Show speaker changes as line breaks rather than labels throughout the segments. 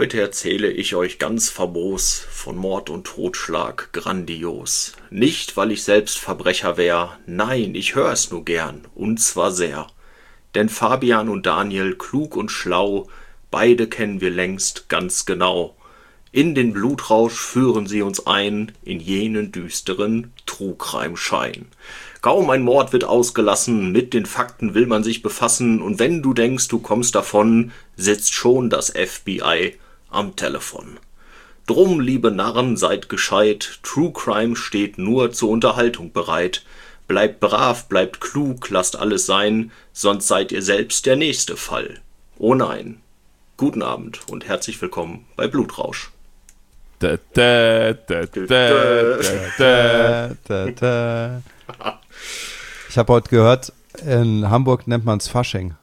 Heute erzähle ich euch ganz famos von Mord und Totschlag grandios. Nicht, weil ich selbst Verbrecher wär, nein, ich hör's nur gern, und zwar sehr. Denn Fabian und Daniel, klug und schlau, beide kennen wir längst ganz genau. In den Blutrausch führen sie uns ein, in jenen düsteren Trugreimschein. Kaum ein Mord wird ausgelassen, mit den Fakten will man sich befassen, und wenn du denkst, du kommst davon, sitzt schon das FBI am Telefon. Drum, liebe Narren, seid gescheit, True Crime steht nur zur Unterhaltung bereit. Bleibt brav, bleibt klug, lasst alles sein, sonst seid ihr selbst der nächste Fall. Oh nein. Guten Abend und herzlich willkommen bei Blutrausch.
Da, da, da, da, da, da, da.
Ich habe heute gehört, in Hamburg nennt man es Fasching.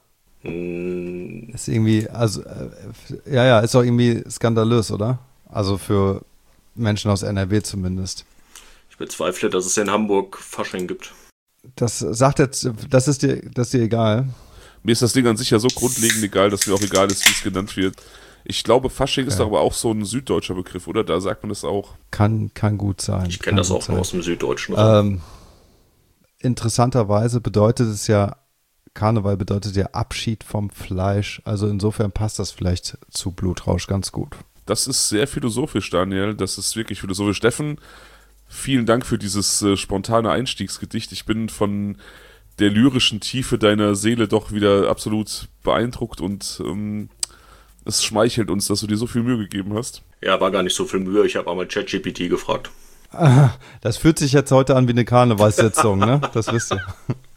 Ist irgendwie, also, ist auch irgendwie skandalös, oder? Also für Menschen aus NRW zumindest.
Ich bezweifle, dass es in Hamburg Fasching gibt.
Das sagt jetzt, das ist dir egal.
Mir ist das Ding an sich ja so grundlegend egal, dass mir auch egal ist, wie es genannt wird. Ich glaube, Fasching ist aber auch so ein süddeutscher Begriff, oder? Da sagt man das auch.
Kann gut sein.
Ich kenne das auch nur aus dem Süddeutschen.
Interessanterweise bedeutet es ja, Karneval bedeutet ja Abschied vom Fleisch. Also insofern passt das vielleicht zu Blutrausch ganz gut.
Das ist sehr philosophisch, Daniel. Das ist wirklich philosophisch. Steffen, vielen Dank für dieses spontane Einstiegsgedicht. Ich bin von der lyrischen Tiefe deiner Seele doch wieder absolut beeindruckt und es schmeichelt uns, dass du dir so viel Mühe gegeben hast.
Ja, war gar nicht so viel Mühe. Ich habe einmal ChatGPT gefragt.
Das fühlt sich jetzt heute an wie eine Karnevalssitzung, ne? Das wisst ihr.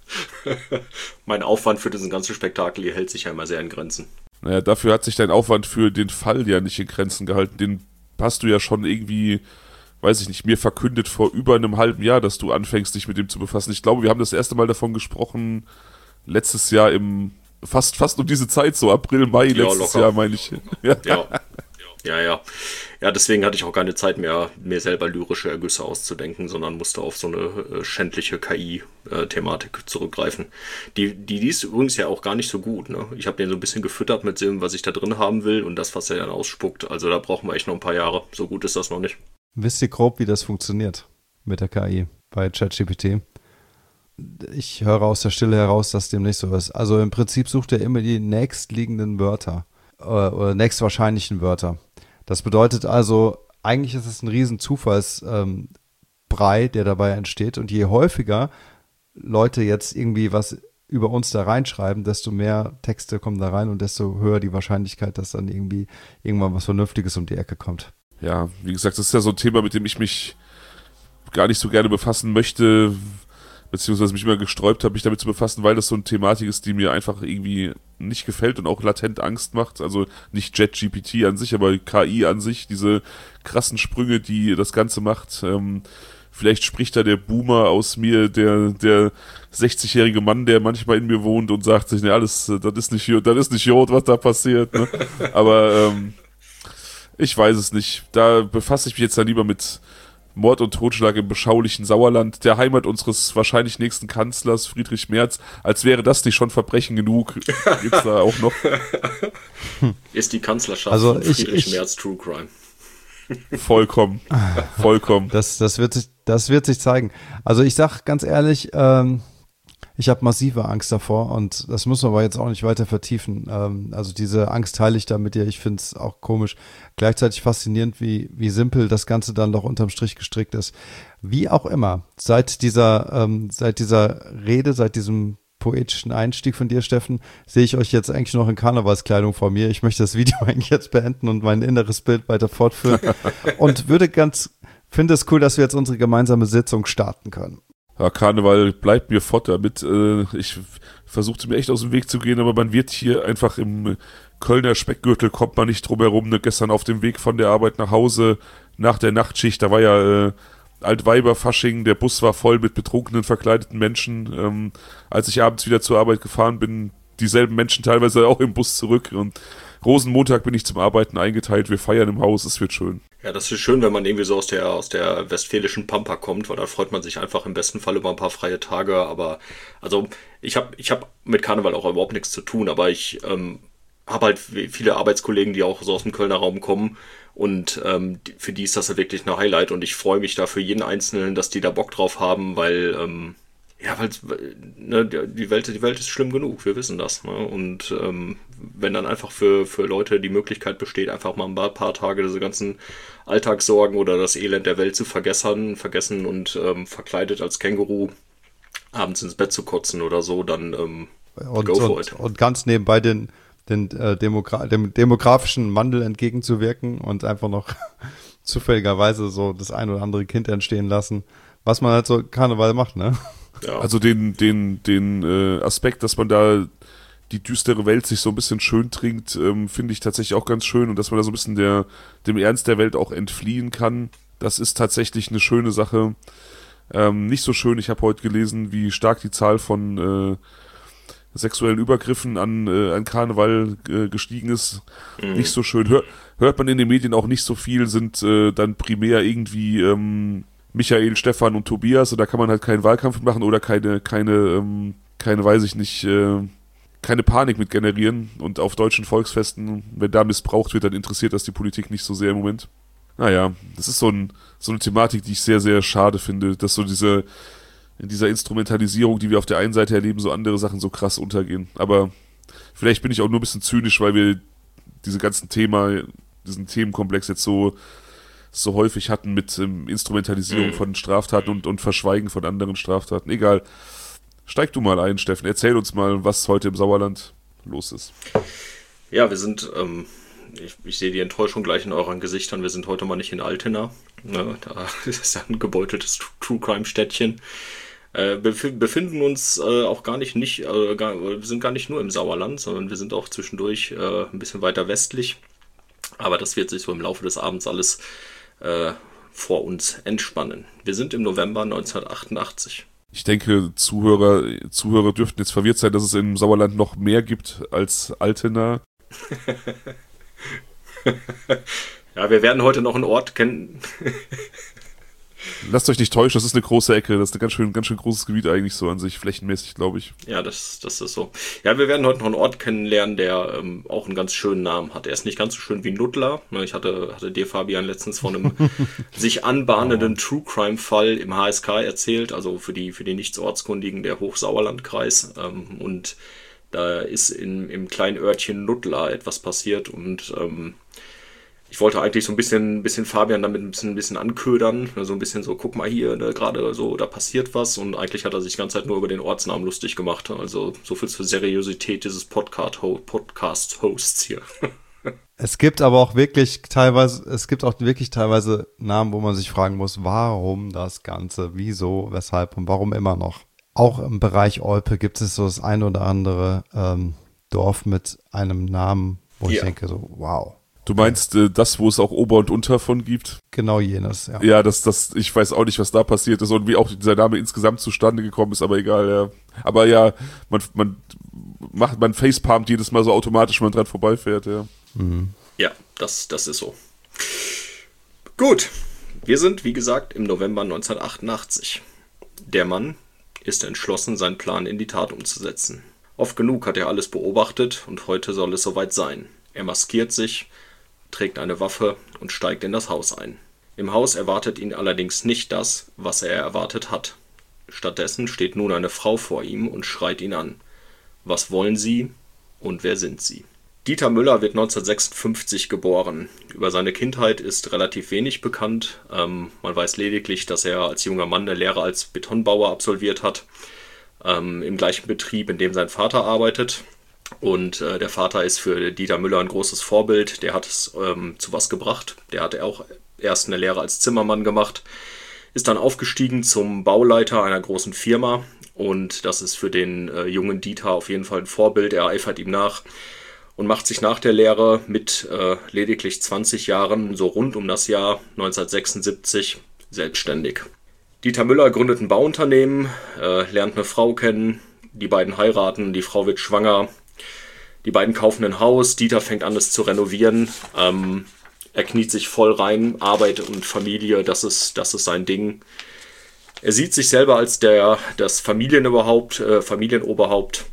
Mein Aufwand für diesen ganzen Spektakel hier hält sich ja immer sehr in Grenzen.
Naja, dafür hat sich dein Aufwand für den Fall ja nicht in Grenzen gehalten. Den hast du ja schon irgendwie, weiß ich nicht, mir verkündet vor über einem halben Jahr, dass du anfängst, dich mit dem zu befassen. Ich glaube, wir haben das erste Mal davon gesprochen, letztes Jahr im fast um diese Zeit, so April, Mai letztes Jahr, meine ich.
Ja. Ja, deswegen hatte ich auch keine Zeit mehr, mir selber lyrische Ergüsse auszudenken, sondern musste auf so eine schändliche KI-Thematik zurückgreifen. Die ist übrigens ja auch gar nicht so gut, ne? Ich habe den so ein bisschen gefüttert mit dem, was ich da drin haben will und das, was er dann ausspuckt. Also da brauchen wir echt noch ein paar Jahre. So gut ist das noch nicht.
Wisst ihr grob, wie das funktioniert mit der KI bei ChatGPT? Ich höre aus der Stille heraus, dass dem nicht so ist. Also im Prinzip sucht er immer die nächstliegenden Wörter oder nächstwahrscheinlichen Wörter. Das bedeutet also, eigentlich ist es ein riesen Zufallsbrei, der dabei entsteht. Und je häufiger Leute jetzt irgendwie was über uns da reinschreiben, desto mehr Texte kommen da rein und desto höher die Wahrscheinlichkeit, dass dann irgendwie irgendwann was Vernünftiges um die Ecke kommt.
Ja, wie gesagt, das ist ja so ein Thema, mit dem ich mich gar nicht so gerne befassen möchte, beziehungsweise mich immer gesträubt habe, mich damit zu befassen, weil das so eine Thematik ist, die mir einfach irgendwie nicht gefällt und auch latent Angst macht. Also nicht ChatGPT an sich, aber KI an sich, diese krassen Sprünge, die das Ganze macht. Vielleicht spricht da der Boomer aus mir, der 60-jährige Mann, der manchmal in mir wohnt und sagt sich, ne, das ist nicht Jod, was da passiert. Ne? Aber ich weiß es nicht. Da befasse ich mich jetzt dann lieber mit Mord und Totschlag im beschaulichen Sauerland, der Heimat unseres wahrscheinlich nächsten Kanzlers, Friedrich Merz. Als wäre das nicht schon Verbrechen genug, gibt's da auch noch.
Ist die Kanzlerschaft von Friedrich Merz True Crime?
Vollkommen.
Das wird sich zeigen. Also ich sag ganz ehrlich, ich habe massive Angst davor und das muss man aber jetzt auch nicht weiter vertiefen. Also diese Angst teile ich da mit dir. Ich finde es auch komisch. Gleichzeitig faszinierend, wie simpel das Ganze dann doch unterm Strich gestrickt ist. Wie auch immer, seit dieser Rede, seit diesem poetischen Einstieg von dir, Steffen, sehe ich euch jetzt eigentlich noch in Karnevalskleidung vor mir. Ich möchte das Video eigentlich jetzt beenden und mein inneres Bild weiter fortführen und finde es cool, dass wir jetzt unsere gemeinsame Sitzung starten können.
Ja, Karneval bleibt mir fort damit. Ich versuchte mir echt aus dem Weg zu gehen, aber man wird hier einfach im Kölner Speckgürtel, kommt man nicht drum herum. Ne? Gestern auf dem Weg von der Arbeit nach Hause, nach der Nachtschicht, da war ja Altweiberfasching, der Bus war voll mit betrunkenen, verkleideten Menschen. Als ich abends wieder zur Arbeit gefahren bin, dieselben Menschen teilweise auch im Bus zurück. Und Rosenmontag bin ich zum Arbeiten eingeteilt, wir feiern im Haus, es wird schön.
Ja, das ist schön, wenn man irgendwie so aus der westfälischen Pampa kommt, weil da freut man sich einfach im besten Fall über ein paar freie Tage. Aber also ich hab mit Karneval auch überhaupt nichts zu tun, aber ich habe halt viele Arbeitskollegen, die auch so aus dem Kölner Raum kommen und für die ist das ja wirklich ein Highlight und ich freue mich da für jeden Einzelnen, dass die da Bock drauf haben, weil ne, die Welt ist schlimm genug, wir wissen das. Ne? Und wenn dann einfach für Leute die Möglichkeit besteht, einfach mal ein paar Tage diese ganzen Alltagssorgen oder das Elend der Welt zu vergessen und verkleidet als Känguru abends ins Bett zu kotzen oder so, dann go for it.
Und ganz nebenbei dem demografischen Wandel entgegenzuwirken und einfach noch zufälligerweise so das ein oder andere Kind entstehen lassen, was man halt so Karneval macht, ne?
Ja. Also den Aspekt, dass man da die düstere Welt sich so ein bisschen schön trinkt, finde ich tatsächlich auch ganz schön und dass man da so ein bisschen dem Ernst der Welt auch entfliehen kann. Das ist tatsächlich eine schöne Sache. Nicht so schön, ich habe heute gelesen, wie stark die Zahl von sexuellen Übergriffen an Karneval gestiegen ist. Mhm. Nicht so schön. Hört man in den Medien auch nicht so viel, sind dann primär irgendwie Michael, Stefan und Tobias und da kann man halt keinen Wahlkampf machen oder keine weiß ich nicht, keine Panik mit generieren und auf deutschen Volksfesten, wenn da missbraucht wird, dann interessiert das die Politik nicht so sehr im Moment. Naja, das ist so eine Thematik, die ich sehr, sehr schade finde, dass so in dieser Instrumentalisierung, die wir auf der einen Seite erleben, so andere Sachen so krass untergehen. Aber vielleicht bin ich auch nur ein bisschen zynisch, weil wir diesen Themenkomplex jetzt so häufig hatten mit Instrumentalisierung von Straftaten und Verschweigen von anderen Straftaten. Egal. Steig du mal ein, Steffen. Erzähl uns mal, was heute im Sauerland los ist.
Ja, wir sind, ich sehe die Enttäuschung gleich in euren Gesichtern, wir sind heute mal nicht in Altena. Ne, da ist ja ein gebeuteltes True-Crime-Städtchen. Wir befinden uns auch wir sind gar nicht nur im Sauerland, sondern wir sind auch zwischendurch ein bisschen weiter westlich. Aber das wird sich so im Laufe des Abends alles vor uns entspannen. Wir sind im November 1988.
Ich denke, Zuhörer dürften jetzt verwirrt sein, dass es im Sauerland noch mehr gibt als Altena.
Ja, wir werden heute noch einen Ort kennen.
Lasst euch nicht täuschen, das ist eine große Ecke. Das ist ein ganz schön großes Gebiet eigentlich so an sich, flächenmäßig, glaube ich.
Ja, das ist so. Ja, wir werden heute noch einen Ort kennenlernen, der auch einen ganz schönen Namen hat. Er ist nicht ganz so schön wie Nuttlar. Ich hatte dir, Fabian, letztens von einem sich anbahnenden True-Crime-Fall im HSK erzählt, also für die Nichtsortskundigen der Hochsauerlandkreis. Und da ist im kleinen Örtchen Nuttlar etwas passiert und ich wollte eigentlich so ein bisschen Fabian damit ein bisschen anködern, so ein bisschen so, guck mal hier, ne, gerade so, da passiert was und eigentlich hat er sich die ganze Zeit nur über den Ortsnamen lustig gemacht. Also so viel zur Seriosität dieses Podcast-Hosts hier.
Es gibt auch wirklich teilweise Namen, wo man sich fragen muss, warum das Ganze, wieso, weshalb und warum immer noch. Auch im Bereich Olpe gibt es so das ein oder andere Dorf mit einem Namen, wo ich denke so, wow.
Du meinst das, wo es auch Ober und Unter von gibt?
Genau jenes, ja.
Ja, ich weiß auch nicht, was da passiert ist und wie auch dieser Name insgesamt zustande gekommen ist, aber egal, ja. Aber ja, man facepalmt jedes Mal so automatisch, wenn man dran vorbeifährt, ja.
Mhm. Ja, das ist so. Gut, wir sind, wie gesagt, im November 1988. Der Mann ist entschlossen, seinen Plan in die Tat umzusetzen. Oft genug hat er alles beobachtet und heute soll es soweit sein. Er maskiert sich, trägt eine Waffe und steigt in das Haus ein. Im Haus erwartet ihn allerdings nicht das, was er erwartet hat. Stattdessen steht nun eine Frau vor ihm und schreit ihn an. Was wollen Sie und wer sind Sie? Dieter Müller wird 1956 geboren. Über seine Kindheit ist relativ wenig bekannt. Man weiß lediglich, dass er als junger Mann eine Lehre als Betonbauer absolviert hat, im gleichen Betrieb, in dem sein Vater arbeitet. Und der Vater ist für Dieter Müller ein großes Vorbild. Der hat es zu was gebracht. Der hat auch erst eine Lehre als Zimmermann gemacht, ist dann aufgestiegen zum Bauleiter einer großen Firma. Und das ist für den jungen Dieter auf jeden Fall ein Vorbild. Er eifert ihm nach und macht sich nach der Lehre mit lediglich 20 Jahren, so rund um das Jahr 1976, selbstständig. Dieter Müller gründet ein Bauunternehmen, lernt eine Frau kennen, die beiden heiraten, die Frau wird schwanger. Die beiden kaufen ein Haus, Dieter fängt an, es zu renovieren. Er kniet sich voll rein, Arbeit und Familie, das ist sein Ding. Er sieht sich selber als das Familienoberhaupt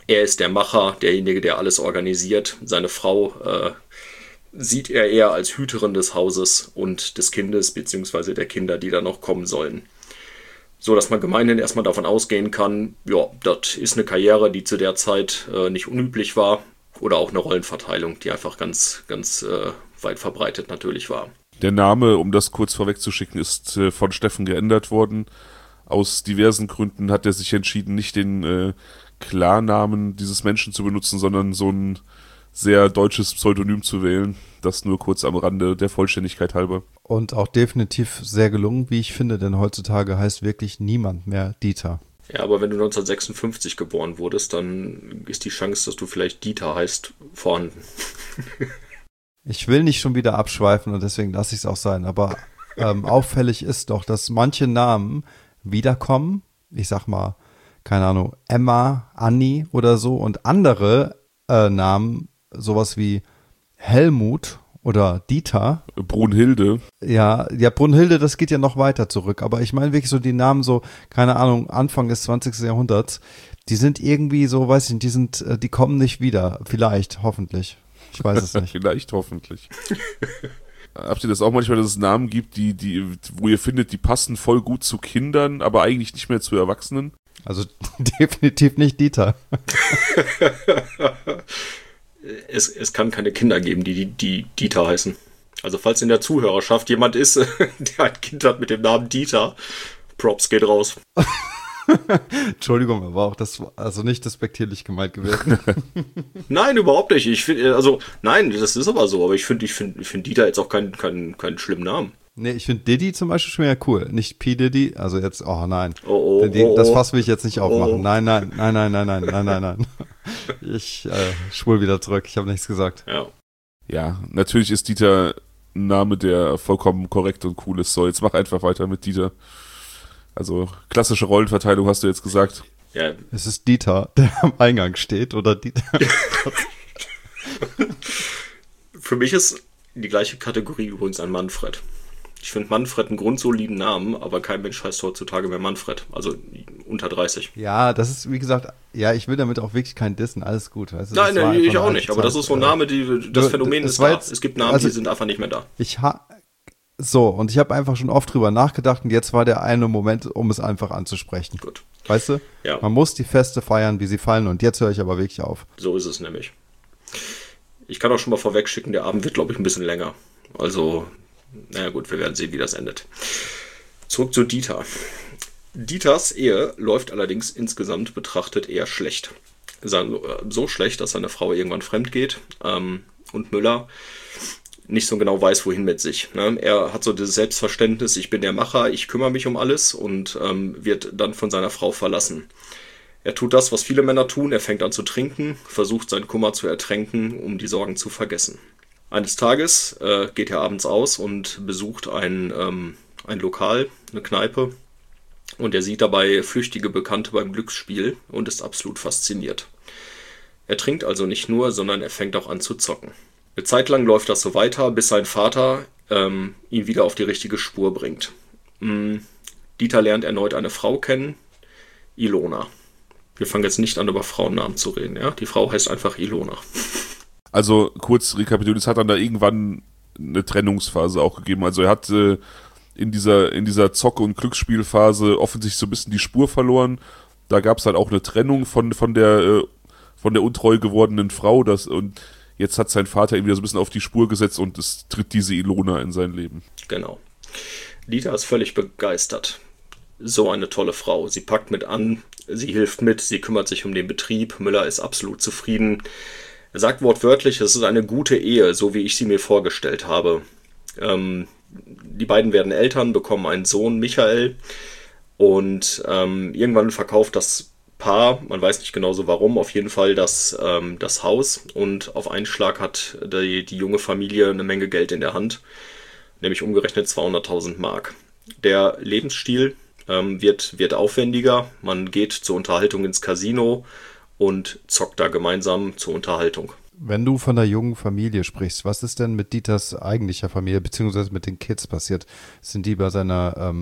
Er ist der Macher, derjenige, der alles organisiert. Seine Frau sieht er eher als Hüterin des Hauses und des Kindes, beziehungsweise der Kinder, die da noch kommen sollen. So dass man gemeinhin erstmal davon ausgehen kann, ja, das ist eine Karriere, die zu der Zeit nicht unüblich war. Oder auch eine Rollenverteilung, die einfach ganz weit verbreitet natürlich war.
Der Name, um das kurz vorwegzuschicken, ist von Steffen geändert worden. Aus diversen Gründen hat er sich entschieden, nicht den Klarnamen dieses Menschen zu benutzen, sondern so ein sehr deutsches Pseudonym zu wählen. Das nur kurz am Rande der Vollständigkeit halber.
Und auch definitiv sehr gelungen, wie ich finde, denn heutzutage heißt wirklich niemand mehr Dieter.
Ja, aber wenn du 1956 geboren wurdest, dann ist die Chance, dass du vielleicht Dieter heißt, vorhanden.
Ich will nicht schon wieder abschweifen und deswegen lasse ich es auch sein, aber auffällig ist doch, dass manche Namen wiederkommen. Ich sag mal, keine Ahnung, Emma, Anni oder so, und andere Namen, sowas wie Helmut oder Dieter.
Brunhilde.
Ja, Brunhilde, das geht ja noch weiter zurück, aber ich meine wirklich so die Namen so, keine Ahnung, Anfang des 20. Jahrhunderts, die sind irgendwie so, weiß ich nicht, die kommen nicht wieder. Vielleicht, hoffentlich. Ich weiß es nicht.
Vielleicht, hoffentlich. Habt ihr das auch manchmal, dass es Namen gibt, wo ihr findet, die passen voll gut zu Kindern, aber eigentlich nicht mehr zu Erwachsenen?
Also definitiv nicht Dieter.
Es kann keine Kinder geben, die Dieter heißen. Also falls in der Zuhörerschaft jemand ist, der ein Kind hat mit dem Namen Dieter, Props geht raus.
Entschuldigung, aber auch das also nicht despektierlich gemeint gewesen.
Nein, überhaupt nicht. Ich finde, nein, das ist aber so. Aber ich finde Dieter jetzt auch keinen schlimmen Namen.
Nee, ich finde Diddy zum Beispiel schon wieder cool. Nicht P. Diddy, also jetzt, oh nein. Das Fass will ich jetzt nicht aufmachen. Nein. Ich schwul wieder zurück, ich habe nichts gesagt.
Ja, natürlich ist Dieter ein Name, der vollkommen korrekt und cool ist. So, jetzt mach einfach weiter mit Dieter. Also klassische Rollenverteilung hast du jetzt gesagt.
Ja.
Es ist Dieter, der am Eingang steht, oder Dieter.
Für mich ist die gleiche Kategorie übrigens ein Manfred. Ich finde Manfred einen grundsoliden Namen, aber kein Mensch heißt heutzutage mehr Manfred. Also unter 30.
Ja, das ist, wie gesagt, ja, ich will damit auch wirklich keinen dissen, alles gut. Weißt du,
nein, ich auch nicht, aber das ist so ein Name, das Phänomen ist da. Es gibt Namen, die sind einfach nicht mehr da.
Und ich habe einfach schon oft drüber nachgedacht und jetzt war der eine Moment, um es einfach anzusprechen.
Gut.
Weißt du?
Ja.
Man muss die Feste feiern, wie sie fallen, und jetzt höre ich aber wirklich auf.
So ist es nämlich. Ich kann auch schon mal vorweg schicken, der Abend wird, glaube ich, ein bisschen länger. Also, naja gut, wir werden sehen, wie das endet. Zurück zu Dieter. Dieters Ehe läuft allerdings insgesamt betrachtet eher schlecht. So schlecht, dass seine Frau irgendwann fremd geht und Müller nicht so genau weiß, wohin mit sich. Er hat so dieses Selbstverständnis, ich bin der Macher, ich kümmere mich um alles, und wird dann von seiner Frau verlassen. Er tut das, was viele Männer tun, er fängt an zu trinken, versucht seinen Kummer zu ertränken, um die Sorgen zu vergessen. Eines Tages geht er abends aus und besucht ein Lokal, eine Kneipe, und er sieht dabei flüchtige Bekannte beim Glücksspiel und ist absolut fasziniert. Er trinkt also nicht nur, sondern er fängt auch an zu zocken. Eine Zeit lang läuft das so weiter, bis sein Vater ihn wieder auf die richtige Spur bringt. Dieter lernt erneut eine Frau kennen, Ilona. Wir fangen jetzt nicht an, über Frauennamen zu reden, ja? Die Frau heißt einfach Ilona.
Also kurz rekapituliert, es hat dann da irgendwann eine Trennungsphase auch gegeben. Also er hat in dieser Zocke- und Glücksspielphase offensichtlich so ein bisschen die Spur verloren. Da gab es halt auch eine Trennung von der untreu gewordenen Frau. Und jetzt hat sein Vater ihn wieder so ein bisschen auf die Spur gesetzt und es tritt diese Ilona in sein Leben.
Genau. Dieter ist völlig begeistert. So eine tolle Frau. Sie packt mit an, sie hilft mit, sie kümmert sich um den Betrieb. Müller ist absolut zufrieden. Er sagt wortwörtlich, es ist eine gute Ehe, so wie ich sie mir vorgestellt habe. Die beiden werden Eltern, bekommen einen Sohn, Michael. Und irgendwann verkauft das Paar, man weiß nicht genau so warum, auf jeden Fall das Haus. Und auf einen Schlag hat die junge Familie eine Menge Geld in der Hand, nämlich umgerechnet 200.000 Mark. Der Lebensstil wird aufwendiger. Man geht zur Unterhaltung ins Casino und zockt da gemeinsam zur Unterhaltung.
Wenn du von der jungen Familie sprichst, was ist denn mit Dieters eigentlicher Familie beziehungsweise mit den Kids passiert? Sind die bei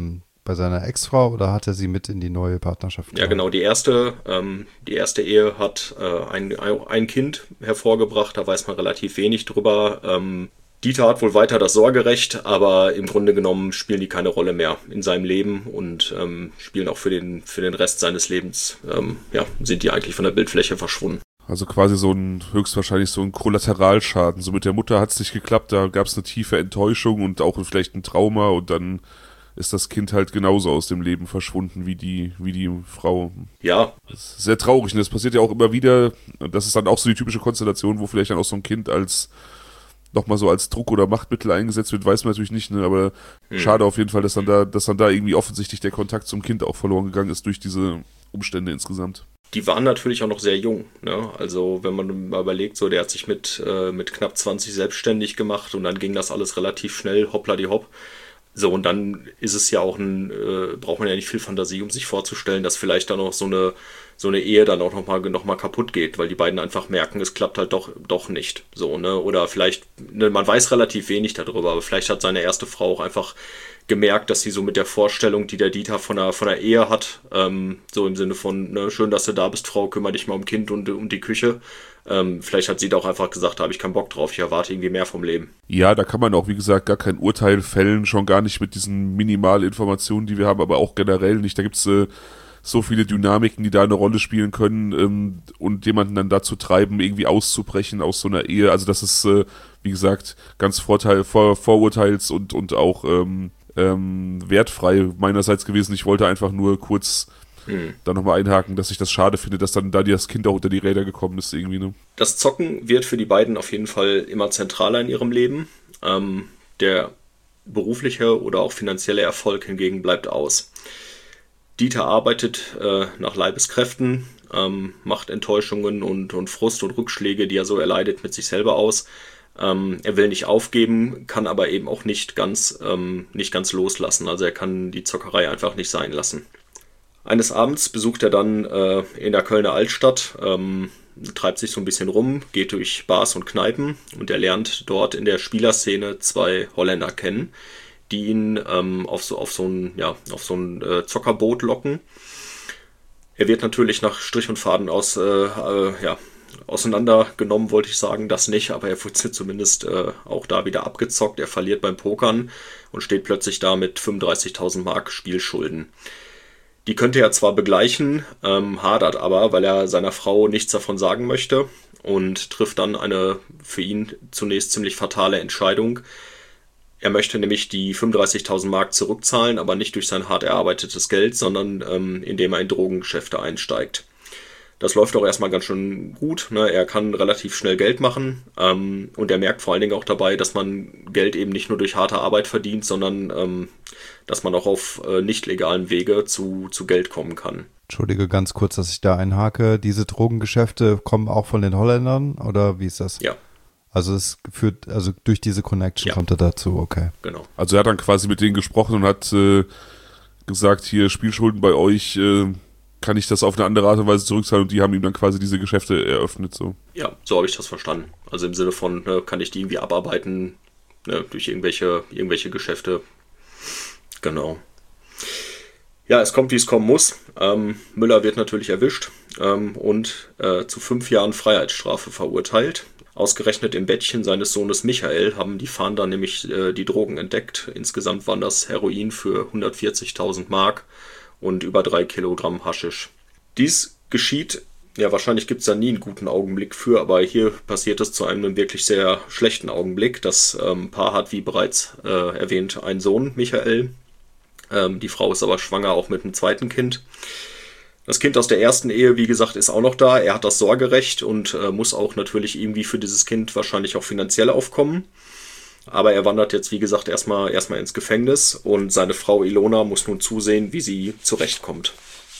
bei seiner Ex-Frau oder hat er sie mit in die neue Partnerschaft genommen?
Ja, genau. Die erste Ehe hat ein Kind hervorgebracht. Da weiß man relativ wenig drüber. Dieter hat wohl weiter das Sorgerecht, aber im Grunde genommen spielen die keine Rolle mehr in seinem Leben und spielen auch für den Rest seines Lebens, sind die eigentlich von der Bildfläche verschwunden.
Also quasi höchstwahrscheinlich so ein Kollateralschaden. So mit der Mutter hat es nicht geklappt, da gab es eine tiefe Enttäuschung und auch vielleicht ein Trauma und dann ist das Kind halt genauso aus dem Leben verschwunden wie die Frau.
Ja.
Das ist sehr traurig und das passiert ja auch immer wieder. Das ist dann auch so die typische Konstellation, wo vielleicht dann auch so ein Kind nochmal so als Druck- oder Machtmittel eingesetzt wird, weiß man natürlich nicht, ne? Aber schade auf jeden Fall, dass dann da irgendwie offensichtlich der Kontakt zum Kind auch verloren gegangen ist durch diese Umstände insgesamt.
Die waren natürlich auch noch sehr jung, ne? Also wenn man mal überlegt, so der hat sich mit knapp 20 selbstständig gemacht und dann ging das alles relativ schnell, hoppla die hopp. So, und dann ist es ja auch braucht man ja nicht viel Fantasie, um sich vorzustellen, dass vielleicht dann noch so eine Ehe dann auch noch mal kaputt geht, weil die beiden einfach merken, es klappt halt doch nicht. So, ne? Oder vielleicht, ne, man weiß relativ wenig darüber, aber vielleicht hat seine erste Frau auch einfach gemerkt, dass sie so mit der Vorstellung, die der Dieter von der Ehe hat, so im Sinne von, ne, schön, dass du da bist, Frau, kümmere dich mal um Kind und um die Küche. Vielleicht hat sie da auch einfach gesagt, da habe ich keinen Bock drauf, ich erwarte irgendwie mehr vom Leben.
Ja, da kann man auch, wie gesagt, gar kein Urteil fällen, schon gar nicht mit diesen Minimalinformationen, die wir haben, aber auch generell nicht. Da gibt's so viele Dynamiken, die da eine Rolle spielen können und jemanden dann dazu treiben, irgendwie auszubrechen aus so einer Ehe. Also das ist, wie gesagt, ganz vorurteils und auch wertfrei meinerseits gewesen. Ich wollte einfach nur kurz da nochmal einhaken, dass ich das schade finde, dass dann da das Kind auch unter die Räder gekommen ist irgendwie, ne?
Das Zocken wird für die beiden auf jeden Fall immer zentraler in ihrem Leben. Der berufliche oder auch finanzielle Erfolg hingegen bleibt aus. Dieter arbeitet nach Leibeskräften, macht Enttäuschungen und Frust und Rückschläge, die er so erleidet, mit sich selber aus. Er will nicht aufgeben, kann aber eben auch nicht ganz loslassen. Also er kann die Zockerei einfach nicht sein lassen. Eines Abends besucht er dann in der Kölner Altstadt, treibt sich so ein bisschen rum, geht durch Bars und Kneipen und er lernt dort in der Spielerszene 2 Holländer kennen, die ihn auf so ein Zockerboot locken. Er wird natürlich nach Strich und Faden auseinandergenommen, wollte ich sagen, das nicht, aber er wird zumindest auch da wieder abgezockt. Er verliert beim Pokern und steht plötzlich da mit 35.000 Mark Spielschulden. Die könnte er zwar begleichen, hadert aber, weil er seiner Frau nichts davon sagen möchte und trifft dann eine für ihn zunächst ziemlich fatale Entscheidung. Er möchte nämlich die 35.000 Mark zurückzahlen, aber nicht durch sein hart erarbeitetes Geld, sondern indem er in Drogengeschäfte einsteigt. Das läuft auch erstmal ganz schön gut, ne? Er kann relativ schnell Geld machen und er merkt vor allen Dingen auch dabei, dass man Geld eben nicht nur durch harte Arbeit verdient, sondern dass man auch auf nicht legalen Wege zu Geld kommen kann.
Entschuldige ganz kurz, dass ich da einhake. Diese Drogengeschäfte kommen auch von den Holländern oder wie ist das?
Ja.
Also durch diese Connection kommt er dazu, okay.
Genau.
Also er hat dann quasi mit denen gesprochen und hat gesagt, hier Spielschulden bei euch, kann ich das auf eine andere Art und Weise zurückzahlen und die haben ihm dann quasi diese Geschäfte eröffnet. So.
Ja, so habe ich das verstanden. Also im Sinne von, ne, kann ich die irgendwie abarbeiten, ne, durch irgendwelche Geschäfte. Genau. Ja, es kommt, wie es kommen muss. Müller wird natürlich erwischt und zu 5 Jahren Freiheitsstrafe verurteilt. Ausgerechnet im Bettchen seines Sohnes Michael haben die Fahnder nämlich die Drogen entdeckt. Insgesamt waren das Heroin für 140.000 Mark und über 3 Kilogramm Haschisch. Dies geschieht, ja wahrscheinlich gibt es da nie einen guten Augenblick für, aber hier passiert es zu einem wirklich sehr schlechten Augenblick. Das Paar hat, wie bereits erwähnt, einen Sohn, Michael. Die Frau ist aber schwanger, auch mit einem zweiten Kind. Das Kind aus der ersten Ehe, wie gesagt, ist auch noch da. Er hat das Sorgerecht und muss auch natürlich irgendwie für dieses Kind wahrscheinlich auch finanziell aufkommen. Aber er wandert jetzt, wie gesagt, erstmal ins Gefängnis und seine Frau Ilona muss nun zusehen, wie sie zurechtkommt.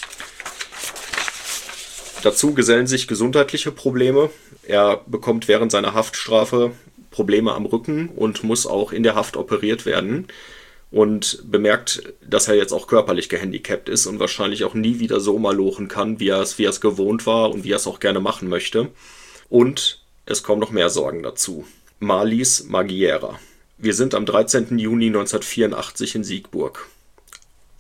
Dazu gesellen sich gesundheitliche Probleme. Er bekommt während seiner Haftstrafe Probleme am Rücken und muss auch in der Haft operiert werden. Und bemerkt, dass er jetzt auch körperlich gehandicapt ist und wahrscheinlich auch nie wieder so malochen kann, wie er es gewohnt war und wie er es auch gerne machen möchte. Und es kommen noch mehr Sorgen dazu. Marlies Magiera. Wir sind am 13. Juni 1984 in Siegburg.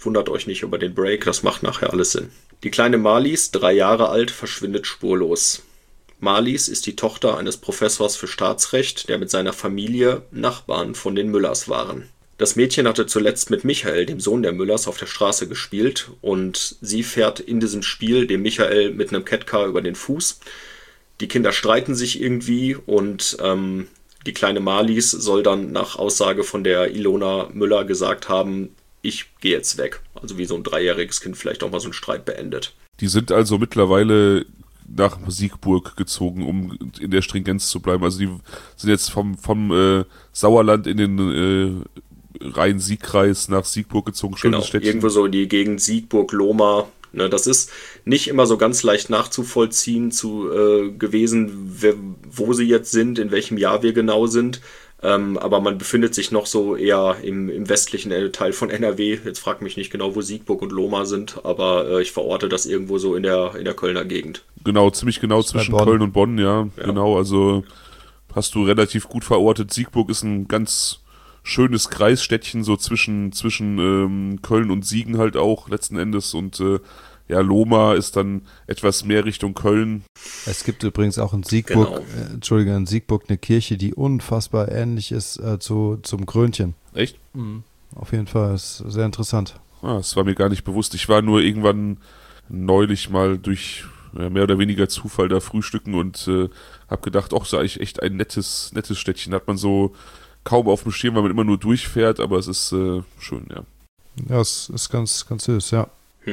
Wundert euch nicht über den Break, das macht nachher alles Sinn. Die kleine Marlies, 3 Jahre alt, verschwindet spurlos. Marlies ist die Tochter eines Professors für Staatsrecht, der mit seiner Familie Nachbarn von den Müllers waren. Das Mädchen hatte zuletzt mit Michael, dem Sohn der Müllers, auf der Straße gespielt und sie fährt in diesem Spiel dem Michael mit einem Catcar über den Fuß. Die Kinder streiten sich irgendwie und die kleine Marlies soll dann nach Aussage von der Ilona Müller gesagt haben, ich gehe jetzt weg. Also wie so ein 3-jähriges Kind vielleicht auch mal so einen Streit beendet.
Die sind also mittlerweile nach Siegburg gezogen, um in der Stringenz zu bleiben. Also die sind jetzt vom Sauerland in den Rhein-Sieg-Kreis nach Siegburg gezogen. Schönes
Genau,
Städtchen.
irgendwo so in die Gegend Siegburg, Lohmar. Ne, das ist nicht immer so ganz leicht nachzuvollziehen gewesen, wo sie jetzt sind, in welchem Jahr wir genau sind. Aber man befindet sich noch so eher im westlichen Teil von NRW. Jetzt frag mich nicht genau, wo Siegburg und Lohmar sind, aber ich verorte das irgendwo so in der Kölner Gegend.
Genau, ziemlich genau zwischen Köln und Bonn, ja. Genau, also hast du relativ gut verortet. Siegburg ist ein ganz schönes Kreisstädtchen, so zwischen Köln und Siegen halt auch letzten Endes und Lohmar ist dann etwas mehr Richtung Köln.
Es gibt übrigens auch in Siegburg,
Genau.
In Siegburg eine Kirche, die unfassbar ähnlich ist zum Krönchen.
Echt?
Mhm. Auf jeden Fall, ist sehr interessant.
Das war mir gar nicht bewusst. Ich war nur irgendwann neulich mal durch mehr oder weniger Zufall da frühstücken und habe gedacht, ist eigentlich echt ein nettes Städtchen. Hat man so kaum auf dem Schirm, weil man immer nur durchfährt, aber es ist schön, ja.
Ja, es ist ganz, ganz süß, ja.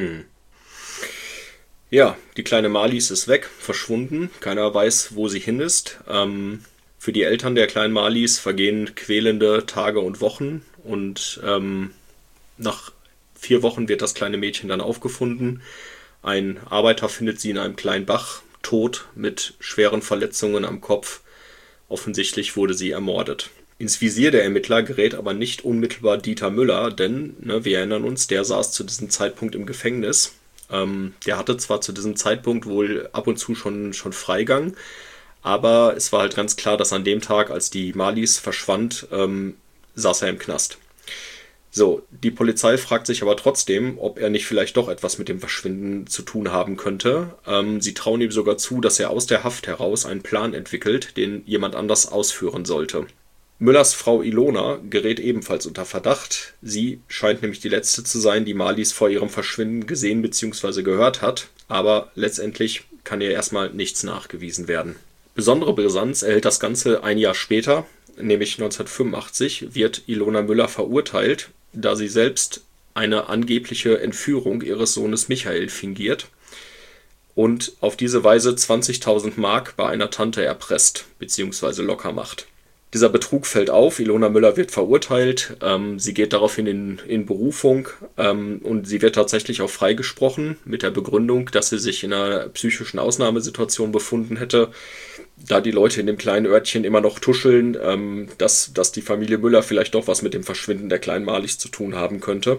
Ja, die kleine Marlies ist weg, verschwunden. Keiner weiß, wo sie hin ist. Für die Eltern der kleinen Marlies vergehen quälende Tage und Wochen. Und nach 4 Wochen wird das kleine Mädchen dann aufgefunden. Ein Arbeiter findet sie in einem kleinen Bach, tot, mit schweren Verletzungen am Kopf. Offensichtlich wurde sie ermordet. Ins Visier der Ermittler gerät aber nicht unmittelbar Dieter Müller, denn, wir erinnern uns, der saß zu diesem Zeitpunkt im Gefängnis. Der hatte zwar zu diesem Zeitpunkt wohl ab und zu schon Freigang, aber es war halt ganz klar, dass an dem Tag, als die Marlies verschwand, saß er im Knast. So, die Polizei fragt sich aber trotzdem, ob er nicht vielleicht doch etwas mit dem Verschwinden zu tun haben könnte. Sie trauen ihm sogar zu, dass er aus der Haft heraus einen Plan entwickelt, den jemand anders ausführen sollte. Müllers Frau Ilona gerät ebenfalls unter Verdacht. Sie scheint nämlich die letzte zu sein, die Marlies vor ihrem Verschwinden gesehen bzw. gehört hat, aber letztendlich kann ihr erstmal nichts nachgewiesen werden. Besondere Brisanz erhält das Ganze ein Jahr später, nämlich 1985, wird Ilona Müller verurteilt, da sie selbst eine angebliche Entführung ihres Sohnes Michael fingiert und auf diese Weise 20.000 Mark bei einer Tante erpresst bzw. locker macht. Dieser Betrug fällt auf, Ilona Müller wird verurteilt, sie geht daraufhin in Berufung und sie wird tatsächlich auch freigesprochen mit der Begründung, dass sie sich in einer psychischen Ausnahmesituation befunden hätte, da die Leute in dem kleinen Örtchen immer noch tuscheln, dass die Familie Müller vielleicht doch was mit dem Verschwinden der kleinen Marlies zu tun haben könnte.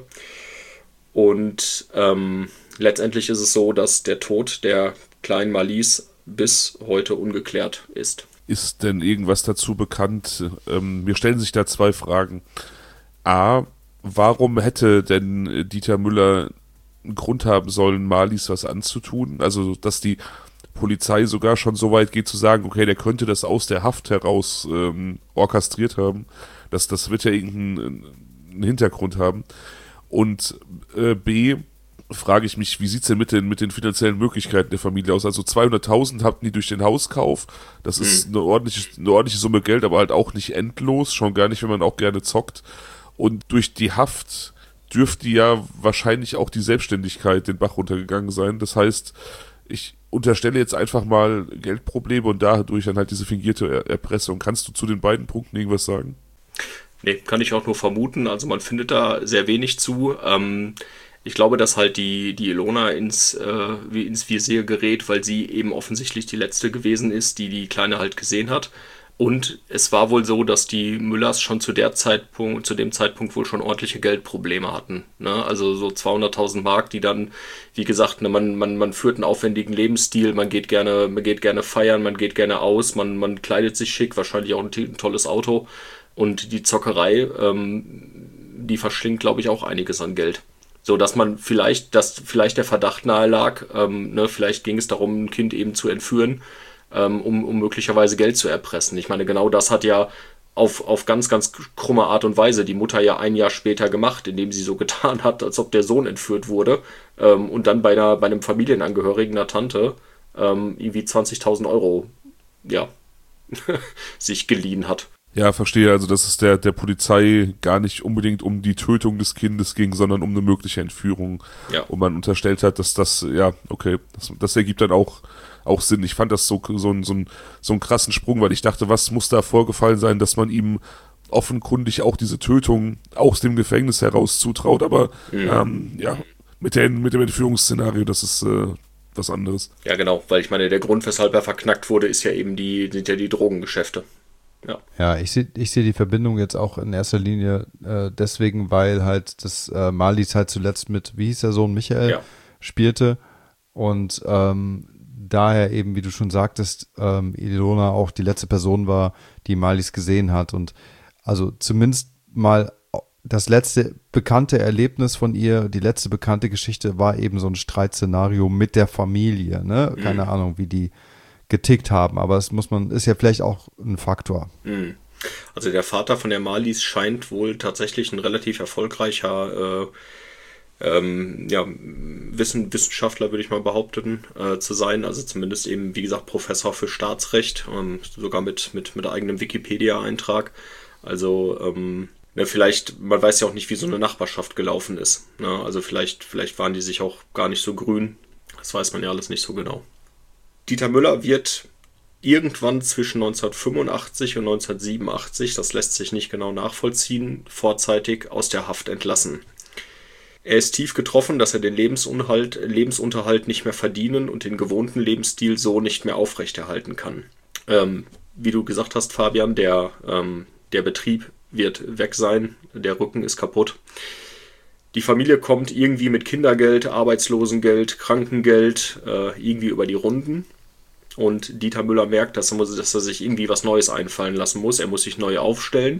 Und letztendlich ist es so, dass der Tod der kleinen Marlies bis heute ungeklärt ist.
Ist denn irgendwas dazu bekannt? Mir stellen sich da 2 Fragen. A, warum hätte denn Dieter Müller einen Grund haben sollen, Marlies was anzutun? Also, dass die Polizei sogar schon so weit geht zu sagen, okay, der könnte das aus der Haft heraus orchestriert haben. Das wird ja irgendeinen Hintergrund haben. Und B, frage ich mich, wie sieht's denn mit den finanziellen Möglichkeiten der Familie aus? Also 200.000 hatten die durch den Hauskauf. Das ist eine ordentliche Summe Geld, aber halt auch nicht endlos. Schon gar nicht, wenn man auch gerne zockt. Und durch die Haft dürfte ja wahrscheinlich auch die Selbstständigkeit den Bach runtergegangen sein. Das heißt, ich unterstelle jetzt einfach mal Geldprobleme und dadurch dann halt diese fingierte Erpressung. Kannst du zu den beiden Punkten irgendwas sagen?
Nee, kann ich auch nur vermuten. Also man findet da sehr wenig zu. Ich glaube, dass halt die Ilona ins Visier gerät, weil sie eben offensichtlich die letzte gewesen ist, die Kleine halt gesehen hat. Und es war wohl so, dass die Müllers schon zu dem Zeitpunkt wohl schon ordentliche Geldprobleme hatten. Ne? Also so 200.000 Mark, die dann, wie gesagt, man führt einen aufwendigen Lebensstil, man geht gerne feiern, man geht gerne aus, man kleidet sich schick, wahrscheinlich auch ein tolles Auto. Und die Zockerei, die verschlingt, glaube ich, auch einiges an Geld. So, dass vielleicht der Verdacht nahe lag, vielleicht ging es darum, ein Kind eben zu entführen, um möglicherweise Geld zu erpressen. Ich meine, genau das hat ja auf ganz, ganz krumme Art und Weise die Mutter ja ein Jahr später gemacht, indem sie so getan hat, als ob der Sohn entführt wurde, und dann bei einem Familienangehörigen, einer Tante, irgendwie 20.000 Euro, ja, sich geliehen hat.
Ja, verstehe. Also, dass es der Polizei gar nicht unbedingt um die Tötung des Kindes ging, sondern um eine mögliche Entführung.
Ja.
Und man unterstellt hat, dass das ergibt dann auch Sinn. Ich fand das so einen krassen Sprung, weil ich dachte, was muss da vorgefallen sein, dass man ihm offenkundig auch diese Tötung aus dem Gefängnis heraus zutraut. Aber mit dem Entführungsszenario, das ist was anderes.
Ja, genau, weil ich meine, der Grund, weshalb er verknackt wurde, sind ja die Drogengeschäfte.
Ja, ich sehe die Verbindung jetzt auch in erster Linie deswegen, weil halt das Marlies halt zuletzt mit, wie hieß der Sohn, Michael, spielte und daher eben, wie du schon sagtest, Ilona auch die letzte Person war, die Marlies gesehen hat und also zumindest mal das letzte bekannte Erlebnis von ihr, die letzte bekannte Geschichte war eben so ein Streitszenario mit der Familie, ne? Keine Ahnung, wie die getickt haben, aber ist ja vielleicht auch ein Faktor.
Also der Vater von der Marlies scheint wohl tatsächlich ein relativ erfolgreicher Wissenschaftler, würde ich mal behaupten, zu sein. Also zumindest eben, wie gesagt, Professor für Staatsrecht, sogar mit eigenem Wikipedia-Eintrag. Also vielleicht, man weiß ja auch nicht, wie so eine Nachbarschaft gelaufen ist. Ne? Also vielleicht waren die sich auch gar nicht so grün. Das weiß man ja alles nicht so genau. Dieter Müller wird irgendwann zwischen 1985 und 1987, das lässt sich nicht genau nachvollziehen, vorzeitig aus der Haft entlassen. Er ist tief getroffen, dass er den Lebensunterhalt nicht mehr verdienen und den gewohnten Lebensstil so nicht mehr aufrechterhalten kann. Wie du gesagt hast, Fabian, der Betrieb wird weg sein, der Rücken ist kaputt. Die Familie kommt irgendwie mit Kindergeld, Arbeitslosengeld, Krankengeld irgendwie über die Runden. Und Dieter Müller merkt, dass er sich irgendwie was Neues einfallen lassen muss. Er muss sich neu aufstellen.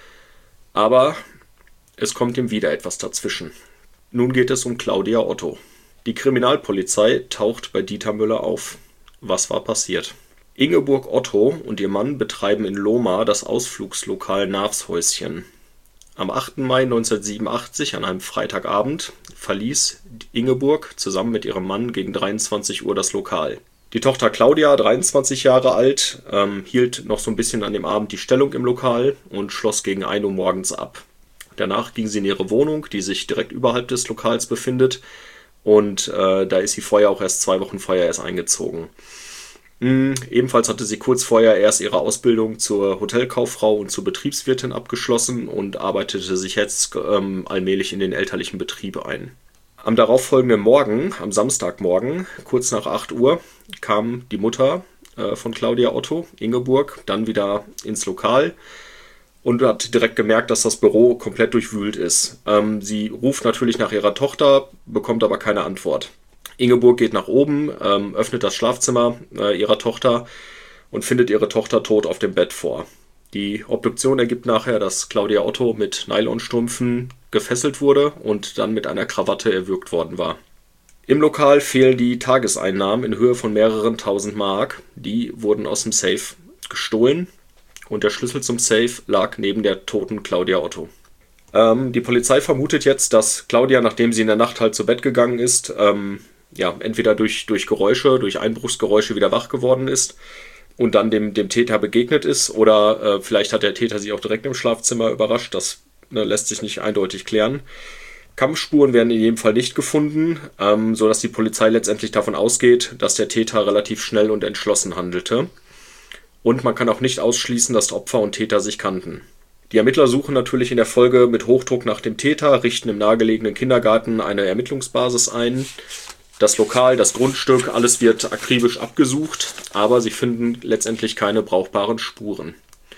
Aber es kommt ihm wieder etwas dazwischen. Nun geht es um Claudia Otto. Die Kriminalpolizei taucht bei Dieter Müller auf. Was war passiert? Ingeborg Otto und ihr Mann betreiben in Lohmar das Ausflugslokal Navshäuschen. Am 8. Mai 1987, an einem Freitagabend, verließ Ingeborg zusammen mit ihrem Mann gegen 23 Uhr das Lokal. Die Tochter Claudia, 23 Jahre alt, hielt noch so ein bisschen an dem Abend die Stellung im Lokal und schloss gegen 1 Uhr morgens ab. Danach ging sie in ihre Wohnung, die sich direkt überhalb des Lokals befindet, und da ist sie vorher auch erst 2 Wochen vorher erst eingezogen. Ebenfalls hatte sie kurz vorher erst ihre Ausbildung zur Hotelkauffrau und zur Betriebswirtin abgeschlossen und arbeitete sich jetzt allmählich in den elterlichen Betrieb ein. Am darauffolgenden Morgen, am Samstagmorgen, kurz nach 8 Uhr, kam die Mutter von Claudia Otto, Ingeborg, dann wieder ins Lokal und hat direkt gemerkt, dass das Büro komplett durchwühlt ist. Sie ruft natürlich nach ihrer Tochter, bekommt aber keine Antwort. Ingeborg geht nach oben, öffnet das Schlafzimmer ihrer Tochter und findet ihre Tochter tot auf dem Bett vor. Die Obduktion ergibt nachher, dass Claudia Otto mit Nylonstrümpfen gefesselt wurde und dann mit einer Krawatte erwürgt worden war. Im Lokal fehlen die Tageseinnahmen in Höhe von mehreren tausend Mark. Die wurden aus dem Safe gestohlen und der Schlüssel zum Safe lag neben der toten Claudia Otto. Die Polizei vermutet jetzt, dass Claudia, nachdem sie in der Nacht halt zu Bett gegangen ist, entweder durch Geräusche, durch Einbruchsgeräusche wieder wach geworden ist und dann dem Täter begegnet ist, oder vielleicht hat der Täter sie auch direkt im Schlafzimmer überrascht. Das lässt sich nicht eindeutig klären. Kampfspuren werden in jedem Fall nicht gefunden, sodass die Polizei letztendlich davon ausgeht, dass der Täter relativ schnell und entschlossen handelte. Und man kann auch nicht ausschließen, dass Opfer und Täter sich kannten. Die Ermittler suchen natürlich in der Folge mit Hochdruck nach dem Täter, richten im nahegelegenen Kindergarten eine Ermittlungsbasis ein. Das Lokal, das Grundstück, alles wird akribisch abgesucht, aber sie finden letztendlich keine brauchbaren Spuren.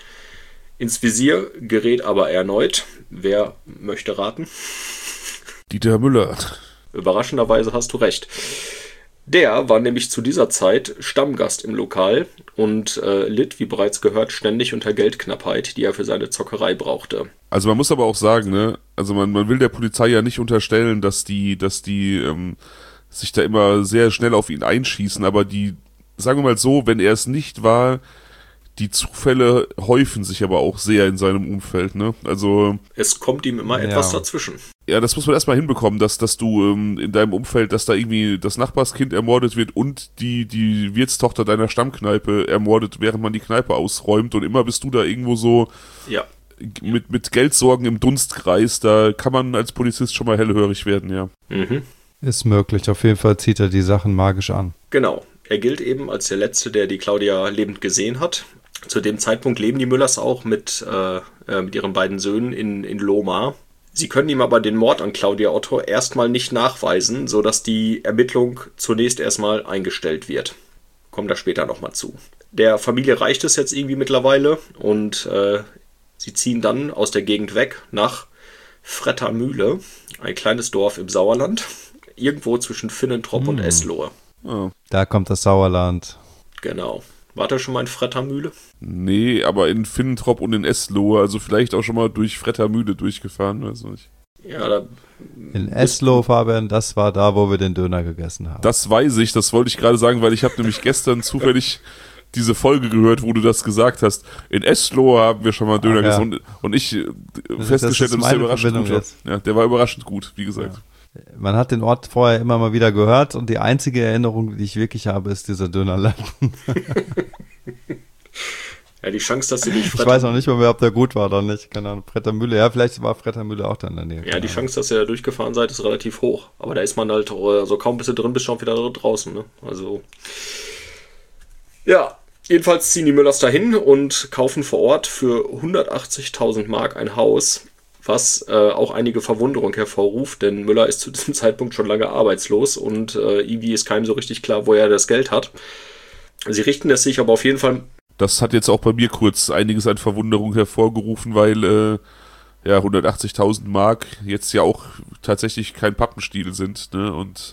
Ins Visier gerät aber erneut, wer möchte raten?
Dieter Müller.
Überraschenderweise hast du recht. Der war nämlich zu dieser Zeit Stammgast im Lokal und litt, wie bereits gehört, ständig unter Geldknappheit, die er für seine Zockerei brauchte.
Also man muss aber auch sagen, ne, also man will der Polizei ja nicht unterstellen, dass die sich da immer sehr schnell auf ihn einschießen, aber sagen wir mal so, wenn er es nicht war, die Zufälle häufen sich aber auch sehr in seinem Umfeld, ne? Also
es kommt ihm immer etwas dazwischen.
Ja, das muss man erstmal hinbekommen, dass du in deinem Umfeld, dass da irgendwie das Nachbarskind ermordet wird und die Wirtstochter deiner Stammkneipe ermordet, während man die Kneipe ausräumt, und immer bist du da irgendwo so mit Geldsorgen im Dunstkreis. Da kann man als Polizist schon mal hellhörig werden, ja.
Mhm.
Ist möglich, auf jeden Fall zieht er die Sachen magisch an.
Genau, er gilt eben als der Letzte, der die Claudia lebend gesehen hat. Zu dem Zeitpunkt leben die Müllers auch mit ihren beiden Söhnen in Lohmar. Sie können ihm aber den Mord an Claudia Otto erstmal nicht nachweisen, sodass die Ermittlung zunächst erstmal eingestellt wird. Kommen da später nochmal zu. Der Familie reicht es jetzt irgendwie mittlerweile und sie ziehen dann aus der Gegend weg nach Frettermühle, ein kleines Dorf im Sauerland, irgendwo zwischen Finnentrop und Eslohe.
Oh.
Da kommt das Sauerland.
Genau. Wart ihr schon mal in Frettermühle?
Nee, aber in Finnentrop und in Eslohe, also vielleicht auch schon mal durch Frettermühle durchgefahren, weiß nicht.
Ja, da...
In Eslohe, Fabian, das war da, wo wir den Döner gegessen haben.
Das weiß ich, das wollte ich gerade sagen, weil ich habe nämlich gestern zufällig diese Folge gehört, wo du das gesagt hast. In Eslohe haben wir schon mal Döner gegessen und ich festgestellt, dass der überraschend gut war. Ja, der war überraschend gut, wie gesagt.
Ja. Man hat den Ort vorher immer mal wieder gehört und die einzige Erinnerung, die ich wirklich habe, ist dieser Dönerladen.
Ja, die Chance, dass sie nicht
Ich weiß noch nicht mal mehr, ob der gut war oder nicht. Keine Ahnung, Frettermühle. Ja, vielleicht war Frettermühle auch da in der Nähe.
Ja, die Chance, dass ihr da durchgefahren seid, ist relativ hoch. Aber da ist man halt so kaum bis du drin bist, schon wieder draußen. Ne? Also, ja, jedenfalls ziehen die Müllers dahin und kaufen vor Ort für 180.000 Mark ein Haus, was auch einige Verwunderung hervorruft, denn Müller ist zu diesem Zeitpunkt schon lange arbeitslos und irgendwie ist keinem so richtig klar, woher er das Geld hat. Sie richten es sich aber auf jeden Fall...
Das hat jetzt auch bei mir kurz einiges an Verwunderung hervorgerufen, weil 180.000 Mark jetzt ja auch tatsächlich kein Pappenstiel sind, ne? Und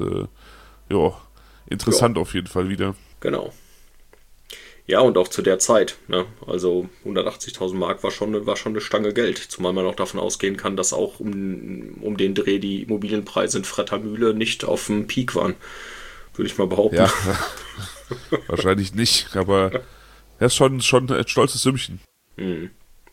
interessant auf jeden Fall wieder.
Genau. Ja, und auch zu der Zeit, ne? Also 180.000 Mark war schon eine Stange Geld, zumal man auch davon ausgehen kann, dass auch um den Dreh die Immobilienpreise in Frettermühle nicht auf dem Peak waren, würde ich mal behaupten.
Ja, wahrscheinlich nicht, aber er ist schon ein stolzes Sümmchen.
Mhm.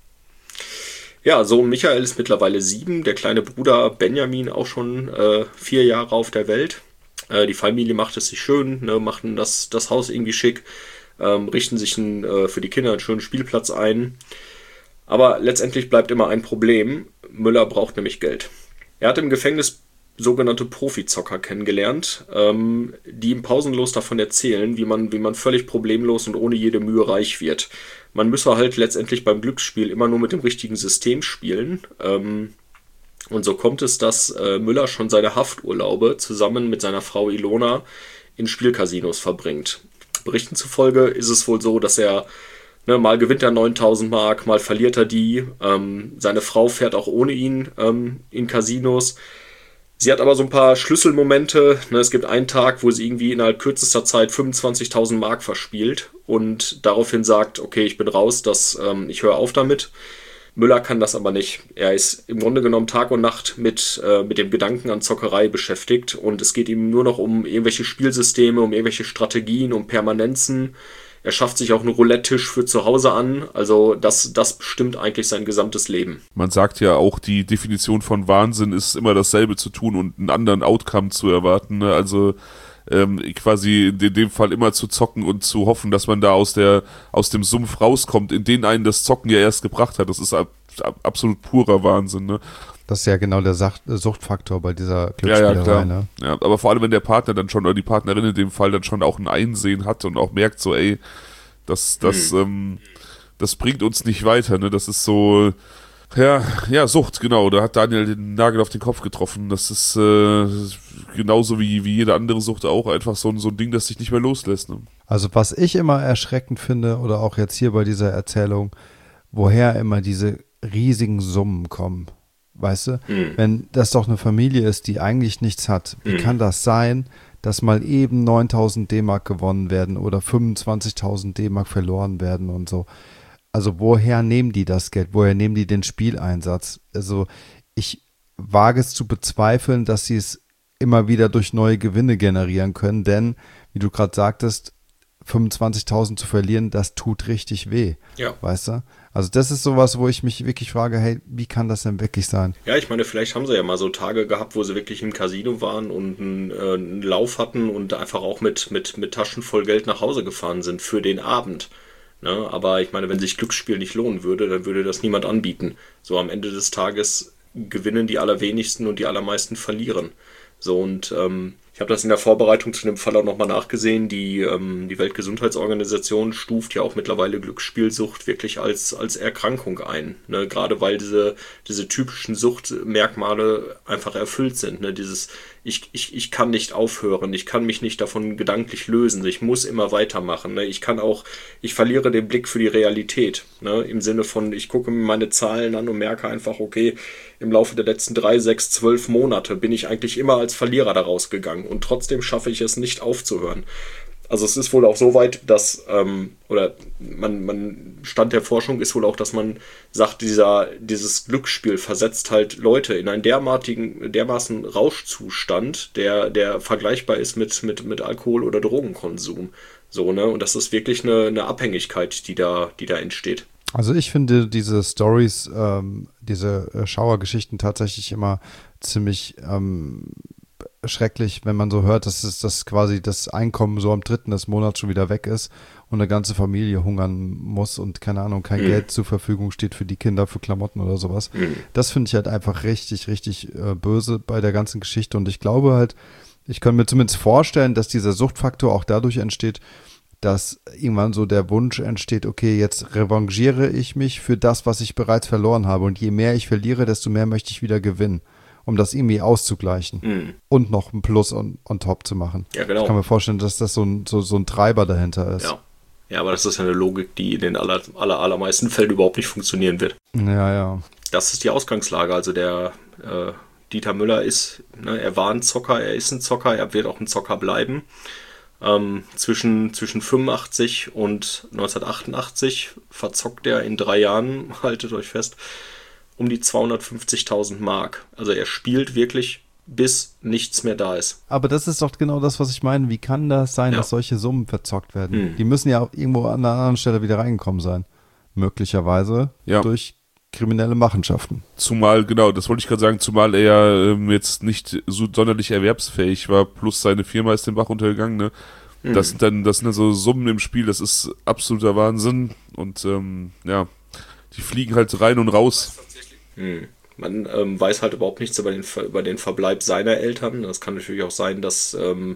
Ja, Sohn Michael ist mittlerweile 7, der kleine Bruder Benjamin auch schon 4 Jahre auf der Welt. Die Familie macht es sich schön, ne, machen das Haus irgendwie schick, richten sich für die Kinder einen schönen Spielplatz ein. Aber letztendlich bleibt immer ein Problem. Müller braucht nämlich Geld. Er hat im Gefängnis sogenannte Profizocker kennengelernt, die ihm pausenlos davon erzählen, wie man völlig problemlos und ohne jede Mühe reich wird. Man müsse halt letztendlich beim Glücksspiel immer nur mit dem richtigen System spielen. Und so kommt es, dass Müller schon seine Hafturlaube zusammen mit seiner Frau Ilona in Spielcasinos verbringt. Berichten zufolge ist es wohl so, dass er mal gewinnt er 9.000 Mark, mal verliert er die. Seine Frau fährt auch ohne ihn in Casinos. Sie hat aber so ein paar Schlüsselmomente. Es gibt einen Tag, wo sie irgendwie innerhalb kürzester Zeit 25.000 Mark verspielt und daraufhin sagt, okay, ich bin raus, ich höre auf damit. Müller kann das aber nicht. Er ist im Grunde genommen Tag und Nacht mit dem Gedanken an Zockerei beschäftigt und es geht ihm nur noch um irgendwelche Spielsysteme, um irgendwelche Strategien, um Permanenzen. Er schafft sich auch einen Roulette-Tisch für zu Hause an. Also das bestimmt eigentlich sein gesamtes Leben.
Man sagt ja auch, die Definition von Wahnsinn ist immer dasselbe zu tun und einen anderen Outcome zu erwarten. Ne? Also quasi in dem Fall immer zu zocken und zu hoffen, dass man da aus dem Sumpf rauskommt, in den einen das Zocken ja erst gebracht hat. Das ist absolut purer Wahnsinn. Ne? Das
ist ja genau der Suchtfaktor bei dieser Glücksspielerei.
Ja, klar.
Ne?
Ja, aber vor allem, wenn der Partner dann schon, oder die Partnerin in dem Fall dann schon auch ein Einsehen hat und auch merkt so, ey, das bringt uns nicht weiter. Ne? Das ist so... Ja, Sucht, genau. Da hat Daniel den Nagel auf den Kopf getroffen. Das ist genauso wie jede andere Sucht auch einfach so ein Ding, das sich nicht mehr loslässt. Ne?
Also was ich immer erschreckend finde, oder auch jetzt hier bei dieser Erzählung, woher immer diese riesigen Summen kommen. Weißt du? Wenn das doch eine Familie ist, die eigentlich nichts hat, wie kann das sein, dass mal eben 9.000 D-Mark gewonnen werden oder 25.000 D-Mark verloren werden und so. Also woher nehmen die das Geld? Woher nehmen die den Spieleinsatz? Also ich wage es zu bezweifeln, dass sie es immer wieder durch neue Gewinne generieren können, denn, wie du gerade sagtest, 25.000 zu verlieren, das tut richtig weh,
Ja.
weißt du? Also das ist sowas, wo ich mich wirklich frage, hey, wie kann das denn wirklich sein?
Ja, ich meine, vielleicht haben sie ja mal so Tage gehabt, wo sie wirklich im Casino waren und einen Lauf hatten und einfach auch mit Taschen voll Geld nach Hause gefahren sind für den Abend. Ne? Aber ich meine, wenn sich Glücksspiel nicht lohnen würde, dann würde das niemand anbieten. So am Ende des Tages gewinnen die allerwenigsten und die allermeisten verlieren. So und ich habe das in der Vorbereitung zu dem Fall auch nochmal nachgesehen. Die Weltgesundheitsorganisation stuft ja auch mittlerweile Glücksspielsucht wirklich als Erkrankung ein. Ne? Gerade weil diese typischen Suchtmerkmale einfach erfüllt sind. Ne? Ich kann nicht aufhören, ich kann mich nicht davon gedanklich lösen, ich muss immer weitermachen. Ne? Ich verliere den Blick für die Realität. Ne? Im Sinne von, ich gucke mir meine Zahlen an und merke einfach, okay, im Laufe der letzten 3, 6, 12 Monate bin ich eigentlich immer als Verlierer daraus gegangen und trotzdem schaffe ich es nicht aufzuhören. Also es ist wohl auch so weit, dass, Stand der Forschung ist wohl auch, dass man sagt, dieses Glücksspiel versetzt halt Leute in einen dermaßen Rauschzustand, der vergleichbar ist mit Alkohol- oder Drogenkonsum. So, ne? Und das ist wirklich eine Abhängigkeit, die da entsteht.
Also ich finde diese Stories, diese Schauergeschichten tatsächlich immer ziemlich schrecklich, wenn man so hört, dass quasi das Einkommen so am 3. des Monats schon wieder weg ist und eine ganze Familie hungern muss und keine Ahnung, kein Geld zur Verfügung steht für die Kinder, für Klamotten oder sowas. Das finde ich halt einfach richtig, richtig böse bei der ganzen Geschichte und ich glaube halt, ich kann mir zumindest vorstellen, dass dieser Suchtfaktor auch dadurch entsteht, dass irgendwann so der Wunsch entsteht, okay, jetzt revanchiere ich mich für das, was ich bereits verloren habe. Und je mehr ich verliere, desto mehr möchte ich wieder gewinnen, um das irgendwie auszugleichen und noch ein Plus on top zu machen.
Ja, genau.
Ich kann mir vorstellen, dass das so ein Treiber dahinter ist.
Ja. Ja, aber das ist ja eine Logik, die in den allermeisten Fällen überhaupt nicht funktionieren wird.
Ja, ja.
Das ist die Ausgangslage. Also der Dieter Müller ist, ne, er war ein Zocker, er ist ein Zocker, er wird auch ein Zocker bleiben. Zwischen 85 und 1988 verzockt er in 3 Jahren, haltet euch fest, um die 250.000 Mark. Also er spielt wirklich, bis nichts mehr da ist.
Aber das ist doch genau das, was ich meine. Wie kann das sein, dass solche Summen verzockt werden? Die müssen ja auch irgendwo an einer anderen Stelle wieder reingekommen sein. Möglicherweise durch kriminelle Machenschaften.
Zumal, genau, das wollte ich gerade sagen, zumal er ja jetzt nicht so sonderlich erwerbsfähig war, plus seine Firma ist den Bach untergegangen, ne? Das sind dann so Summen im Spiel, das ist absoluter Wahnsinn und die fliegen halt rein und raus.
Man weiß halt überhaupt nichts über den Verbleib seiner Eltern. Das kann natürlich auch sein, dass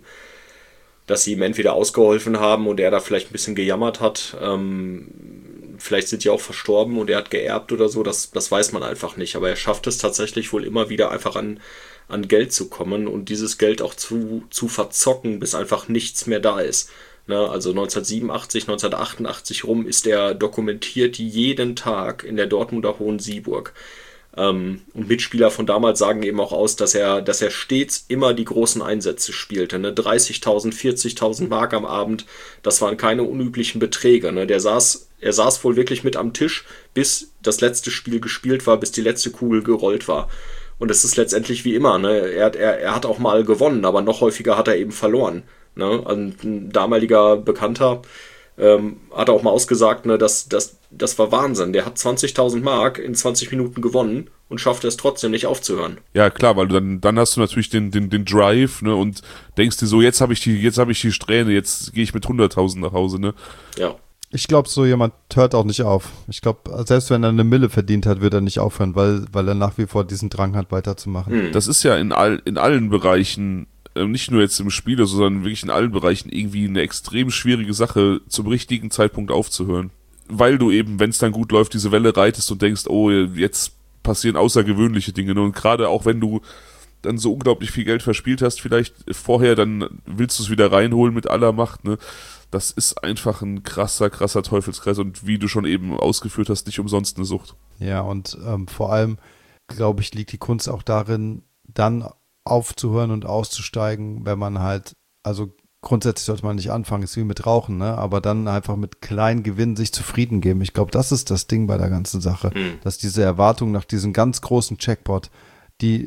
sie ihm entweder ausgeholfen haben und er da vielleicht ein bisschen gejammert hat. Vielleicht sind die auch verstorben und er hat geerbt oder so, das weiß man einfach nicht. Aber er schafft es tatsächlich wohl immer wieder einfach an Geld zu kommen und dieses Geld auch zu verzocken, bis einfach nichts mehr da ist. Ne? Also 1987, 1988 rum ist er dokumentiert jeden Tag in der Dortmunder Hohensieburg. Und Mitspieler von damals sagen eben auch aus, dass er stets immer die großen Einsätze spielte. Ne? 30.000, 40.000 Mark am Abend, das waren keine unüblichen Beträge. Ne? Er saß wohl wirklich mit am Tisch, bis das letzte Spiel gespielt war, bis die letzte Kugel gerollt war. Und es ist letztendlich wie immer. Ne? Er hat auch mal gewonnen, aber noch häufiger hat er eben verloren. Ne? Ein damaliger Bekannter hat auch mal ausgesagt, ne, das war Wahnsinn. Der hat 20.000 Mark in 20 Minuten gewonnen und schafft es trotzdem nicht aufzuhören.
Ja, klar, weil dann hast du natürlich den Drive, ne, und denkst dir so, jetzt habe ich die Strähne, jetzt gehe ich mit 100.000 nach Hause, ne?
Ja.
Ich glaube, so jemand hört auch nicht auf. Ich glaube, selbst wenn er eine Mille verdient hat, wird er nicht aufhören, weil er nach wie vor diesen Drang hat, weiterzumachen.
Das ist ja in allen Bereichen, nicht nur jetzt im Spiel, sondern wirklich in allen Bereichen irgendwie eine extrem schwierige Sache, zum richtigen Zeitpunkt aufzuhören. Weil du eben, wenn es dann gut läuft, diese Welle reitest und denkst, oh, jetzt passieren außergewöhnliche Dinge. Ne? Und gerade auch wenn du dann so unglaublich viel Geld verspielt hast, vielleicht vorher, dann willst du es wieder reinholen mit aller Macht. Ne? Das ist einfach ein krasser Teufelskreis und wie du schon eben ausgeführt hast, nicht umsonst eine Sucht.
Ja, und vor allem, glaube ich, liegt die Kunst auch darin, dann aufzuhören und auszusteigen, wenn man halt also grundsätzlich sollte man nicht anfangen, ist wie mit Rauchen, ne? Aber dann einfach mit kleinen Gewinnen sich zufrieden geben. Ich glaube, das ist das Ding bei der ganzen Sache, dass diese Erwartung nach diesem ganz großen Jackpot, die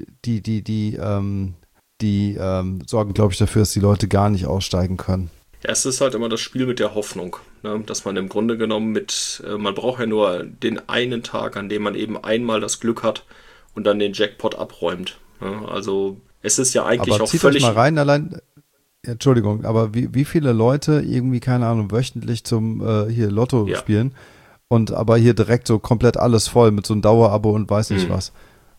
sorgen, glaube ich, dafür, dass die Leute gar nicht aussteigen können.
Ja, es ist halt immer das Spiel mit der Hoffnung, ne? Dass man im Grunde genommen man braucht ja nur den einen Tag, an dem man eben einmal das Glück hat und dann den Jackpot abräumt. Ne? Also es ist ja eigentlich
aber
auch
zieht
völlig...
euch mal rein, allein, Entschuldigung, aber wie viele Leute irgendwie, keine Ahnung, wöchentlich zum hier Lotto spielen und aber hier direkt so komplett alles voll mit so einem Dauerabo und weiß nicht was.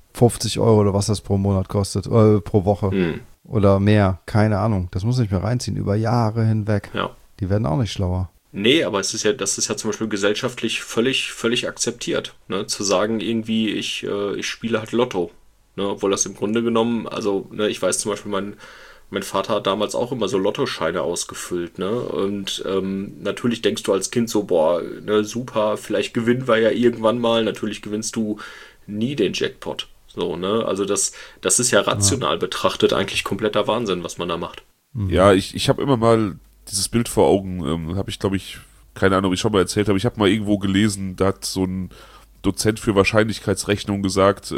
50 Euro oder was das pro Monat kostet, pro Woche oder mehr, keine Ahnung. Das muss ich mir reinziehen, über Jahre hinweg.
Ja.
Die werden auch nicht schlauer.
Nee, aber das ist ja zum Beispiel gesellschaftlich völlig akzeptiert, ne? Zu sagen irgendwie, ich spiele halt Lotto, ne? Obwohl das im Grunde genommen, also ne, ich weiß zum Beispiel, mein Vater hat damals auch immer so Lottoscheine ausgefüllt, ne? Und natürlich denkst du als Kind so, boah, ne, super, vielleicht gewinnen wir ja irgendwann mal. Natürlich gewinnst du nie den Jackpot. So, ne? Also das ist ja rational betrachtet eigentlich kompletter Wahnsinn, was man da macht.
Ja, ich habe immer mal dieses Bild vor Augen, habe ich, glaube ich, keine Ahnung, ob ich schon mal erzählt habe, ich habe mal irgendwo gelesen, da hat so ein Dozent für Wahrscheinlichkeitsrechnung gesagt,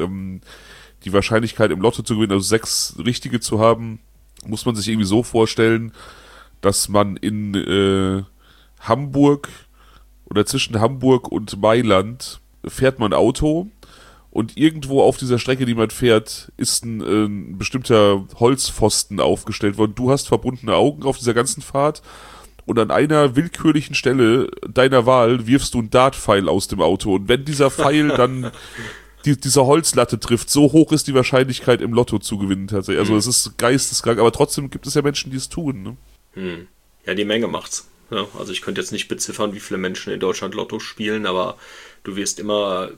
die Wahrscheinlichkeit im Lotto zu gewinnen, also 6 richtige zu haben, muss man sich irgendwie so vorstellen, dass man in Hamburg oder zwischen Hamburg und Mailand fährt man Auto und irgendwo auf dieser Strecke, die man fährt, ist ein bestimmter Holzpfosten aufgestellt worden. Du hast verbundene Augen auf dieser ganzen Fahrt und an einer willkürlichen Stelle deiner Wahl wirfst du einen Dartpfeil aus dem Auto und wenn dieser Pfeil dann diese Holzlatte trifft, so hoch ist die Wahrscheinlichkeit im Lotto zu gewinnen tatsächlich. Also es ist geisteskrank, aber trotzdem gibt es ja Menschen, die es tun. Ne?
Ja, die Menge macht's. Ja, also ich könnte jetzt nicht beziffern, wie viele Menschen in Deutschland Lotto spielen, aber du wirst immer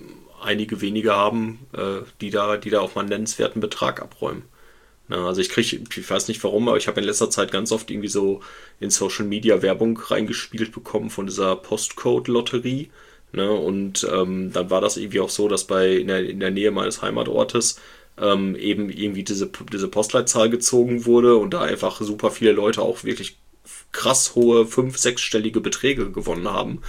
einige wenige haben, die da auch mal einen nennenswerten Betrag abräumen. Na, also ich weiß nicht warum, aber ich habe in letzter Zeit ganz oft irgendwie so in Social Media Werbung reingespielt bekommen von dieser Postcode-Lotterie. Ne? Und dann war das irgendwie auch so, dass in der Nähe meines Heimatortes eben irgendwie diese Postleitzahl gezogen wurde und da einfach super viele Leute auch wirklich krass hohe 5-, 6-stellige Beträge gewonnen haben.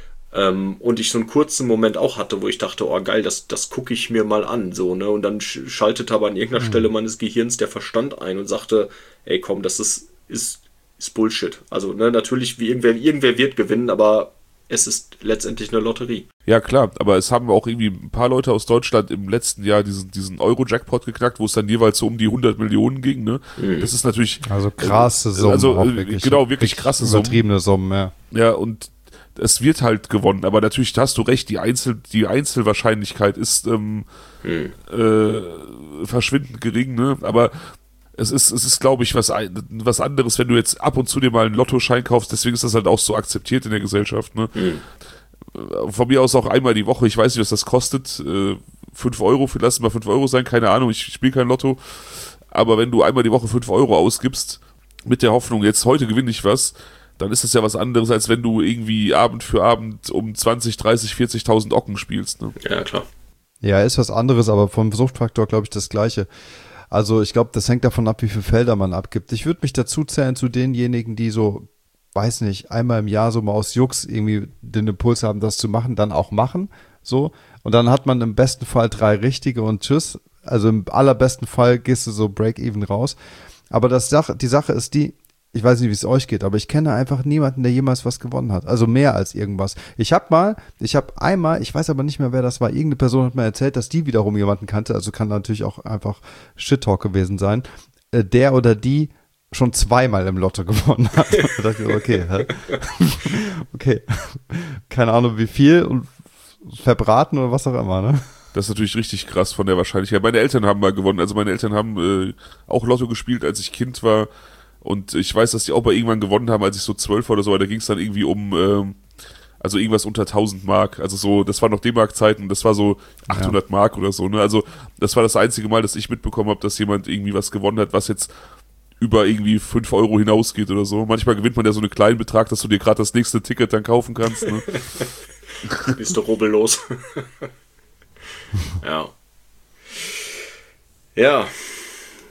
Und ich so einen kurzen Moment auch hatte, wo ich dachte, oh geil, das gucke ich mir mal an, so, ne? Und dann schaltete aber an irgendeiner Stelle meines Gehirns der Verstand ein und sagte, ey komm, das ist Bullshit. Also, ne, natürlich, irgendwer wird gewinnen, aber es ist letztendlich eine Lotterie.
Ja, klar, aber es haben auch irgendwie ein paar Leute aus Deutschland im letzten Jahr diesen Euro-Jackpot geknackt, wo es dann jeweils so um die 100 Millionen ging, ne? Das ist natürlich...
Also krasse Summen.
Also genau, wirklich krasse Summen.
Übertriebene Summen, ja.
Ja, und es wird halt gewonnen, aber natürlich, da hast du recht, die Einzelwahrscheinlichkeit ist verschwindend gering, ne? Aber es ist, glaube ich, was anderes, wenn du jetzt ab und zu dir mal einen Lottoschein kaufst, deswegen ist das halt auch so akzeptiert in der Gesellschaft, ne? Von mir aus auch einmal die Woche, ich weiß nicht, was das kostet, 5 Euro, lass es mal 5 Euro sein, keine Ahnung, ich spiele kein Lotto, aber wenn du einmal die Woche 5 Euro ausgibst, mit der Hoffnung, jetzt heute gewinne ich was, dann ist das ja was anderes, als wenn du irgendwie Abend für Abend um 20, 30, 40.000 Ocken spielst, ne?
Ja, klar.
Ja, ist was anderes, aber vom Suchtfaktor, glaube ich, das Gleiche. Also ich glaube, das hängt davon ab, wie viele Felder man abgibt. Ich würde mich dazu zählen zu denjenigen, die so, weiß nicht, einmal im Jahr so mal aus Jux irgendwie den Impuls haben, das zu machen, dann auch machen, so. Und dann hat man im besten Fall 3 richtige und tschüss. Also im allerbesten Fall gehst du so Break-Even raus. Aber die Sache ist die, ich weiß nicht, wie es euch geht, aber ich kenne einfach niemanden, der jemals was gewonnen hat. Also mehr als irgendwas. Ich habe einmal, ich weiß aber nicht mehr, wer das war, irgendeine Person hat mir erzählt, dass die wiederum jemanden kannte, also kann natürlich auch einfach Shit-Talk gewesen sein, der oder die schon 2-mal im Lotto gewonnen hat. Da dachte ich, okay, okay, keine Ahnung wie viel und verbraten oder was auch immer, ne?
Das ist natürlich richtig krass von der Wahrscheinlichkeit. Meine Eltern haben mal gewonnen, also meine Eltern haben auch Lotto gespielt, als ich Kind war. Und ich weiß, dass die auch mal irgendwann gewonnen haben, als ich so 12 war oder so, aber da ging es dann irgendwie um, also irgendwas unter 1000 Mark. Also so, das war noch D-Mark-Zeiten, das war so 800 Mark oder so, ne? Also das war das einzige Mal, dass ich mitbekommen habe, dass jemand irgendwie was gewonnen hat, was jetzt über irgendwie 5 Euro hinausgeht oder so. Manchmal gewinnt man ja so einen kleinen Betrag, dass du dir gerade das nächste Ticket dann kaufen kannst, ne?
Bist du rubbellos. Ja. Ja.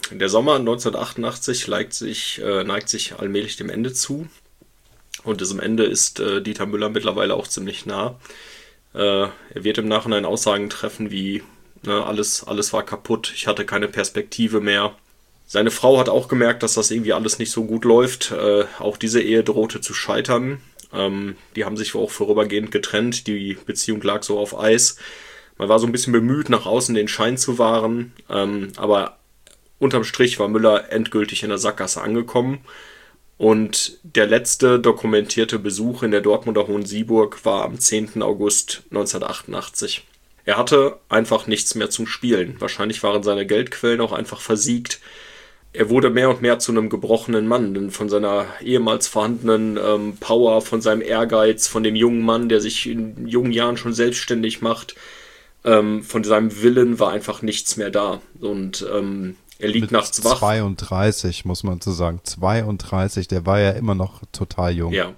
Der Sommer 1988 neigt sich allmählich dem Ende zu. Und diesem Ende ist Dieter Müller mittlerweile auch ziemlich nah. Er wird im Nachhinein Aussagen treffen wie, ne, alles war kaputt, ich hatte keine Perspektive mehr. Seine Frau hat auch gemerkt, dass das irgendwie alles nicht so gut läuft. Auch diese Ehe drohte zu scheitern. Die haben sich auch vorübergehend getrennt. Die Beziehung lag so auf Eis. Man war so ein bisschen bemüht, nach außen den Schein zu wahren. Aber unterm Strich war Müller endgültig in der Sackgasse angekommen. Und der letzte dokumentierte Besuch in der Dortmunder Hohensieburg war am 10. August 1988. Er hatte einfach nichts mehr zum Spielen. Wahrscheinlich waren seine Geldquellen auch einfach versiegt. Er wurde mehr und mehr zu einem gebrochenen Mann, denn von seiner ehemals vorhandenen Power, von seinem Ehrgeiz, von dem jungen Mann, der sich in jungen Jahren schon selbstständig macht, von seinem Willen war einfach nichts mehr da. Und er liegt nachts wach.
32, muss man so sagen. 32, der war ja immer noch total jung.
Ja.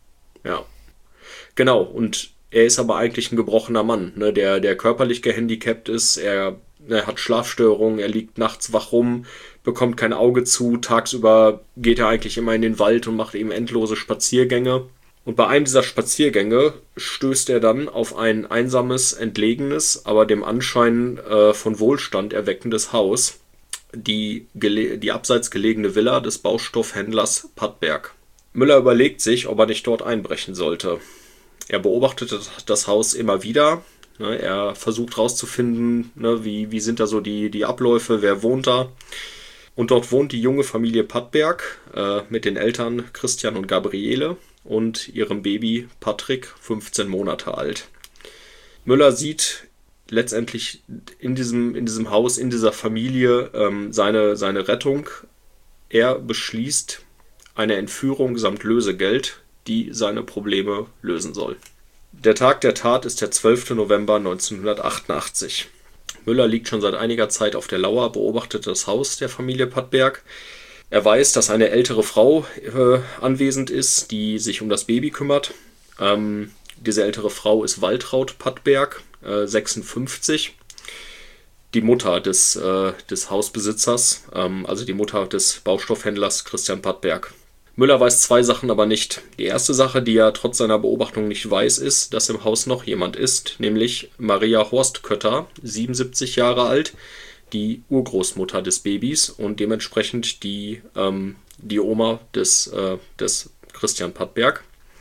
Genau, und er ist aber eigentlich ein gebrochener Mann, ne, der körperlich gehandicapt ist. Er hat Schlafstörungen, er liegt nachts wach rum, bekommt kein Auge zu. Tagsüber geht er eigentlich immer in den Wald und macht eben endlose Spaziergänge. Und bei einem dieser Spaziergänge stößt er dann auf ein einsames, entlegenes, aber dem Anschein von Wohlstand erweckendes Haus. Die abseits gelegene Villa des Baustoffhändlers Pattberg. Müller überlegt sich, ob er nicht dort einbrechen sollte. Er beobachtet das Haus immer wieder. Er versucht herauszufinden, wie sind da so die Abläufe, wer wohnt da. Und dort wohnt die junge Familie Pattberg mit den Eltern Christian und Gabriele und ihrem Baby Patrick, 15 Monate alt. Müller sieht letztendlich in diesem Haus, in dieser Familie seine Rettung. Er beschließt eine Entführung samt Lösegeld, die seine Probleme lösen soll. Der Tag der Tat ist der 12. November 1988. Müller liegt schon seit einiger Zeit auf der Lauer, beobachtet das Haus der Familie Pattberg. Er weiß, dass eine ältere Frau anwesend ist, die sich um das Baby kümmert. Diese ältere Frau ist Waltraud Pattberg, 56, die Mutter des Hausbesitzers, also die Mutter des Baustoffhändlers Christian Pattberg. Müller weiß zwei Sachen aber nicht. Die erste Sache, die er trotz seiner Beobachtung nicht weiß, ist, dass im Haus noch jemand ist, nämlich Maria Horstkötter, 77 Jahre alt, die Urgroßmutter des Babys und dementsprechend die Oma des Christian Pattberg.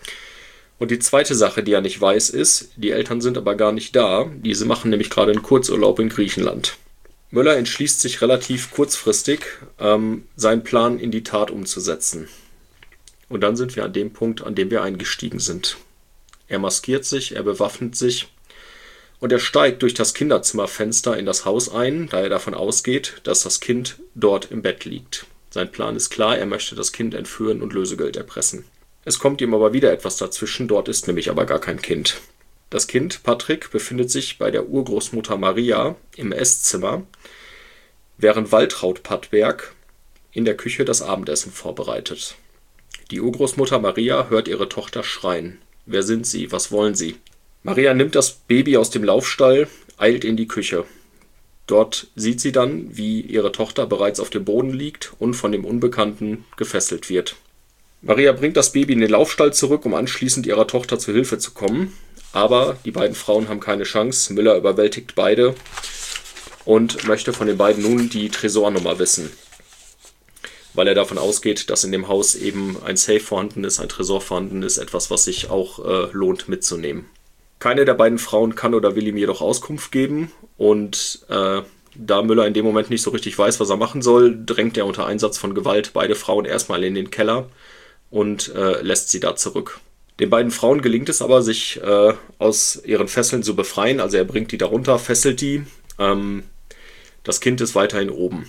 Und die zweite Sache, die er nicht weiß, ist, die Eltern sind aber gar nicht da. Diese machen nämlich gerade einen Kurzurlaub in Griechenland. Müller entschließt sich relativ kurzfristig, seinen Plan in die Tat umzusetzen. Und dann sind wir an dem Punkt, an dem wir eingestiegen sind. Er maskiert sich, er bewaffnet sich und er steigt durch das Kinderzimmerfenster in das Haus ein, da er davon ausgeht, dass das Kind dort im Bett liegt. Sein Plan ist klar, er möchte das Kind entführen und Lösegeld erpressen. Es kommt ihm aber wieder etwas dazwischen, dort ist nämlich aber gar kein Kind. Das Kind, Patrick, befindet sich bei der Urgroßmutter Maria im Esszimmer, während Waltraud Pattberg in der Küche das Abendessen vorbereitet. Die Urgroßmutter Maria hört ihre Tochter schreien. Wer sind Sie? Was wollen Sie? Maria nimmt das Baby aus dem Laufstall, eilt in die Küche. Dort sieht sie dann, wie ihre Tochter bereits auf dem Boden liegt und von dem Unbekannten gefesselt wird. Maria bringt das Baby in den Laufstall zurück, um anschließend ihrer Tochter zu Hilfe zu kommen. Aber die beiden Frauen haben keine Chance. Müller überwältigt beide und möchte von den beiden nun die Tresornummer wissen, weil er davon ausgeht, dass in dem Haus eben ein Safe vorhanden ist, ein Tresor vorhanden ist, etwas, was sich auch lohnt mitzunehmen. Keine der beiden Frauen kann oder will ihm jedoch Auskunft geben und da Müller in dem Moment nicht so richtig weiß, was er machen soll, drängt er unter Einsatz von Gewalt beide Frauen erstmal in den Keller und lässt sie da zurück. Den beiden Frauen gelingt es aber, sich aus ihren Fesseln zu befreien, also er bringt die darunter, fesselt die. Das Kind ist weiterhin oben.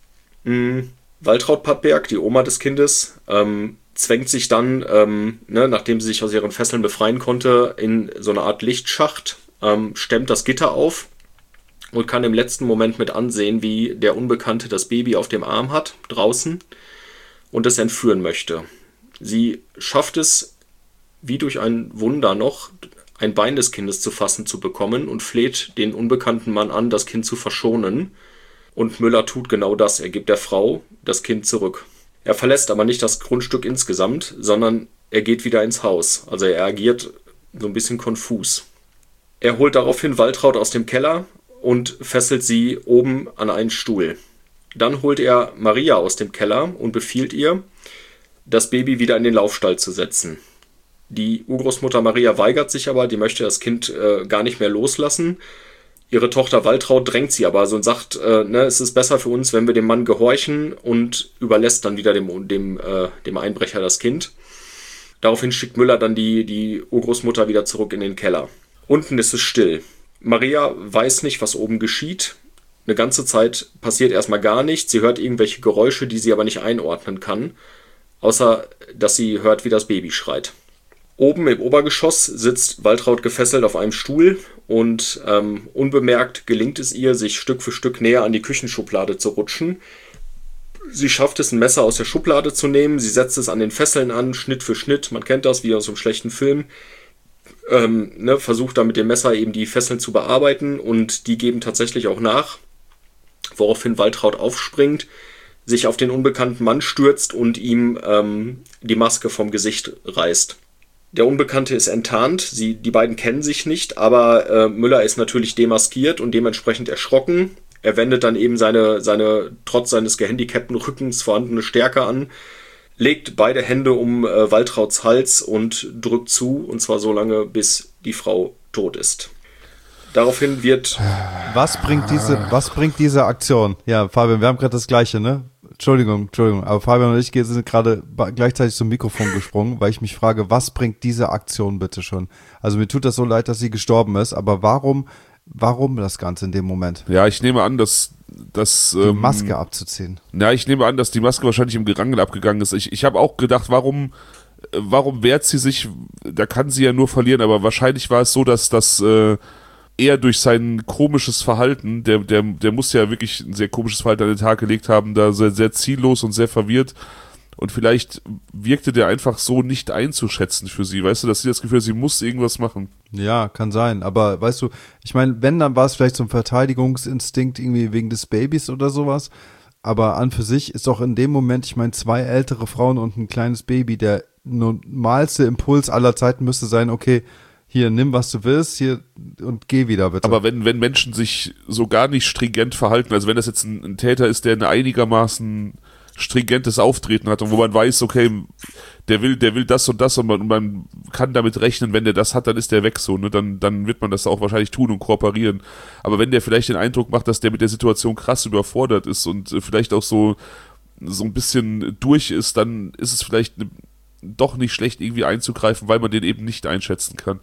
Waltraud Pattberg, die Oma des Kindes, zwängt sich dann, nachdem sie sich aus ihren Fesseln befreien konnte, in so eine Art Lichtschacht, stemmt das Gitter auf und kann im letzten Moment mit ansehen, wie der Unbekannte das Baby auf dem Arm hat, draußen, und es entführen möchte. Sie schafft es, wie durch ein Wunder noch, ein Bein des Kindes zu fassen zu bekommen und fleht den unbekannten Mann an, das Kind zu verschonen. Und Müller tut genau das. Er gibt der Frau das Kind zurück. Er verlässt aber nicht das Grundstück insgesamt, sondern er geht wieder ins Haus. Also er agiert so ein bisschen konfus. Er holt daraufhin Waltraud aus dem Keller und fesselt sie oben an einen Stuhl. Dann holt er Maria aus dem Keller und befiehlt ihr, das Baby wieder in den Laufstall zu setzen. Die Urgroßmutter Maria weigert sich aber, die möchte das Kind gar nicht mehr loslassen. Ihre Tochter Waltraud drängt sie aber so und sagt, es ist besser für uns, wenn wir dem Mann gehorchen, und überlässt dann wieder dem Einbrecher das Kind. Daraufhin schickt Müller dann die Urgroßmutter wieder zurück in den Keller. Unten ist es still. Maria weiß nicht, was oben geschieht. Eine ganze Zeit passiert erstmal gar nichts. Sie hört irgendwelche Geräusche, die sie aber nicht einordnen kann, außer dass sie hört, wie das Baby schreit. Oben im Obergeschoss sitzt Waltraud gefesselt auf einem Stuhl und unbemerkt gelingt es ihr, sich Stück für Stück näher an die Küchenschublade zu rutschen. Sie schafft es, ein Messer aus der Schublade zu nehmen, sie setzt es an den Fesseln an, Schnitt für Schnitt, man kennt das wie aus einem schlechten Film, versucht dann mit dem Messer eben die Fesseln zu bearbeiten, und die geben tatsächlich auch nach, woraufhin Waltraud aufspringt, sich auf den unbekannten Mann stürzt und ihm die Maske vom Gesicht reißt. Der Unbekannte ist enttarnt, die beiden kennen sich nicht, aber Müller ist natürlich demaskiert und dementsprechend erschrocken. Er wendet dann eben seine trotz seines gehandicapten Rückens vorhandene Stärke an, legt beide Hände um Waltrauds Hals und drückt zu, und zwar so lange, bis die Frau tot ist. Daraufhin wird...
Was bringt diese Aktion? Ja, Fabian, wir haben gerade das Gleiche, ne? Entschuldigung, aber Fabian und ich sind gerade gleichzeitig zum Mikrofon gesprungen, weil ich mich frage, was bringt diese Aktion bitte schon? Also mir tut das so leid, dass sie gestorben ist, aber warum das Ganze in dem Moment?
Ja, ich nehme an, dass
die Maske abzuziehen.
Ja, ich nehme an, dass die Maske wahrscheinlich im Gerangel abgegangen ist. Ich habe auch gedacht, warum wehrt sie sich? Da kann sie ja nur verlieren, aber wahrscheinlich war es so, dass das er durch sein komisches Verhalten, der muss ja wirklich ein sehr komisches Verhalten an den Tag gelegt haben, da sehr, sehr ziellos und sehr verwirrt, und vielleicht wirkte der einfach so nicht einzuschätzen für sie, weißt du, dass sie das Gefühl hat, sie muss irgendwas machen.
Ja, kann sein, aber weißt du, ich meine, wenn, dann war es vielleicht so ein Verteidigungsinstinkt irgendwie wegen des Babys oder sowas, aber an für sich ist doch in dem Moment, ich meine, 2 ältere Frauen und ein kleines Baby, der normalste Impuls aller Zeiten müsste sein, okay, hier, nimm, was du willst, hier, und geh wieder, bitte.
Aber wenn Menschen sich so gar nicht stringent verhalten, also wenn das jetzt ein Täter ist, der ein einigermaßen stringentes Auftreten hat und wo man weiß, okay, der will das und das, und man kann damit rechnen, wenn der das hat, dann ist der weg, so, ne, dann wird man das auch wahrscheinlich tun und kooperieren. Aber wenn der vielleicht den Eindruck macht, dass der mit der Situation krass überfordert ist und vielleicht auch so ein bisschen durch ist, dann ist es vielleicht doch nicht schlecht, irgendwie einzugreifen, weil man den eben nicht einschätzen kann.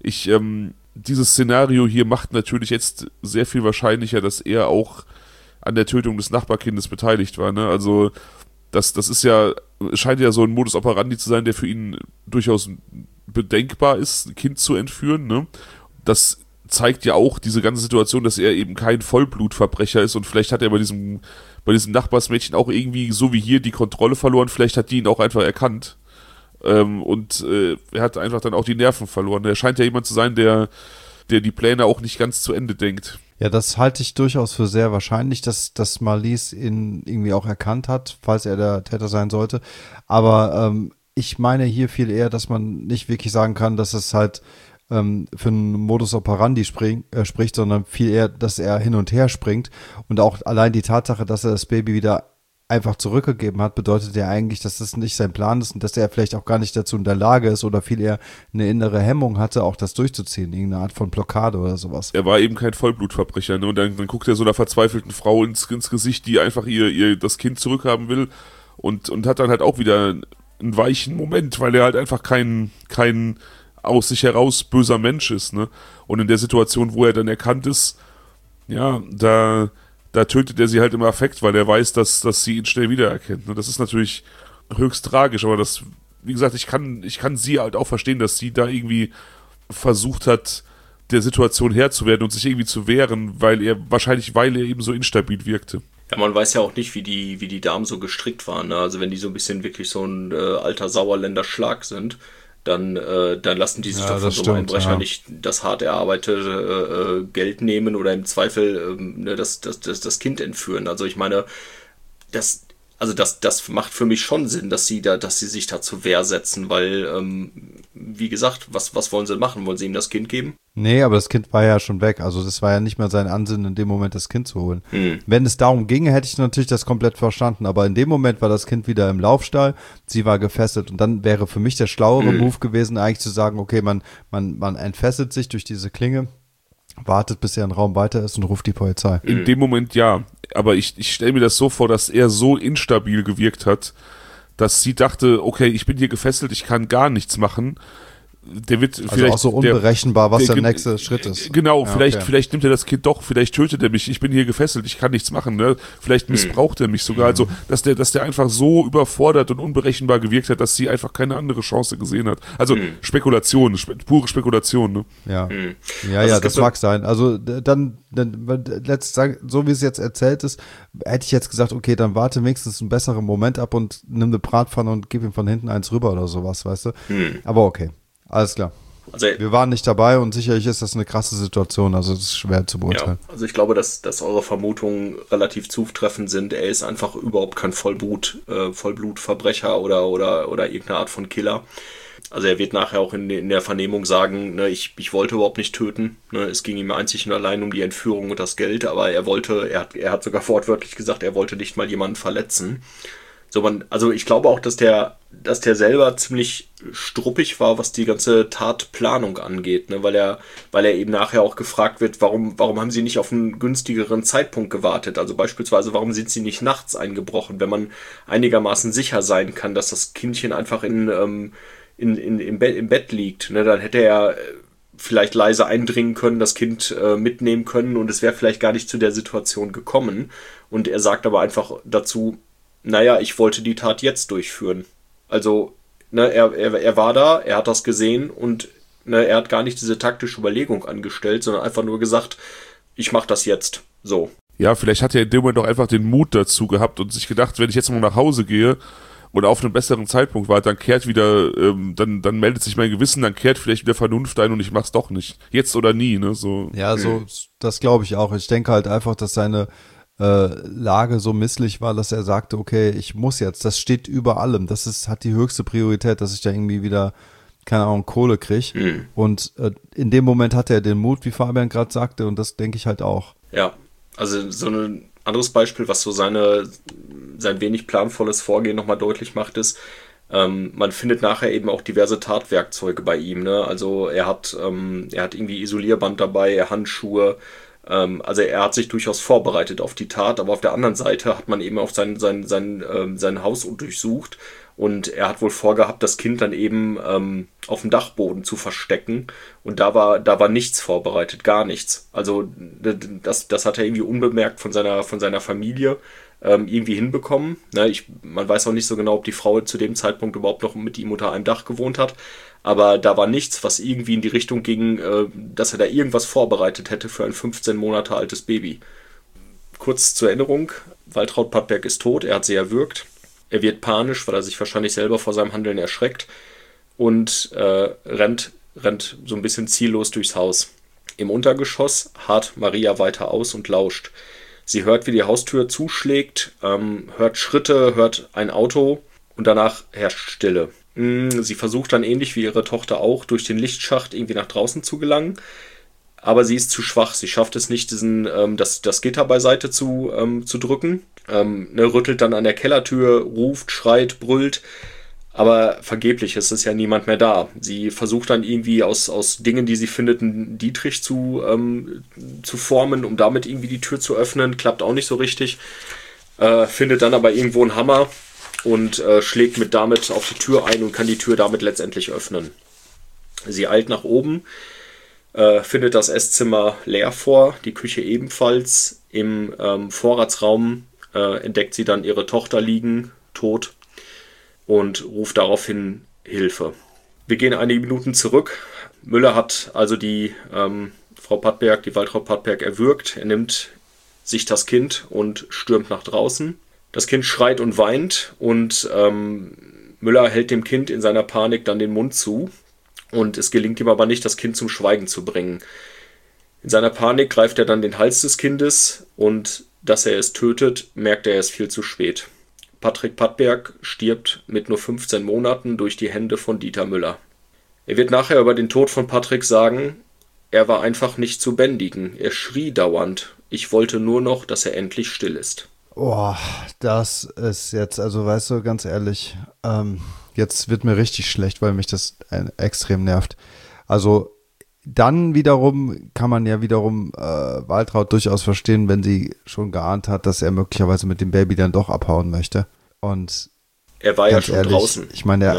Dieses Szenario hier macht natürlich jetzt sehr viel wahrscheinlicher, dass er auch an der Tötung des Nachbarkindes beteiligt war, ne? Also das ist ja, scheint ja so ein Modus operandi zu sein, der für ihn durchaus bedenkbar ist, ein Kind zu entführen, ne? Das zeigt ja auch diese ganze Situation, dass er eben kein Vollblutverbrecher ist, und vielleicht hat er bei diesem Nachbarsmädchen auch irgendwie, so wie hier, die Kontrolle verloren, vielleicht hat die ihn auch einfach erkannt. Und er hat einfach dann auch die Nerven verloren. Er scheint ja jemand zu sein, der die Pläne auch nicht ganz zu Ende denkt.
Ja, das halte ich durchaus für sehr wahrscheinlich, dass Marlies ihn irgendwie auch erkannt hat, falls er der Täter sein sollte. Aber ich meine hier viel eher, dass man nicht wirklich sagen kann, dass es halt für einen Modus operandi spricht, sondern viel eher, dass er hin und her springt. Und auch allein die Tatsache, dass er das Baby wieder einfach zurückgegeben hat, bedeutet ja eigentlich, dass das nicht sein Plan ist und dass er vielleicht auch gar nicht dazu in der Lage ist oder viel eher eine innere Hemmung hatte, auch das durchzuziehen, irgendeine Art von Blockade oder sowas.
Er war eben kein Vollblutverbrecher, ne? Und dann guckt er so einer verzweifelten Frau ins Gesicht, die einfach ihr das Kind zurückhaben will, und hat dann halt auch wieder einen weichen Moment, weil er halt einfach kein aus sich heraus böser Mensch ist, ne? Und in der Situation, wo er dann erkannt ist, ja, da tötet er sie halt im Affekt, weil er weiß, dass sie ihn schnell wiedererkennt. Das ist natürlich höchst tragisch, aber das, wie gesagt, ich kann sie halt auch verstehen, dass sie da irgendwie versucht hat, der Situation Herr zu werden und sich irgendwie zu wehren, weil er eben so instabil wirkte.
Ja, man weiß ja auch nicht, wie die Damen so gestrickt waren, ne? Also wenn die so ein bisschen wirklich so ein alter Sauerländer Schlag sind, dann lassen die sich
Ja,
doch von
das
so einem
stimmt,
Einbrecher
ja.
nicht das hart erarbeitete Geld nehmen oder im Zweifel das Kind entführen. Also ich meine, das macht für mich schon Sinn, dass sie sich da zur Wehr setzen, weil, wie gesagt, was wollen sie machen? Wollen sie ihm das Kind geben?
Nee, aber das Kind war ja schon weg. Also das war ja nicht mehr sein Ansinnen, in dem Moment das Kind zu holen. Wenn es darum ginge, hätte ich natürlich das komplett verstanden. Aber in dem Moment war das Kind wieder im Laufstall, sie war gefesselt. Und dann wäre für mich der schlauere Move gewesen, eigentlich zu sagen, okay, man entfesselt sich durch diese Klinge, wartet, bis er ein Raum weiter ist und ruft die Polizei.
In dem Moment ja. Aber ich stelle mir das so vor, dass er so instabil gewirkt hat, dass sie dachte, okay, ich bin hier gefesselt, ich kann gar nichts machen. Der wird
Also
vielleicht
auch so unberechenbar, was der nächste Schritt ist.
Genau,
Ja,
vielleicht nimmt er das Kind doch, vielleicht tötet er mich, ich bin hier gefesselt, ich kann nichts machen, ne? Vielleicht missbraucht er mich sogar. Also, dass der einfach so überfordert und unberechenbar gewirkt hat, dass sie einfach keine andere Chance gesehen hat. Also Spekulation, pure Spekulation, ne?
Ja,
Also es
das
gibt
mag sein. Also dann let's sagen, so wie es jetzt erzählt ist, hätte ich jetzt gesagt, okay, dann warte wenigstens einen besseren Moment ab und nimm eine Bratpfanne und gib ihm von hinten eins rüber oder sowas, weißt du? Aber okay, alles klar.
Also,
Wir waren nicht dabei und sicherlich ist das eine krasse Situation, also es ist schwer zu beurteilen.
also ich glaube, dass eure Vermutungen relativ zutreffend sind. Er ist einfach überhaupt kein Vollblutverbrecher oder irgendeine Art von Killer. Also er wird nachher auch in der Vernehmung sagen, ne, ich wollte überhaupt nicht töten. Ne, es ging ihm einzig und allein um die Entführung und das Geld, aber er hat sogar wortwörtlich gesagt, er wollte nicht mal jemanden verletzen. Also ich glaube auch, dass der selber ziemlich struppig war, was die ganze Tatplanung angeht, ne? weil er eben nachher auch gefragt wird, warum haben sie nicht auf einen günstigeren Zeitpunkt gewartet? Also beispielsweise, warum sind sie nicht nachts eingebrochen, wenn man einigermaßen sicher sein kann, dass das Kindchen einfach im Bett liegt, ne? Dann hätte er vielleicht leise eindringen können, das Kind mitnehmen können und es wäre vielleicht gar nicht zu der Situation gekommen. Und er sagt aber einfach dazu, naja, ich wollte die Tat jetzt durchführen. Also, ne, er war da, er hat das gesehen und ne, er hat gar nicht diese taktische Überlegung angestellt, sondern einfach nur gesagt, ich mach das jetzt. So.
Ja, vielleicht hat er in dem Moment auch einfach den Mut dazu gehabt und sich gedacht, wenn ich jetzt mal nach Hause gehe und auf einen besseren Zeitpunkt warte, dann kehrt wieder, dann meldet sich mein Gewissen, dann kehrt vielleicht wieder Vernunft ein und ich mach's doch nicht. Jetzt oder nie, ne, so.
Ja, so, das glaube ich auch. Ich denke halt einfach, dass seine Lage so misslich war, dass er sagte, okay, ich muss jetzt, das steht über allem, hat die höchste Priorität, dass ich da irgendwie wieder, keine Ahnung, Kohle kriege. Und in dem Moment hatte er den Mut, wie Fabian gerade sagte, und das denke ich halt auch.
Ja, also so ein anderes Beispiel, was so sein wenig planvolles Vorgehen nochmal deutlich macht, ist, man findet nachher eben auch diverse Tatwerkzeuge bei ihm, ne? Also er hat irgendwie Isolierband dabei, Handschuhe. Also er hat sich durchaus vorbereitet auf die Tat, aber auf der anderen Seite hat man eben auch sein Haus durchsucht und er hat wohl vorgehabt, das Kind dann eben auf dem Dachboden zu verstecken und da war nichts vorbereitet, gar nichts. Also das hat er irgendwie unbemerkt von seiner Familie irgendwie hinbekommen. Ne, man weiß auch nicht so genau, ob die Frau zu dem Zeitpunkt überhaupt noch mit ihm unter einem Dach gewohnt hat. Aber da war nichts, was irgendwie in die Richtung ging, dass er da irgendwas vorbereitet hätte für ein 15 Monate altes Baby. Kurz zur Erinnerung, Waltraud Pattberg ist tot, er hat sie erwürgt. Er wird panisch, weil er sich wahrscheinlich selber vor seinem Handeln erschreckt und rennt so ein bisschen ziellos durchs Haus. Im Untergeschoss harrt Maria weiter aus und lauscht. Sie hört, wie die Haustür zuschlägt, hört Schritte, hört ein Auto und danach herrscht Stille. Sie versucht dann ähnlich wie ihre Tochter auch, durch den Lichtschacht irgendwie nach draußen zu gelangen. Aber sie ist zu schwach. Sie schafft es nicht, das Gitter beiseite zu drücken. Rüttelt dann an der Kellertür, ruft, schreit, brüllt. Aber vergeblich, es ist ja niemand mehr da. Sie versucht dann irgendwie aus Dingen, die sie findet, einen Dietrich zu formen, um damit irgendwie die Tür zu öffnen. Klappt auch nicht so richtig. Findet dann aber irgendwo einen Hammer und schlägt damit auf die Tür ein und kann die Tür damit letztendlich öffnen. Sie eilt nach oben, findet das Esszimmer leer vor, die Küche ebenfalls. Im Vorratsraum entdeckt sie dann ihre Tochter liegen, tot, und ruft daraufhin Hilfe. Wir gehen einige Minuten zurück. Müller hat also die Frau Pattberg, die Waltraud Pattberg, erwürgt. Er nimmt sich das Kind und stürmt nach draußen. Das Kind schreit und weint und Müller hält dem Kind in seiner Panik dann den Mund zu und es gelingt ihm aber nicht, das Kind zum Schweigen zu bringen. In seiner Panik greift er dann den Hals des Kindes und dass er es tötet, merkt er erst viel zu spät. Patrick Pattberg stirbt mit nur 15 Monaten durch die Hände von Dieter Müller. Er wird nachher über den Tod von Patrick sagen, er war einfach nicht zu bändigen. Er schrie dauernd. Ich wollte nur noch, dass er endlich still ist.
Boah, das ist jetzt, also weißt du, ganz ehrlich, jetzt wird mir richtig schlecht, weil mich das extrem nervt. Also dann wiederum kann man ja wiederum Waltraud durchaus verstehen, wenn sie schon geahnt hat, dass er möglicherweise mit dem Baby dann doch abhauen möchte. Und
er war ja schon
ehrlich,
draußen.
Ich meine,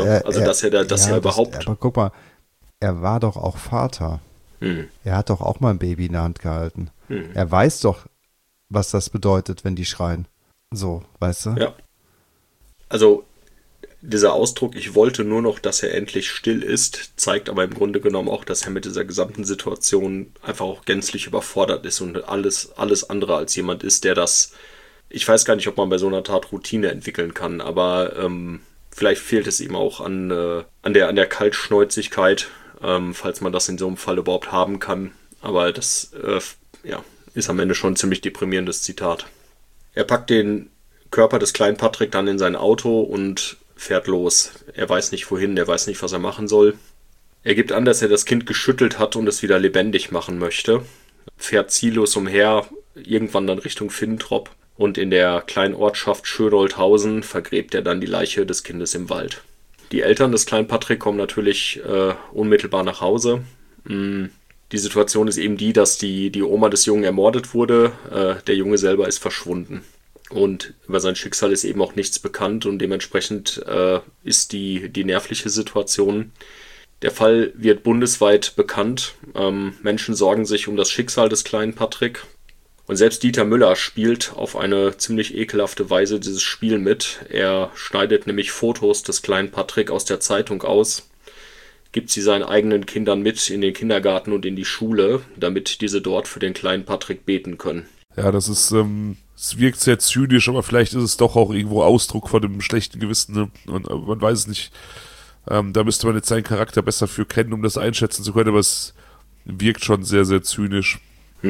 aber
guck mal, er war doch auch Vater. Er hat doch auch mal ein Baby in der Hand gehalten. Er weiß doch, was das bedeutet, wenn die schreien. So, weißt du?
Ja. Also dieser Ausdruck, ich wollte nur noch, dass er endlich still ist, zeigt aber im Grunde genommen auch, dass er mit dieser gesamten Situation einfach auch gänzlich überfordert ist und alles andere als jemand ist, der das, ich weiß gar nicht, ob man bei so einer Tat Routine entwickeln kann, aber vielleicht fehlt es ihm auch an der Kaltschnäuzigkeit, falls man das in so einem Fall überhaupt haben kann. Aber das ist am Ende schon ein ziemlich deprimierendes Zitat. Er packt den Körper des kleinen Patrick dann in sein Auto und fährt los. Er weiß nicht wohin, er weiß nicht, was er machen soll. Er gibt an, dass er das Kind geschüttelt hat und es wieder lebendig machen möchte. Fährt ziellos umher, irgendwann dann Richtung Finntrop. Und in der kleinen Ortschaft Schönoldhausen vergräbt er dann die Leiche des Kindes im Wald. Die Eltern des kleinen Patrick kommen natürlich unmittelbar nach Hause. Die Situation ist eben die, dass die Oma des Jungen ermordet wurde. Der Junge selber ist verschwunden. Und über sein Schicksal ist eben auch nichts bekannt und dementsprechend ist die nervliche Situation. Der Fall wird bundesweit bekannt. Menschen sorgen sich um das Schicksal des kleinen Patrick. Und selbst Dieter Müller spielt auf eine ziemlich ekelhafte Weise dieses Spiel mit. Er schneidet nämlich Fotos des kleinen Patrick aus der Zeitung aus, gibt sie seinen eigenen Kindern mit in den Kindergarten und in die Schule, damit diese dort für den kleinen Patrick beten können.
Ja, das ist, es wirkt sehr zynisch, aber vielleicht ist es doch auch irgendwo Ausdruck von einem schlechten Gewissen, ne? Und man weiß es nicht. Da müsste man jetzt seinen Charakter besser für kennen, um das einschätzen zu können, aber es wirkt schon sehr, sehr zynisch.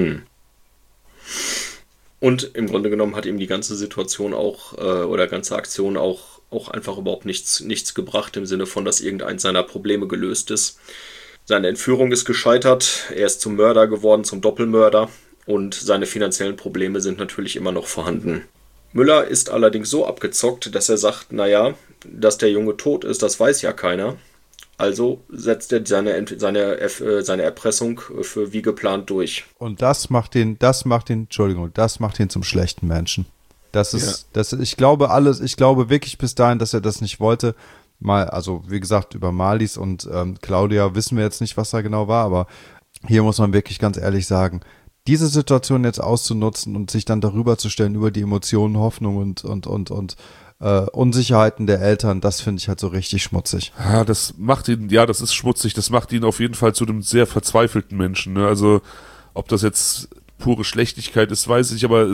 Und im Grunde genommen hat ihm die ganze Situation auch, oder ganze Aktion auch einfach überhaupt nichts gebracht, im Sinne von, dass irgendeins seiner Probleme gelöst ist. Seine Entführung ist gescheitert, er ist zum Mörder geworden, zum Doppelmörder und seine finanziellen Probleme sind natürlich immer noch vorhanden. Müller ist allerdings so abgezockt, dass er sagt, naja, dass der Junge tot ist, das weiß ja keiner. Also setzt er seine Erpressung für wie geplant durch.
Und das macht ihn zum schlechten Menschen. Ich glaube wirklich bis dahin, dass er das nicht wollte. Also wie gesagt, über Marlies und Claudia wissen wir jetzt nicht, was da genau war, aber hier muss man wirklich ganz ehrlich sagen, diese Situation jetzt auszunutzen und sich dann darüber zu stellen, über die Emotionen, Hoffnung und Unsicherheiten der Eltern, das finde ich halt so richtig schmutzig.
Das ist schmutzig, das macht ihn auf jeden Fall zu einem sehr verzweifelten Menschen, ne? Also, ob das jetzt pure Schlechtigkeit ist, weiß ich nicht, aber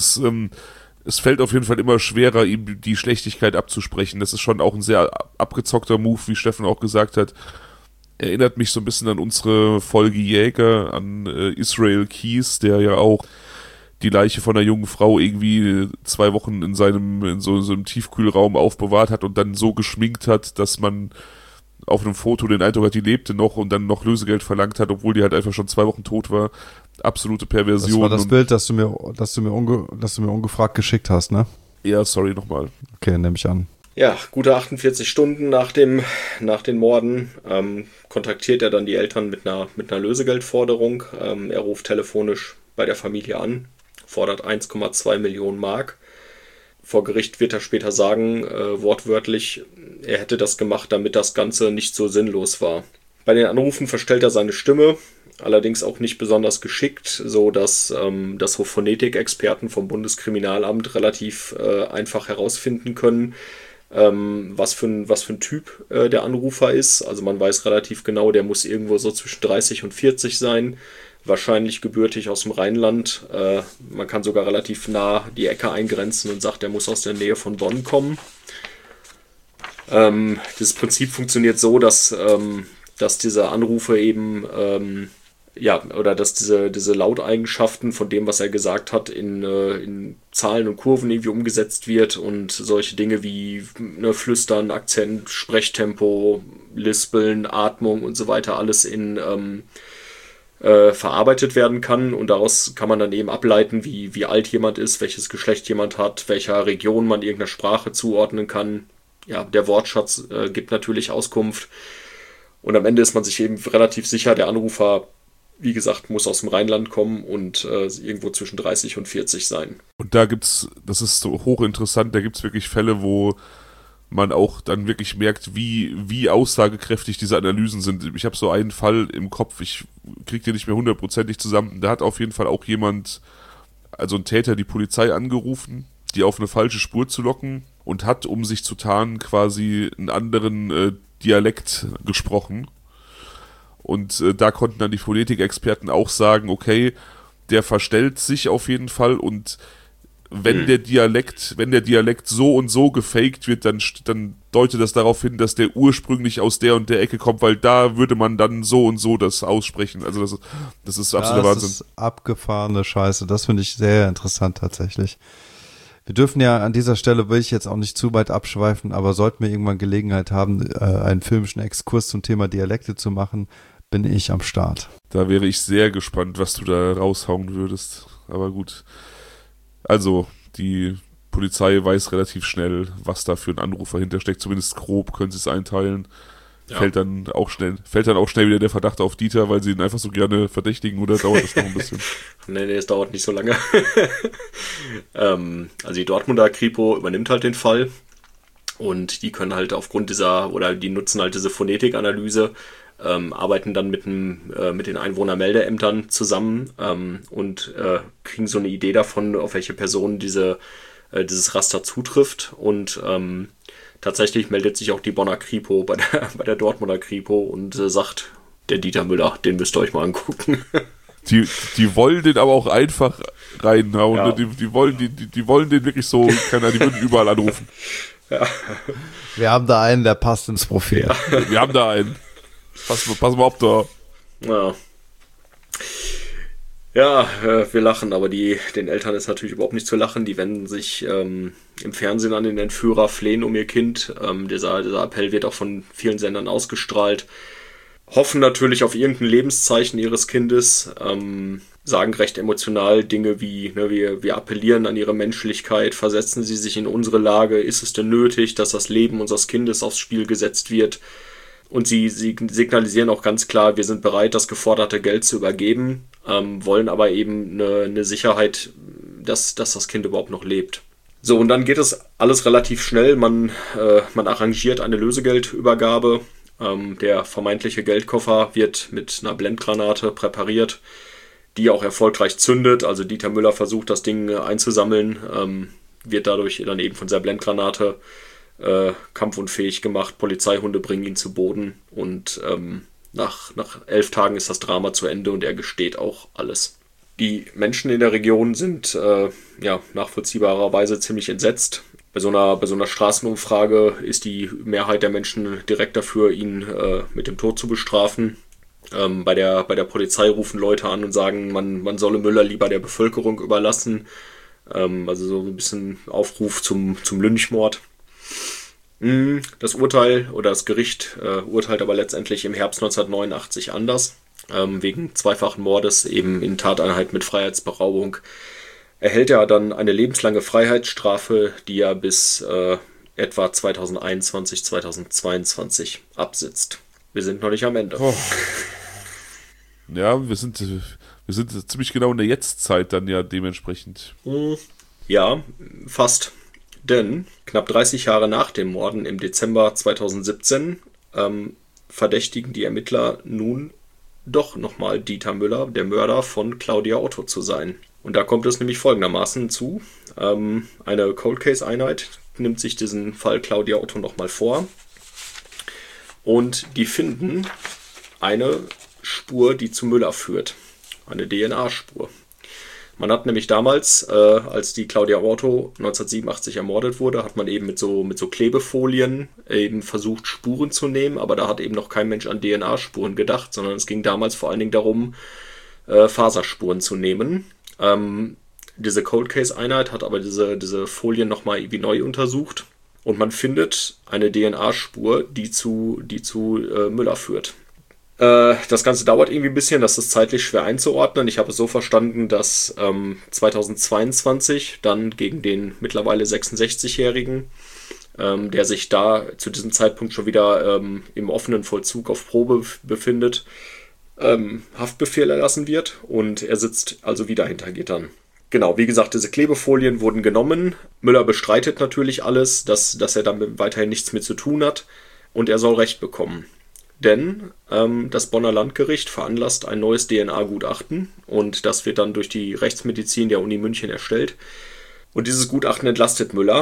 es fällt auf jeden Fall immer schwerer, ihm die Schlechtigkeit abzusprechen. Das ist schon auch ein sehr abgezockter Move, wie Steffen auch gesagt hat. Erinnert mich so ein bisschen an unsere Folge Jäger, an Israel Keys, der ja auch die Leiche von einer jungen Frau irgendwie 2 Wochen in so einem Tiefkühlraum aufbewahrt hat und dann so geschminkt hat, dass man auf einem Foto den Eindruck hat, die lebte noch und dann noch Lösegeld verlangt hat, obwohl die halt einfach schon 2 Wochen tot war. Absolute Perversion.
Das war das Bild, das du mir ungefragt geschickt hast, ne?
Ja, sorry nochmal.
Okay, nehme ich an.
Ja, gute 48 Stunden nach den Morden kontaktiert er dann die Eltern mit einer Lösegeldforderung. Er ruft telefonisch bei der Familie an, fordert 1,2 Millionen Mark. Vor Gericht wird er später sagen, wortwörtlich, er hätte das gemacht, damit das Ganze nicht so sinnlos war. Bei den Anrufen verstellt er seine Stimme, allerdings auch nicht besonders geschickt, so dass Phonetikexperten vom Bundeskriminalamt relativ einfach herausfinden können, was für ein Typ der Anrufer ist. Also man weiß relativ genau, der muss irgendwo so zwischen 30 und 40 sein. Wahrscheinlich gebürtig aus dem Rheinland. Man kann sogar relativ nah die Ecke eingrenzen und sagt, er muss aus der Nähe von Bonn kommen. Das Prinzip funktioniert so, dass diese Anrufe eben oder dass diese Lauteigenschaften von dem, was er gesagt hat, in Zahlen und Kurven irgendwie umgesetzt wird und solche Dinge wie Flüstern, Akzent, Sprechtempo, Lispeln, Atmung und so weiter alles in verarbeitet werden kann, und daraus kann man dann eben ableiten, wie alt jemand ist, welches Geschlecht jemand hat, welcher Region man irgendeiner Sprache zuordnen kann. Ja, der Wortschatz gibt natürlich Auskunft, und am Ende ist man sich eben relativ sicher, der Anrufer, wie gesagt, muss aus dem Rheinland kommen und irgendwo zwischen 30 und 40 sein.
Und da gibt's, das ist so hochinteressant, da gibt's wirklich Fälle, wo man auch dann wirklich merkt, wie aussagekräftig diese Analysen sind. Ich habe so einen Fall im Kopf, ich krieg den nicht mehr hundertprozentig zusammen. Da hat auf jeden Fall auch jemand, also ein Täter, die Polizei angerufen, die auf eine falsche Spur zu locken, und hat, um sich zu tarnen, quasi einen anderen Dialekt gesprochen. Und da konnten dann die Phonetikexperten auch sagen, okay, der verstellt sich auf jeden Fall, und wenn der Dialekt so und so gefaked wird, dann deutet das darauf hin, dass der ursprünglich aus der und der Ecke kommt, weil da würde man dann so und so das aussprechen. Also das ist absoluter Wahnsinn.
Das ist abgefahrene Scheiße. Das finde ich sehr interessant tatsächlich. Wir dürfen ja an dieser Stelle, will ich jetzt auch nicht zu weit abschweifen, aber sollten wir irgendwann Gelegenheit haben, einen filmischen Exkurs zum Thema Dialekte zu machen, bin ich am Start.
Da wäre ich sehr gespannt, was du da raushauen würdest. Aber gut. Also, die Polizei weiß relativ schnell, was da für ein Anrufer hintersteckt. Zumindest grob können sie es einteilen. Ja. Fällt dann auch schnell wieder der Verdacht auf Dieter, weil sie ihn einfach so gerne verdächtigen, oder dauert das noch ein bisschen?
Nee, es dauert nicht so lange. Also die Dortmunder Kripo übernimmt halt den Fall, und die können halt aufgrund die nutzen halt diese Phonetikanalyse, arbeiten dann mit den Einwohnermeldeämtern zusammen und kriegen so eine Idee davon, auf welche Personen dieses Raster zutrifft, und tatsächlich meldet sich auch die Bonner Kripo bei der Dortmunder Kripo und sagt, der Dieter Müller, den müsst ihr euch mal angucken.
Die wollen den aber auch einfach reinhauen.
Ja.
Die wollen den wirklich so, die würden überall anrufen.
Ja.
Wir haben da einen, der passt ins Profil.
Ja. Wir haben da einen. Pass mal auf da.
Ja. Ja, wir lachen, aber den Eltern ist natürlich überhaupt nicht zu lachen. Die wenden sich im Fernsehen an den Entführer, flehen um ihr Kind. Dieser Appell wird auch von vielen Sendern ausgestrahlt. Hoffen natürlich auf irgendein Lebenszeichen ihres Kindes. Sagen recht emotional Dinge wie, wir appellieren an ihre Menschlichkeit, versetzen sie sich in unsere Lage. Ist es denn nötig, dass das Leben unseres Kindes aufs Spiel gesetzt wird? Und sie signalisieren auch ganz klar, wir sind bereit, das geforderte Geld zu übergeben, wollen aber eben eine Sicherheit, dass das Kind überhaupt noch lebt. So, und dann geht es alles relativ schnell. Man arrangiert eine Lösegeldübergabe. Der vermeintliche Geldkoffer wird mit einer Blendgranate präpariert, die auch erfolgreich zündet. Also Dieter Müller versucht, das Ding einzusammeln, wird dadurch dann eben von dieser Blendgranate kampfunfähig gemacht. Polizeihunde bringen ihn zu Boden, und nach 11 Tagen ist das Drama zu Ende, und er gesteht auch alles. Die Menschen in der Region sind nachvollziehbarerweise ziemlich entsetzt. Bei so einer Straßenumfrage ist die Mehrheit der Menschen direkt dafür, ihn mit dem Tod zu bestrafen. Bei der Polizei rufen Leute an und sagen, man solle Müller lieber der Bevölkerung überlassen. Also so ein bisschen Aufruf zum Lynchmord. Das Urteil oder das Gericht urteilt aber letztendlich im Herbst 1989 anders. Wegen zweifachen Mordes eben in Tateinheit mit Freiheitsberaubung erhält er dann eine lebenslange Freiheitsstrafe, die er bis etwa 2021, 2022 absitzt. Wir sind noch nicht am Ende.
Oh. Ja, wir sind ziemlich genau in der Jetztzeit dann ja dementsprechend.
Ja, fast. Denn knapp 30 Jahre nach den Morden im Dezember 2017 verdächtigen die Ermittler nun doch nochmal Dieter Müller, der Mörder von Claudia Otto, zu sein. Und da kommt es nämlich folgendermaßen zu. Eine Cold Case Einheit nimmt sich diesen Fall Claudia Otto nochmal vor, und die finden eine Spur, die zu Müller führt. Eine DNA-Spur. Man hat nämlich damals, als die Claudia Orto 1987 ermordet wurde, hat man eben mit so Klebefolien eben versucht, Spuren zu nehmen, aber da hat eben noch kein Mensch an DNA-Spuren gedacht, sondern es ging damals vor allen Dingen darum, Faserspuren zu nehmen. Diese Cold Case-Einheit hat aber diese Folien nochmal irgendwie neu untersucht und man findet eine DNA-Spur, die zu Müller führt. Das Ganze dauert irgendwie ein bisschen, das ist zeitlich schwer einzuordnen. Ich habe es so verstanden, dass 2022 dann gegen den mittlerweile 66-Jährigen, der sich da zu diesem Zeitpunkt schon wieder im offenen Vollzug auf Probe befindet, Haftbefehl erlassen wird und er sitzt also wieder hinter Gittern. Genau, wie gesagt, diese Klebefolien wurden genommen. Müller bestreitet natürlich alles, dass er damit weiterhin nichts mehr zu tun hat und er soll Recht bekommen. Denn das Bonner Landgericht veranlasst ein neues DNA-Gutachten und das wird dann durch die Rechtsmedizin der Uni München erstellt. Und dieses Gutachten entlastet Müller.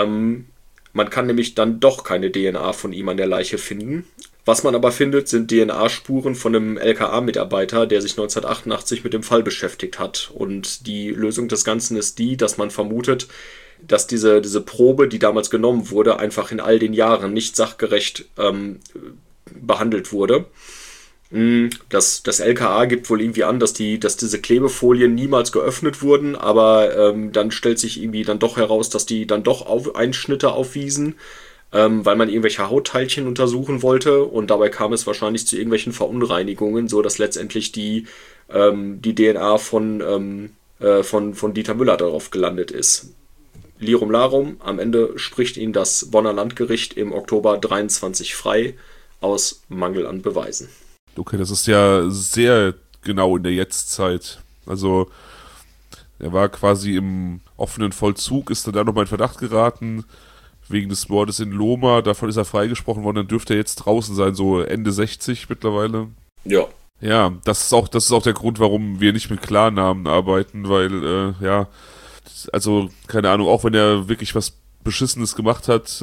Man kann nämlich dann doch keine DNA von ihm an der Leiche finden. Was man aber findet, sind DNA-Spuren von einem LKA-Mitarbeiter, der sich 1988 mit dem Fall beschäftigt hat. Und die Lösung des Ganzen ist die, dass man vermutet, dass diese Probe, die damals genommen wurde, einfach in all den Jahren nicht sachgerecht behandelt wurde. Das LKA gibt wohl irgendwie an, dass diese Klebefolien niemals geöffnet wurden, aber dann stellt sich irgendwie dann doch heraus, dass die dann doch Einschnitte aufwiesen, weil man irgendwelche Hautteilchen untersuchen wollte und dabei kam es wahrscheinlich zu irgendwelchen Verunreinigungen, so dass letztendlich die DNA von Dieter Müller darauf gelandet ist. Lirum Larum, am Ende spricht ihn das Bonner Landgericht im Oktober 23 frei, aus Mangel an Beweisen.
Okay, das ist ja sehr genau in der Jetztzeit. Also, er war quasi im offenen Vollzug, ist dann da nochmal in Verdacht geraten, wegen des Mordes in Lohmar, davon ist er freigesprochen worden, dann dürfte er jetzt draußen sein, so Ende 60 mittlerweile.
Ja.
Ja, das ist auch der Grund, warum wir nicht mit Klarnamen arbeiten, weil, also, keine Ahnung, auch wenn er wirklich was Beschissenes gemacht hat,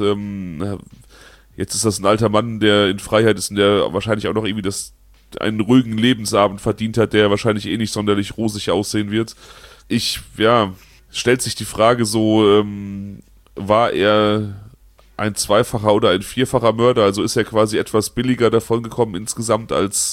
jetzt ist das ein alter Mann, der in Freiheit ist und der wahrscheinlich auch noch irgendwie einen ruhigen Lebensabend verdient hat, der wahrscheinlich eh nicht sonderlich rosig aussehen wird. Stellt sich die Frage so, war er ein zweifacher oder ein vierfacher Mörder? Also ist er quasi etwas billiger davongekommen insgesamt, als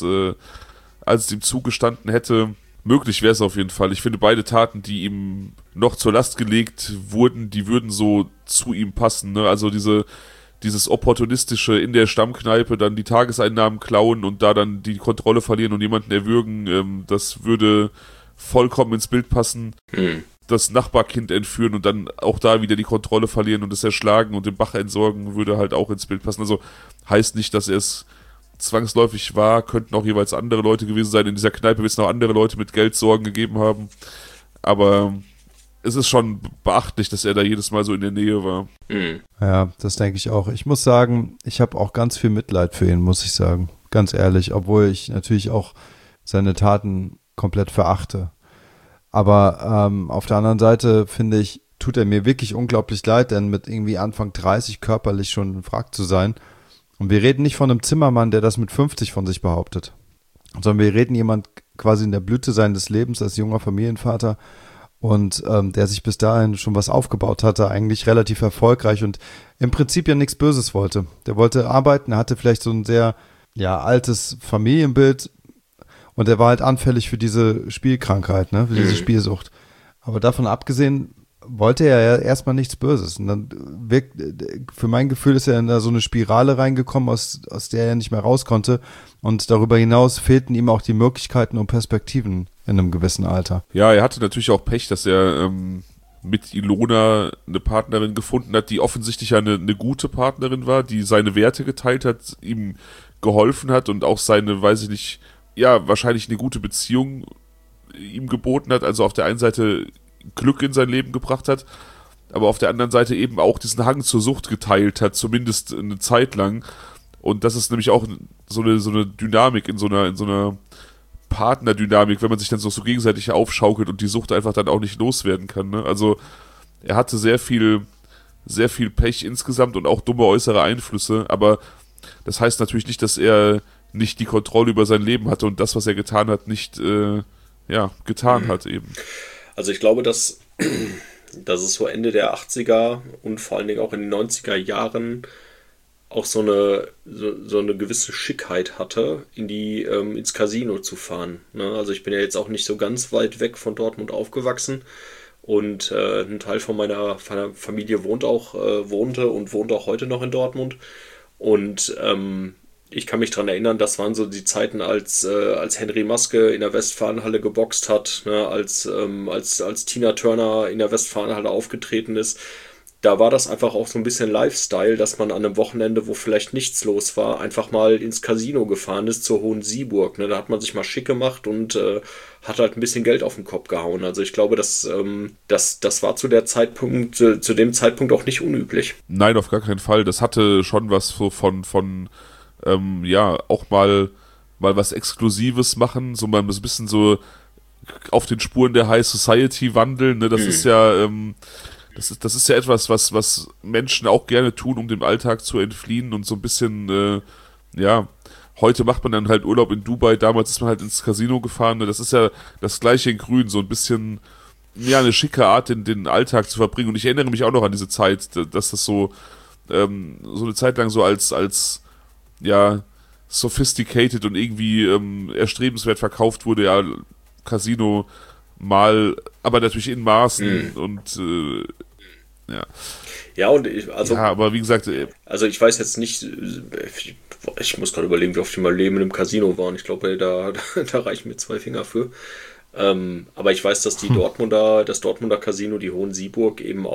es ihm zugestanden hätte? Möglich wäre es auf jeden Fall. Ich finde, beide Taten, die ihm noch zur Last gelegt wurden, die würden so zu ihm passen, ne? Also dieses Opportunistische in der Stammkneipe, dann die Tageseinnahmen klauen und da dann die Kontrolle verlieren und jemanden erwürgen, das würde vollkommen ins Bild passen. Das Nachbarkind entführen und dann auch da wieder die Kontrolle verlieren und es erschlagen und den Bach entsorgen, würde halt auch ins Bild passen. Also heißt nicht, dass er es zwangsläufig war, könnten auch jeweils andere Leute gewesen sein. In dieser Kneipe wird es noch andere Leute mit Geldsorgen gegeben haben. Aber es ist schon beachtlich, dass er da jedes Mal so in der Nähe war.
Ja, das denke ich auch. Ich muss sagen, ich habe auch ganz viel Mitleid für ihn, muss ich sagen. Ganz ehrlich, obwohl ich natürlich auch seine Taten komplett verachte. Aber auf der anderen Seite, finde ich, tut er mir wirklich unglaublich leid, denn mit irgendwie Anfang 30 körperlich schon Wrack zu sein. Und wir reden nicht von einem Zimmermann, der das mit 50 von sich behauptet, sondern wir reden jemand quasi in der Blüte seines Lebens als junger Familienvater, und der sich bis dahin schon was aufgebaut hatte, eigentlich relativ erfolgreich und im Prinzip ja nichts Böses wollte. Der wollte arbeiten, er hatte vielleicht so ein sehr altes Familienbild und er war halt anfällig für diese Spielkrankheit, ne, für diese Spielsucht. Aber davon abgesehen wollte er ja erstmal nichts Böses. Und dann für mein Gefühl ist er in so eine Spirale reingekommen, aus der er nicht mehr raus konnte. Und darüber hinaus fehlten ihm auch die Möglichkeiten und Perspektiven in einem gewissen Alter.
Ja, er hatte natürlich auch Pech, dass er mit Ilona eine Partnerin gefunden hat, die offensichtlich eine gute Partnerin war, die seine Werte geteilt hat, ihm geholfen hat und auch seine, weiß ich nicht, wahrscheinlich eine gute Beziehung ihm geboten hat. Also auf der einen Seite Glück in sein Leben gebracht hat, aber auf der anderen Seite eben auch diesen Hang zur Sucht geteilt hat, zumindest eine Zeit lang. Und das ist nämlich auch so eine Dynamik in so einer Partnerdynamik, wenn man sich dann so gegenseitig aufschaukelt und die Sucht einfach dann auch nicht loswerden kann. Ne? Also er hatte sehr viel Pech insgesamt und auch dumme äußere Einflüsse, aber das heißt natürlich nicht, dass er nicht die Kontrolle über sein Leben hatte und das, was er getan hat, nicht getan hat eben.
Also ich glaube, dass es so Ende der 80er und vor allen Dingen auch in den 90er Jahren auch so eine gewisse Schickheit hatte, ins Casino zu fahren. Ne? Also ich bin ja jetzt auch nicht so ganz weit weg von Dortmund aufgewachsen und ein Teil von meiner Familie wohnte und wohnt auch heute noch in Dortmund. Und ich kann mich daran erinnern, das waren so die Zeiten, als Henry Maske in der Westfalenhalle geboxt hat, ne, als Tina Turner in der Westfalenhalle aufgetreten ist. Da war das einfach auch so ein bisschen Lifestyle, dass man an einem Wochenende, wo vielleicht nichts los war, einfach mal ins Casino gefahren ist, zur Hohen Sieburg. Ne? Da hat man sich mal schick gemacht und hat halt ein bisschen Geld auf den Kopf gehauen. Also ich glaube, das war zu dem Zeitpunkt auch nicht unüblich.
Nein, auf gar keinen Fall. Das hatte schon was so von ja, auch mal was Exklusives machen, so mal ein bisschen so auf den Spuren der High Society wandeln, ne? Das ist ja, das ist ja etwas, was Menschen auch gerne tun, um dem Alltag zu entfliehen und so ein bisschen, ja, heute macht man dann halt Urlaub in Dubai, damals ist man halt ins Casino gefahren, ne? Das ist ja das Gleiche in Grün, so ein bisschen, ja, eine schicke Art, den Alltag zu verbringen. Und ich erinnere mich auch noch an diese Zeit, dass das so eine Zeit lang so als ja, sophisticated und irgendwie erstrebenswert verkauft wurde, ja, Casino mal, aber natürlich in Maßen und ja.
Ja, und
ja, aber wie gesagt,
also ich weiß jetzt nicht, ich muss gerade überlegen, wie oft ich mal Leben im Casino waren. Ich glaube, da reichen mir 2 Finger für. Aber ich weiß, dass das Dortmunder Casino, die Hohen Sieburg, eben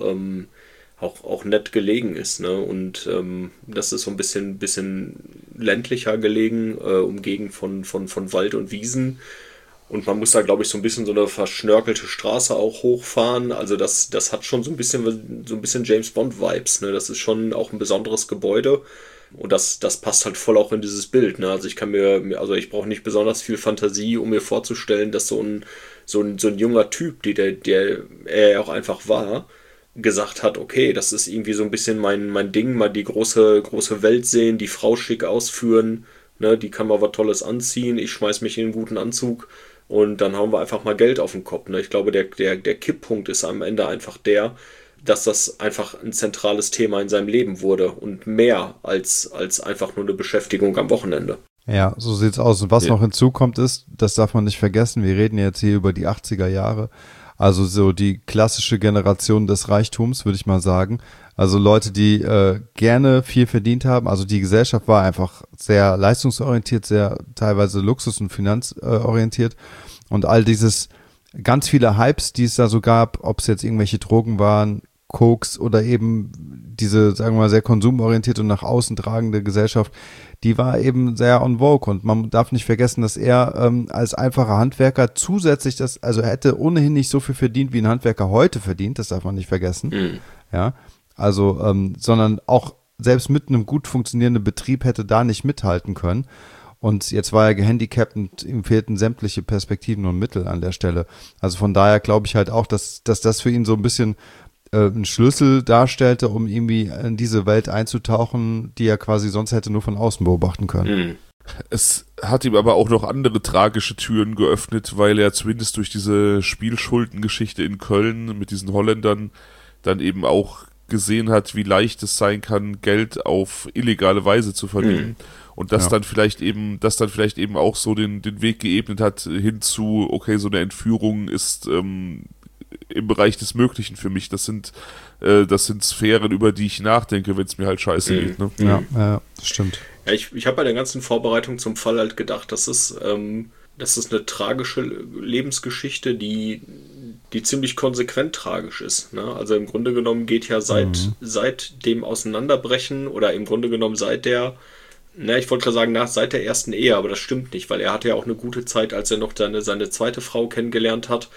auch nett gelegen ist, ne? Und das ist so ein bisschen ländlicher gelegen, umgeben von Wald und Wiesen. Und man muss da, glaube ich, so ein bisschen so eine verschnörkelte Straße auch hochfahren. Also das hat schon so ein bisschen James Bond-Vibes, ne? Das ist schon auch ein besonderes Gebäude. Und das passt halt voll auch in dieses Bild, ne? Also ich brauche nicht besonders viel Fantasie, um mir vorzustellen, dass so ein junger Typ, der er auch einfach war, gesagt hat, okay, das ist irgendwie so ein bisschen mein Ding, mal die große Welt sehen, die Frau schick ausführen, ne? Die kann mal was Tolles anziehen, ich schmeiß mich in einen guten Anzug und dann hauen wir einfach mal Geld auf den Kopf, ne? Ich glaube, der Kipppunkt ist am Ende einfach dass das einfach ein zentrales Thema in seinem Leben wurde und mehr als einfach nur eine Beschäftigung am Wochenende.
Ja, so sieht's aus. Und was noch hinzukommt ist, das darf man nicht vergessen, wir reden jetzt hier über die 80er Jahre, also so die klassische Generation des Reichtums, würde ich mal sagen. Also Leute, die gerne viel verdient haben. Also die Gesellschaft war einfach sehr leistungsorientiert, sehr teilweise luxus- und finanzorientiert. Und all dieses, ganz viele Hypes, die es da so gab, ob es jetzt irgendwelche Drogen waren, Koks oder eben diese, sagen wir mal, sehr konsumorientierte und nach außen tragende Gesellschaft, die war eben sehr on vogue. Und man darf nicht vergessen, dass er als einfacher Handwerker zusätzlich also er hätte ohnehin nicht so viel verdient, wie ein Handwerker heute verdient, das darf man nicht vergessen. Ja, also, sondern auch selbst mit einem gut funktionierenden Betrieb hätte da nicht mithalten können. Und jetzt war er gehandicapt und ihm fehlten sämtliche Perspektiven und Mittel an der Stelle. Also von daher glaube ich halt auch, dass das für ihn so ein bisschen ein Schlüssel darstellte, um irgendwie in diese Welt einzutauchen, die er quasi sonst hätte nur von außen beobachten können.
Es hat ihm aber auch noch andere tragische Türen geöffnet, weil er zumindest durch diese Spielschuldengeschichte in Köln mit diesen Holländern dann eben auch gesehen hat, wie leicht es sein kann, Geld auf illegale Weise zu verdienen. Und das dann vielleicht eben auch so den Weg geebnet hat hin zu, okay, so eine Entführung ist im Bereich des Möglichen für mich. Das sind Sphären, über die ich nachdenke, wenn es mir halt scheiße geht. Ne?
Ja, das stimmt.
Ja, ich habe bei der ganzen Vorbereitung zum Fall halt gedacht, das ist eine tragische Lebensgeschichte, die ziemlich konsequent tragisch ist. Ne? Also im Grunde genommen geht ja seit dem Auseinanderbrechen oder im Grunde genommen seit der ersten Ehe, aber das stimmt nicht, weil er hatte ja auch eine gute Zeit, als er noch seine zweite Frau kennengelernt hat.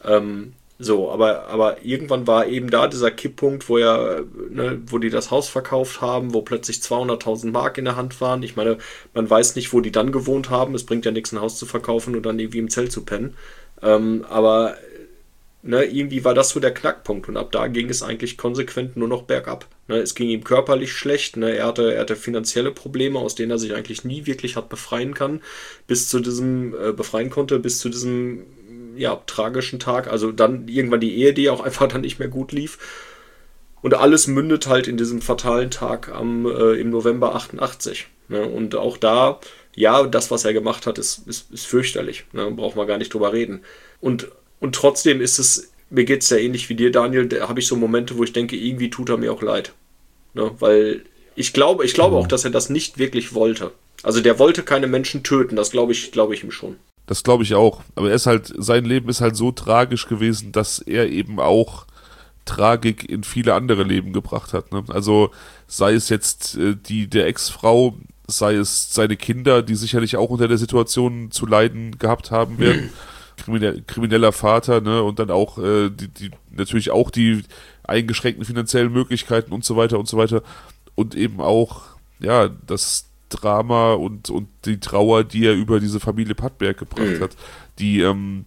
Aber irgendwann war eben da dieser Kipppunkt, wo die das Haus verkauft haben, wo plötzlich 200.000 Mark in der Hand waren. Ich meine, man weiß nicht, wo die dann gewohnt haben. Es bringt ja nichts, ein Haus zu verkaufen und dann irgendwie im Zelt zu pennen. Aber irgendwie war das so der Knackpunkt und ab da ging es eigentlich konsequent nur noch bergab. Es ging ihm körperlich schlecht, er hatte finanzielle Probleme, aus denen er sich eigentlich nie wirklich hat befreien konnte, bis zu diesem tragischen Tag. Also dann irgendwann die Ehe, die auch einfach dann nicht mehr gut lief. Und alles mündet halt in diesem fatalen Tag im November 88. Ne? Und auch da, ja, das, was er gemacht hat, ist fürchterlich. Ne? Braucht man gar nicht drüber reden. Und trotzdem ist es, mir geht es ja ähnlich wie dir, Daniel, da habe ich so Momente, wo ich denke, irgendwie tut er mir auch leid. Ne? Weil ich glaube auch, dass er das nicht wirklich wollte. Also der wollte keine Menschen töten, das glaube ich ihm schon.
Das glaube ich auch. Aber sein Leben ist halt so tragisch gewesen, dass er eben auch Tragik in viele andere Leben gebracht hat. Ne? Also sei es jetzt der Ex-Frau, sei es seine Kinder, die sicherlich auch unter der Situation zu leiden gehabt haben werden. Krimineller Vater, ne? Und dann auch natürlich auch die eingeschränkten finanziellen Möglichkeiten und so weiter und so weiter. Und eben auch, ja, das Drama und die Trauer, die er über diese Familie Pattberg gebracht hat, die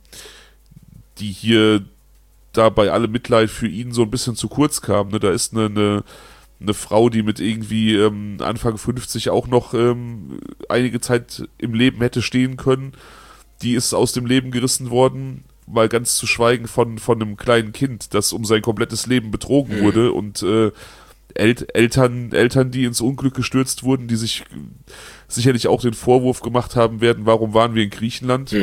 hier da bei allem Mitleid für ihn so ein bisschen zu kurz kam. Ne? Da ist eine Frau, die mit irgendwie Anfang 50 auch noch einige Zeit im Leben hätte stehen können, die ist aus dem Leben gerissen worden, mal ganz zu schweigen von einem kleinen Kind, das um sein komplettes Leben betrogen wurde und Eltern, die ins Unglück gestürzt wurden, die sich sicherlich auch den Vorwurf gemacht haben werden, warum waren wir in Griechenland?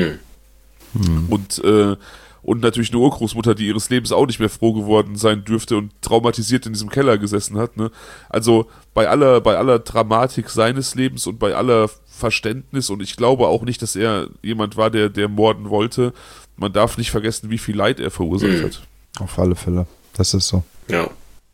Und natürlich eine Urgroßmutter, die ihres Lebens auch nicht mehr froh geworden sein dürfte und traumatisiert in diesem Keller gesessen hat. Ne? Also bei aller Dramatik seines Lebens und bei aller Verständnis, und ich glaube auch nicht, dass er jemand war, der morden wollte, man darf nicht vergessen, wie viel Leid er verursacht hat.
Auf alle Fälle, das ist so.
Ja.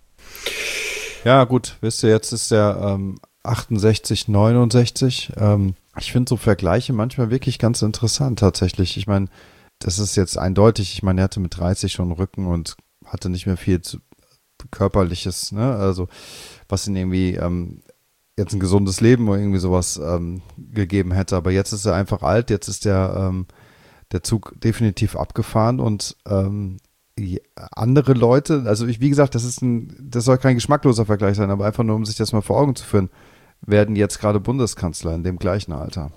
Ja, gut, wisst ihr, jetzt ist der 68, 69. Ich finde so Vergleiche manchmal wirklich ganz interessant tatsächlich. Ich meine, das ist jetzt eindeutig, ich meine, er hatte mit 30 schon Rücken und hatte nicht mehr viel Körperliches, ne? Also was ihn irgendwie jetzt ein gesundes Leben oder irgendwie sowas gegeben hätte. Aber jetzt ist er einfach alt, jetzt ist der Zug definitiv abgefahren und andere Leute, also wie gesagt, das soll kein geschmackloser Vergleich sein, aber einfach nur, um sich das mal vor Augen zu führen, werden jetzt gerade Bundeskanzler in dem gleichen Alter.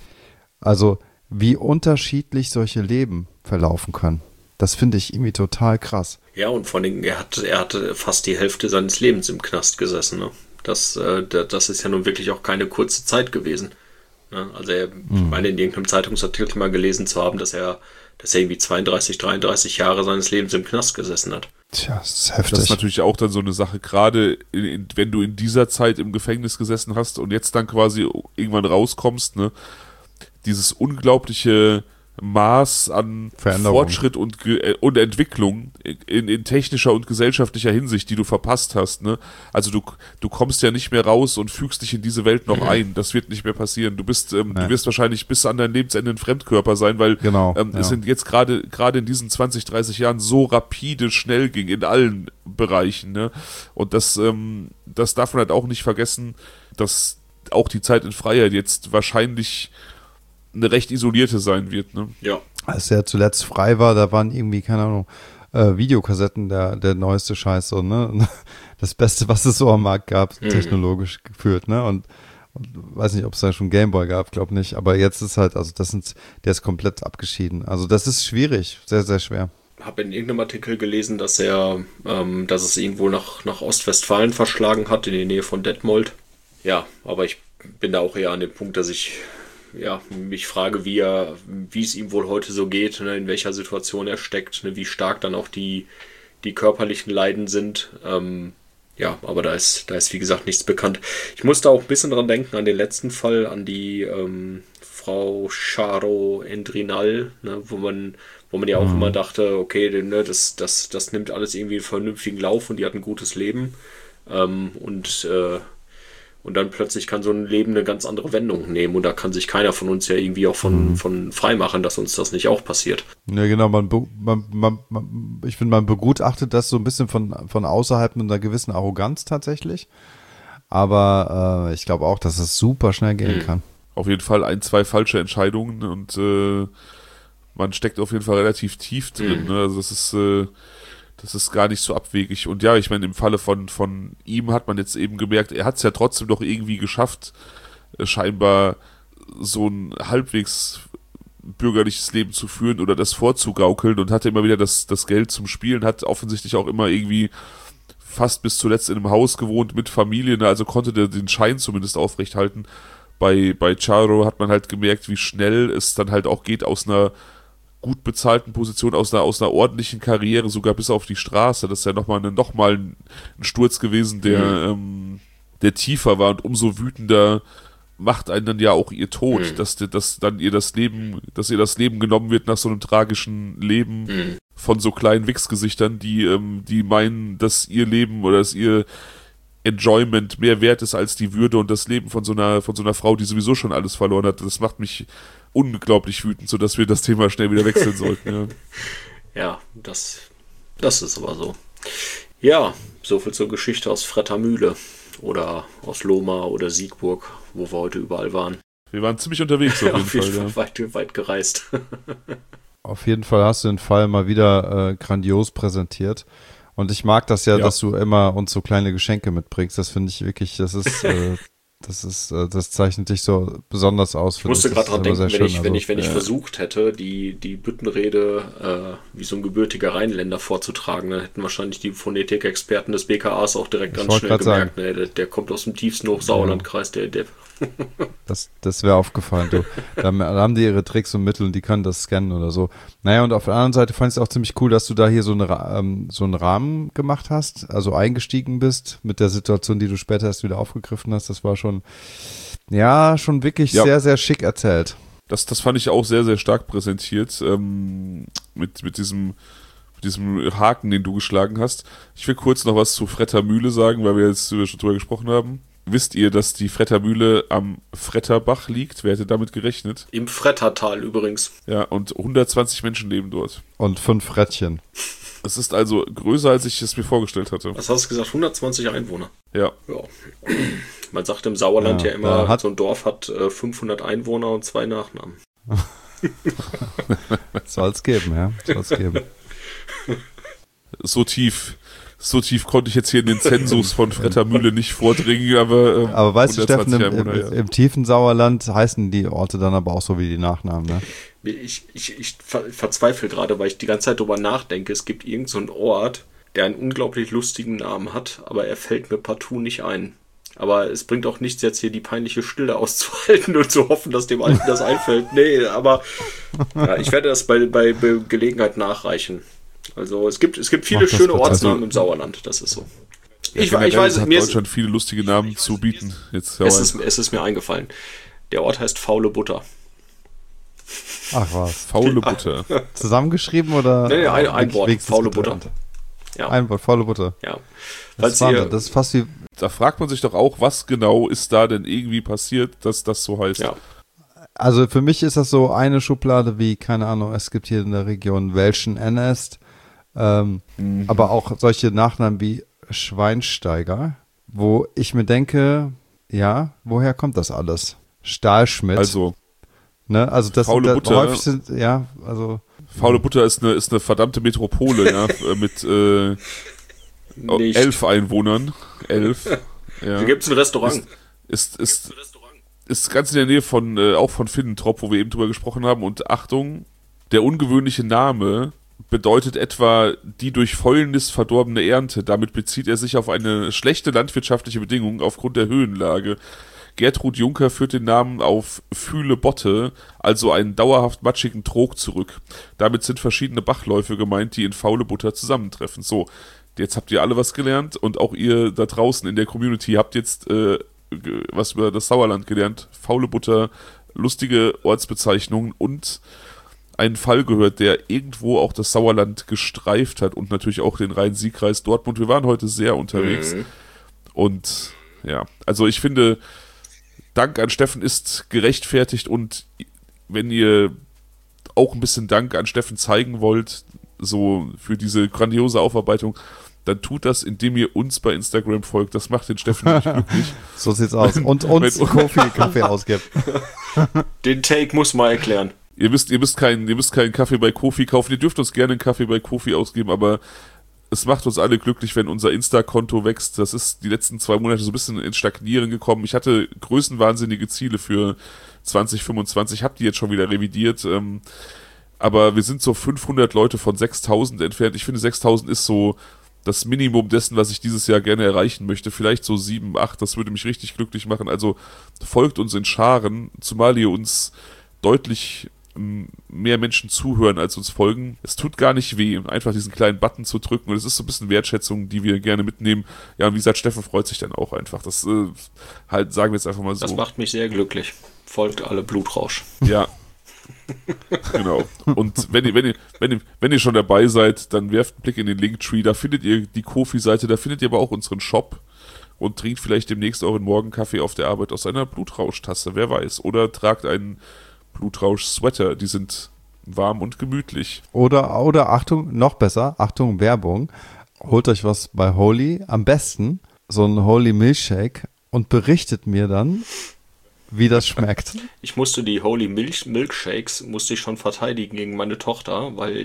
Also wie unterschiedlich solche Leben verlaufen können. Das finde ich irgendwie total krass.
Ja, und vor allem, er hatte fast die Hälfte seines Lebens im Knast gesessen. Ne? Das ist ja nun wirklich auch keine kurze Zeit gewesen. Ne? Also ich meine, in irgendeinem Zeitungsartikel mal gelesen zu haben, dass er irgendwie 32, 33 Jahre seines Lebens im Knast gesessen hat.
Tja, das ist heftig.
Das ist natürlich auch dann so eine Sache, gerade wenn du in dieser Zeit im Gefängnis gesessen hast und jetzt dann quasi irgendwann rauskommst, ne? Dieses unglaubliche Maß an Fortschritt und Entwicklung in technischer und gesellschaftlicher Hinsicht, die du verpasst hast. Ne? Also du kommst ja nicht mehr raus und fügst dich in diese Welt noch ein. Das wird nicht mehr passieren. Du wirst wahrscheinlich bis an dein Lebensende ein Fremdkörper sein, weil es sind jetzt gerade in diesen 20, 30 Jahren so rapide schnell ging in allen Bereichen. Ne? Und das darf man halt auch nicht vergessen, dass auch die Zeit in Freiheit jetzt wahrscheinlich eine recht isolierte sein wird, ne? Ja.
Als er zuletzt frei war, da waren irgendwie, keine Ahnung, Videokassetten der neueste Scheiß, so, ne? Das Beste, was es so am Markt gab, technologisch geführt, ne? Und weiß nicht, ob es da schon Gameboy gab, glaube nicht. Aber jetzt ist halt, also der ist komplett abgeschieden. Also das ist schwierig, sehr, sehr schwer.
Habe in irgendeinem Artikel gelesen, dass es ihn wohl nach Ostwestfalen verschlagen hat, in die Nähe von Detmold. Ja, aber ich bin da auch eher an dem Punkt, dass ich mich frage, wie es ihm wohl heute so geht, ne, in welcher Situation er steckt, ne, wie stark dann auch die körperlichen Leiden sind. Aber da ist wie gesagt nichts bekannt. Ich musste auch ein bisschen dran denken, an den letzten Fall, an die Frau Charo Endrinal, ne, wo man ja auch immer dachte, okay, ne, das nimmt alles irgendwie einen vernünftigen Lauf und die hat ein gutes Leben. Und dann plötzlich kann so ein Leben eine ganz andere Wendung nehmen und da kann sich keiner von uns ja irgendwie auch von frei machen, dass uns das nicht auch passiert.
Ja, genau, ich finde, man begutachtet das so ein bisschen von außerhalb mit einer gewissen Arroganz tatsächlich, aber ich glaube auch, dass es super schnell gehen kann.
Auf jeden Fall 1, 2 falsche Entscheidungen und man steckt auf jeden Fall relativ tief drin, ne? Also das ist gar nicht so abwegig. Und ja, ich meine, im Falle von ihm hat man jetzt eben gemerkt, er hat es ja trotzdem doch irgendwie geschafft, scheinbar so ein halbwegs bürgerliches Leben zu führen oder das vorzugaukeln und hatte immer wieder das Geld zum Spielen, hat offensichtlich auch immer irgendwie fast bis zuletzt in einem Haus gewohnt mit Familie, ne? Also konnte der den Schein zumindest aufrechthalten. Bei Charo hat man halt gemerkt, wie schnell es dann halt auch geht aus einer gut bezahlten Position, aus einer ordentlichen Karriere, sogar bis auf die Straße. Das ist ja nochmal ein Sturz gewesen, der tiefer war, und umso wütender macht einen dann ja auch ihr Tod, dass ihr das Leben genommen wird nach so einem tragischen Leben von so kleinen Wichsgesichtern, die meinen, dass ihr Leben oder dass ihr Enjoyment mehr wert ist als die Würde und das Leben von so einer Frau, die sowieso schon alles verloren hat. Das macht mich unglaublich wütend, sodass wir das Thema schnell wieder wechseln sollten.
Ja, das ist aber so. Ja, soviel zur Geschichte aus Frettermühle oder aus Lohmar oder Siegburg, wo wir heute überall waren.
Wir waren ziemlich unterwegs auf jeden
Fall. Weit gereist.
Auf jeden Fall hast du den Fall mal wieder grandios präsentiert. Und ich mag das ja, dass du immer uns so kleine Geschenke mitbringst. Das finde ich wirklich, das zeichnet dich so besonders aus.
Ich musste gerade dran denken, wenn ich versucht hätte, die Büttenrede wie so ein gebürtiger Rheinländer vorzutragen, dann hätten wahrscheinlich die Phonetik-Experten des BKAs auch direkt ganz schnell gemerkt, der kommt aus dem tiefsten Hochsauerlandkreis, der Depp.
Das wäre aufgefallen, du. Da haben die ihre Tricks und Mittel und die können das scannen oder so. Naja, und auf der anderen Seite fand ich es auch ziemlich cool, dass du da hier so einen Rahmen gemacht hast, also eingestiegen bist mit der Situation, die du später erst wieder aufgegriffen hast. Das war schon wirklich sehr, sehr schick erzählt.
Das fand ich auch sehr, sehr stark präsentiert, mit diesem Haken, den du geschlagen hast. Ich will kurz noch was zu Frettermühle sagen, weil wir jetzt schon drüber gesprochen haben. Wisst ihr, dass die Frettermühle am Fretterbach liegt? Wer hätte damit gerechnet?
Im Frettertal übrigens.
Ja, und 120 Menschen leben dort.
Und 5 Frettchen.
Es ist also größer, als ich es mir vorgestellt hatte.
Was hast du gesagt? 120 Einwohner?
Ja.
Man sagt im Sauerland ja immer, so ein Dorf hat 500 Einwohner und 2 Nachnamen.
Soll es geben, ja.
So tief konnte ich jetzt hier in den Zensus von Frettermühle nicht vordringen,
aber weißt du, Steffen, im tiefen Sauerland heißen die Orte dann aber auch so wie die Nachnamen, ne?
Ich verzweifle gerade, weil ich die ganze Zeit drüber nachdenke. Es gibt irgend so einen Ort, der einen unglaublich lustigen Namen hat, aber er fällt mir partout nicht ein. Aber es bringt auch nichts, jetzt hier die peinliche Stille auszuhalten und zu hoffen, dass dem Alten das einfällt. Nee, aber ich werde das bei Gelegenheit nachreichen. Also es gibt viele schöne Ortsnamen im Sauerland, das ist so. Ich weiß,
hat Deutschland viele lustige Namen zu bieten. Es
ist mir eingefallen. Der Ort heißt Faule Butter.
Ach was.
Faule Butter.
Zusammengeschrieben oder?
Nee, ein Wort. Faule Butter.
Ja. Ein Wort, faule Butter.
Ja.
Das ist fast wie.
Da fragt man sich doch auch, was genau ist da denn irgendwie passiert, dass das so heißt.
Ja. Also für mich ist das so eine Schublade wie, keine Ahnung, es gibt hier in der Region Welschen Ennest, aber auch solche Nachnamen wie Schweinsteiger, wo ich mir denke, ja, woher kommt das alles? Stahlschmidt.
Also,
ne? Also das
Faule Butter,
häufig sind, ja, also.
Faule Butter ist eine verdammte Metropole, ja, mit 11 Einwohnern. 11. Ja.
Hier gibt es ein Restaurant.
Ist ganz in der Nähe von auch von Finnentrop, wo wir eben drüber gesprochen haben. Und Achtung, der ungewöhnliche Name bedeutet etwa die durch Fäulnis verdorbene Ernte. Damit bezieht er sich auf eine schlechte landwirtschaftliche Bedingung aufgrund der Höhenlage. Gertrud Juncker führt den Namen auf Fühle Botte, also einen dauerhaft matschigen Trog, zurück. Damit sind verschiedene Bachläufe gemeint, die in Faule Butter zusammentreffen. So, jetzt habt ihr alle was gelernt und auch ihr da draußen in der Community habt jetzt was über das Sauerland gelernt. Faule Butter, lustige Ortsbezeichnungen und einen Fall gehört, der irgendwo auch das Sauerland gestreift hat und natürlich auch den Rhein-Sieg-Kreis Dortmund. Wir waren heute sehr unterwegs. Und ja, also ich finde, Dank an Steffen ist gerechtfertigt, und wenn ihr auch ein bisschen Dank an Steffen zeigen wollt, so für diese grandiose Aufarbeitung, dann tut das, indem ihr uns bei Instagram folgt. Das macht den Steffen nicht glücklich.
So sieht's aus. Und uns Kaffee ausgibt.
Den Take muss man erklären.
Ihr müsst keinen Kaffee bei Kofi kaufen. Ihr dürft uns gerne einen Kaffee bei Kofi ausgeben, aber es macht uns alle glücklich, wenn unser Insta-Konto wächst. Das ist die letzten 2 Monate so ein bisschen ins Stagnieren gekommen. Ich hatte größenwahnsinnige Ziele für 2025, habe die jetzt schon wieder revidiert. Aber wir sind so 500 Leute von 6.000 entfernt. Ich finde, 6.000 ist so das Minimum dessen, was ich dieses Jahr gerne erreichen möchte. Vielleicht so 7, 8, das würde mich richtig glücklich machen. Also folgt uns in Scharen, zumal ihr uns deutlich mehr Menschen zuhören, als uns folgen. Es tut gar nicht weh, einfach diesen kleinen Button zu drücken, und es ist so ein bisschen Wertschätzung, die wir gerne mitnehmen. Ja, und wie gesagt, Steffen freut sich dann auch einfach. Das halt, sagen wir jetzt einfach mal so.
Das macht mich sehr glücklich. Folgt alle Blutrausch.
Ja. Genau. Und wenn ihr schon dabei seid, dann werft einen Blick in den Linktree, da findet ihr die Ko-fi-Seite, da findet ihr aber auch unseren Shop und trinkt vielleicht demnächst euren Morgenkaffee auf der Arbeit aus einer Blutrauschtasse, wer weiß. Oder tragt einen Blutrausch-Sweater, die sind warm und gemütlich.
Oder Achtung, noch besser, Achtung, Werbung, holt euch was bei Holy, am besten so ein Holy Milkshake und berichtet mir dann, wie das schmeckt.
Ich musste die Holy Milkshakes schon verteidigen gegen meine Tochter, weil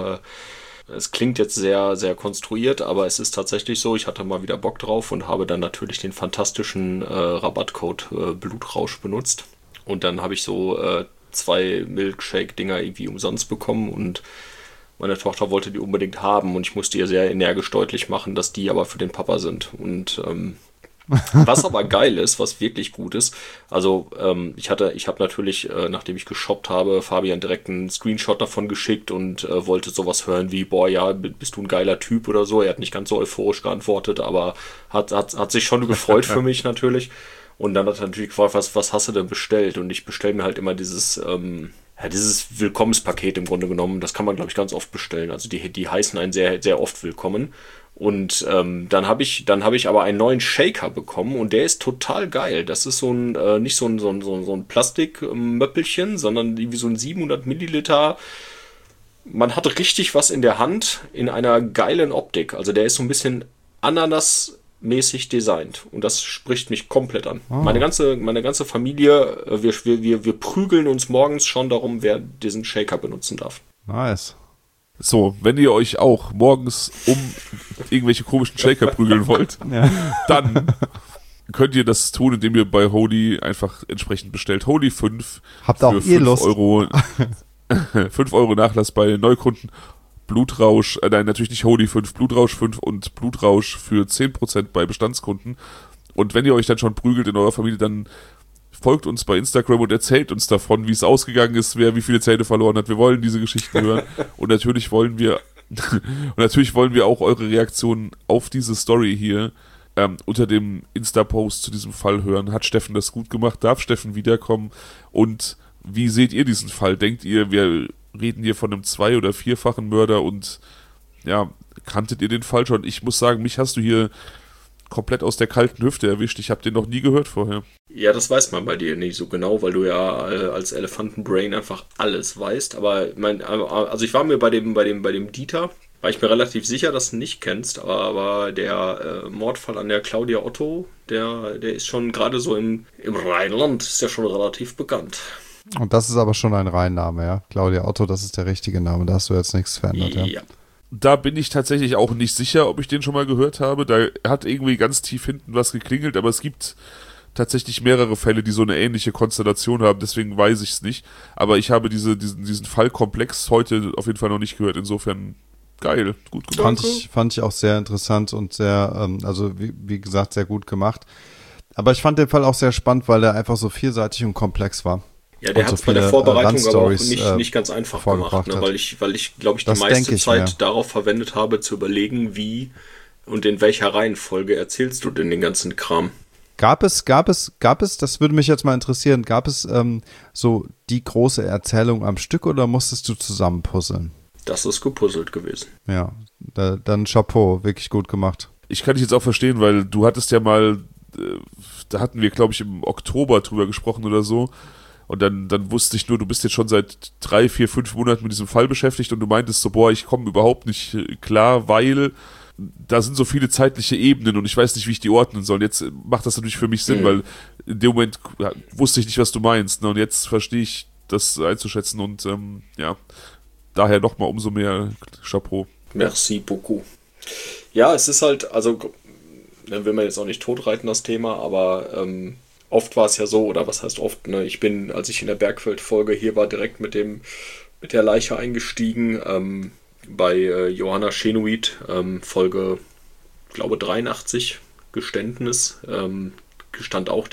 es klingt jetzt sehr, sehr konstruiert, aber es ist tatsächlich so, ich hatte mal wieder Bock drauf und habe dann natürlich den fantastischen Rabattcode Blutrausch benutzt. Und dann habe ich so 2 Milkshake-Dinger irgendwie umsonst bekommen und meine Tochter wollte die unbedingt haben und ich musste ihr sehr energisch deutlich machen, dass die aber für den Papa sind. Und was aber geil ist, was wirklich gut ist, also ich habe natürlich, nachdem ich geshoppt habe, Fabian direkt einen Screenshot davon geschickt und wollte sowas hören wie, boah, ja, bist du ein geiler Typ oder so. Er hat nicht ganz so euphorisch geantwortet, aber hat sich schon gefreut für mich natürlich. Und dann hat er natürlich gefragt, was hast du denn bestellt? Und ich bestelle mir halt immer dieses Willkommenspaket im Grunde genommen. Das kann man, glaube ich, ganz oft bestellen. Also die heißen einen sehr, sehr oft willkommen. Und dann habe ich aber einen neuen Shaker bekommen und der ist total geil. Das ist so ein nicht so ein Plastikmöppelchen, sondern wie so ein 700 Milliliter. Man hat richtig was in der Hand in einer geilen Optik. Also der ist so ein bisschen ananasmäßig designt und das spricht mich komplett an. Oh. Meine ganze Familie, wir prügeln uns morgens schon darum, wer diesen Shaker benutzen darf.
Nice.
So, wenn ihr euch auch morgens um irgendwelche komischen Shaker prügeln wollt, dann könnt ihr das tun, indem ihr bei Holy einfach entsprechend bestellt. Holy 5
habt auch ihr Lust?
5 Euro Nachlass bei Neukunden. Blutrausch, nein, natürlich nicht Holy 5, Blutrausch 5 und Blutrausch für 10% bei Bestandskunden. Und wenn ihr euch dann schon prügelt in eurer Familie, dann folgt uns bei Instagram und erzählt uns davon, wie es ausgegangen ist, wer wie viele Zähne verloren hat. Wir wollen diese Geschichten hören. Und natürlich wollen wir auch eure Reaktionen auf diese Story hier unter dem Insta-Post zu diesem Fall hören. Hat Steffen das gut gemacht? Darf Steffen wiederkommen? Und wie seht ihr diesen Fall? Denkt ihr, wir reden hier von einem 2- oder 4-fachen Mörder und ja, kanntet ihr den Fall schon? Ich muss sagen, mich hast du hier komplett aus der kalten Hüfte erwischt. Ich habe den noch nie gehört vorher.
Ja, das weiß man bei dir nicht so genau, weil du ja als Elefantenbrain einfach alles weißt. Aber also ich war mir bei dem Dieter, war ich mir relativ sicher, dass du ihn nicht kennst, aber der Mordfall an der Claudia Otto, der ist schon gerade so im Rheinland, ist ja schon relativ bekannt.
Und das ist aber schon ein Reinname, ja? Claudia Otto, das ist der richtige Name, da hast du jetzt nichts verändert, ja?
Da bin ich tatsächlich auch nicht sicher, ob ich den schon mal gehört habe. Da hat irgendwie ganz tief hinten was geklingelt, aber es gibt tatsächlich mehrere Fälle, die so eine ähnliche Konstellation haben, deswegen weiß ich es nicht. Aber ich habe diesen Fallkomplex heute auf jeden Fall noch nicht gehört, insofern geil, gut gemacht.
Fand ich auch sehr interessant und sehr, also wie gesagt, sehr gut gemacht. Aber ich fand den Fall auch sehr spannend, weil er einfach so vielseitig und komplex war.
Ja, der hat es bei der Vorbereitung aber auch nicht ganz einfach gemacht, ne? Weil ich glaube ich, die meiste Zeit darauf verwendet habe, zu überlegen, wie und in welcher Reihenfolge erzählst du denn den ganzen Kram.
Gab es, das würde mich jetzt mal interessieren, gab es so die große Erzählung am Stück oder musstest du zusammenpuzzeln?
Das ist gepuzzelt gewesen.
Ja, dann Chapeau, wirklich gut gemacht.
Ich kann dich jetzt auch verstehen, weil du hattest ja mal, da hatten wir, glaube ich, im Oktober drüber gesprochen oder so. Und dann wusste ich nur, du bist jetzt schon seit 3, 4, 5 Monaten mit diesem Fall beschäftigt und du meintest so, boah, ich komme überhaupt nicht klar, weil da sind so viele zeitliche Ebenen und ich weiß nicht, wie ich die ordnen soll. Jetzt macht das natürlich für mich Sinn, weil in dem Moment wusste ich nicht, was du meinst. Ne? Und jetzt verstehe ich das einzuschätzen und ja, daher nochmal umso mehr Chapeau.
Merci beaucoup. Ja, es ist halt, also, dann will man jetzt auch nicht totreiten, das Thema, aber oft war es ja so, oder was heißt oft, ne? Ich bin, als ich in der Bergfeld-Folge hier war, direkt mit der Leiche eingestiegen, bei Johanna Schenuit, Folge, glaube 83, Geständnis, gestand auch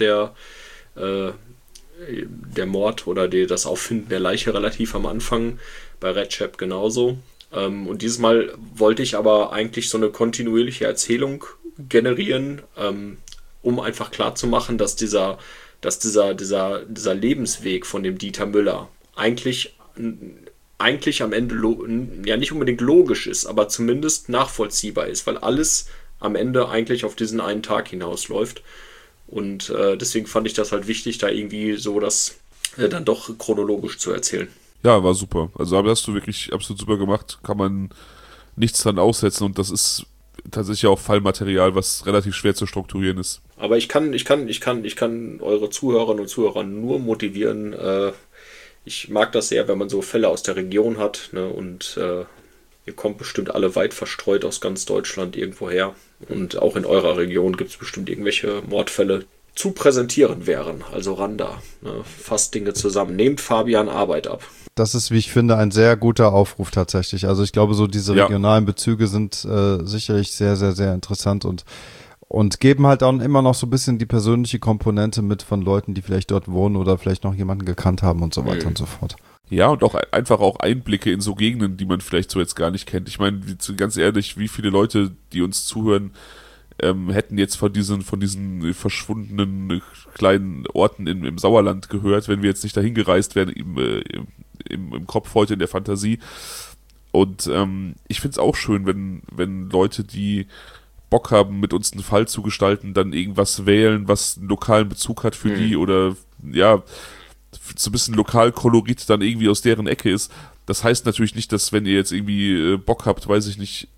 der Mord oder das Auffinden der Leiche relativ am Anfang, bei Recep genauso. Und dieses Mal wollte ich aber eigentlich so eine kontinuierliche Erzählung generieren, um einfach klarzumachen, dass dieser Lebensweg von dem Dieter Müller eigentlich am Ende ja nicht unbedingt logisch ist, aber zumindest nachvollziehbar ist, weil alles am Ende eigentlich auf diesen einen Tag hinausläuft. Und deswegen fand ich das halt wichtig, da irgendwie so das dann doch chronologisch zu erzählen.
Ja, war super. Also aber hast du wirklich absolut super gemacht. Kann man nichts dran aussetzen und das ist tatsächlich auch Fallmaterial, was relativ schwer zu strukturieren ist.
Aber ich kann eure Zuhörerinnen und Zuhörer nur motivieren. Ich mag das sehr, wenn man so Fälle aus der Region hat, ne? Und ihr kommt bestimmt alle weit verstreut aus ganz Deutschland irgendwo her. Und auch in eurer Region gibt es bestimmt irgendwelche Mordfälle zu präsentieren wären. Also ran da. Ne? Fasst Dinge zusammen. Nehmt Fabian Arbeit ab.
Das ist, wie ich finde, ein sehr guter Aufruf tatsächlich. Also ich glaube, so diese regionalen Bezüge sind sicherlich sehr, sehr, sehr interessant und geben halt auch immer noch so ein bisschen die persönliche Komponente mit von Leuten, die vielleicht dort wohnen oder vielleicht noch jemanden gekannt haben und so weiter und so fort.
Ja, und auch einfach auch Einblicke in so Gegenden, die man vielleicht so jetzt gar nicht kennt. Ich meine, ganz ehrlich, wie viele Leute, die uns zuhören, hätten jetzt von diesen verschwundenen kleinen Orten im Sauerland gehört, wenn wir jetzt nicht dahin gereist wären im Kopf heute, in der Fantasie. Und ich find's auch schön, wenn Leute, die Bock haben, mit uns einen Fall zu gestalten, dann irgendwas wählen, was einen lokalen Bezug hat für die oder ja, so ein bisschen Lokalkolorit dann irgendwie aus deren Ecke ist. Das heißt natürlich nicht, dass wenn ihr jetzt irgendwie Bock habt, weiß ich nicht,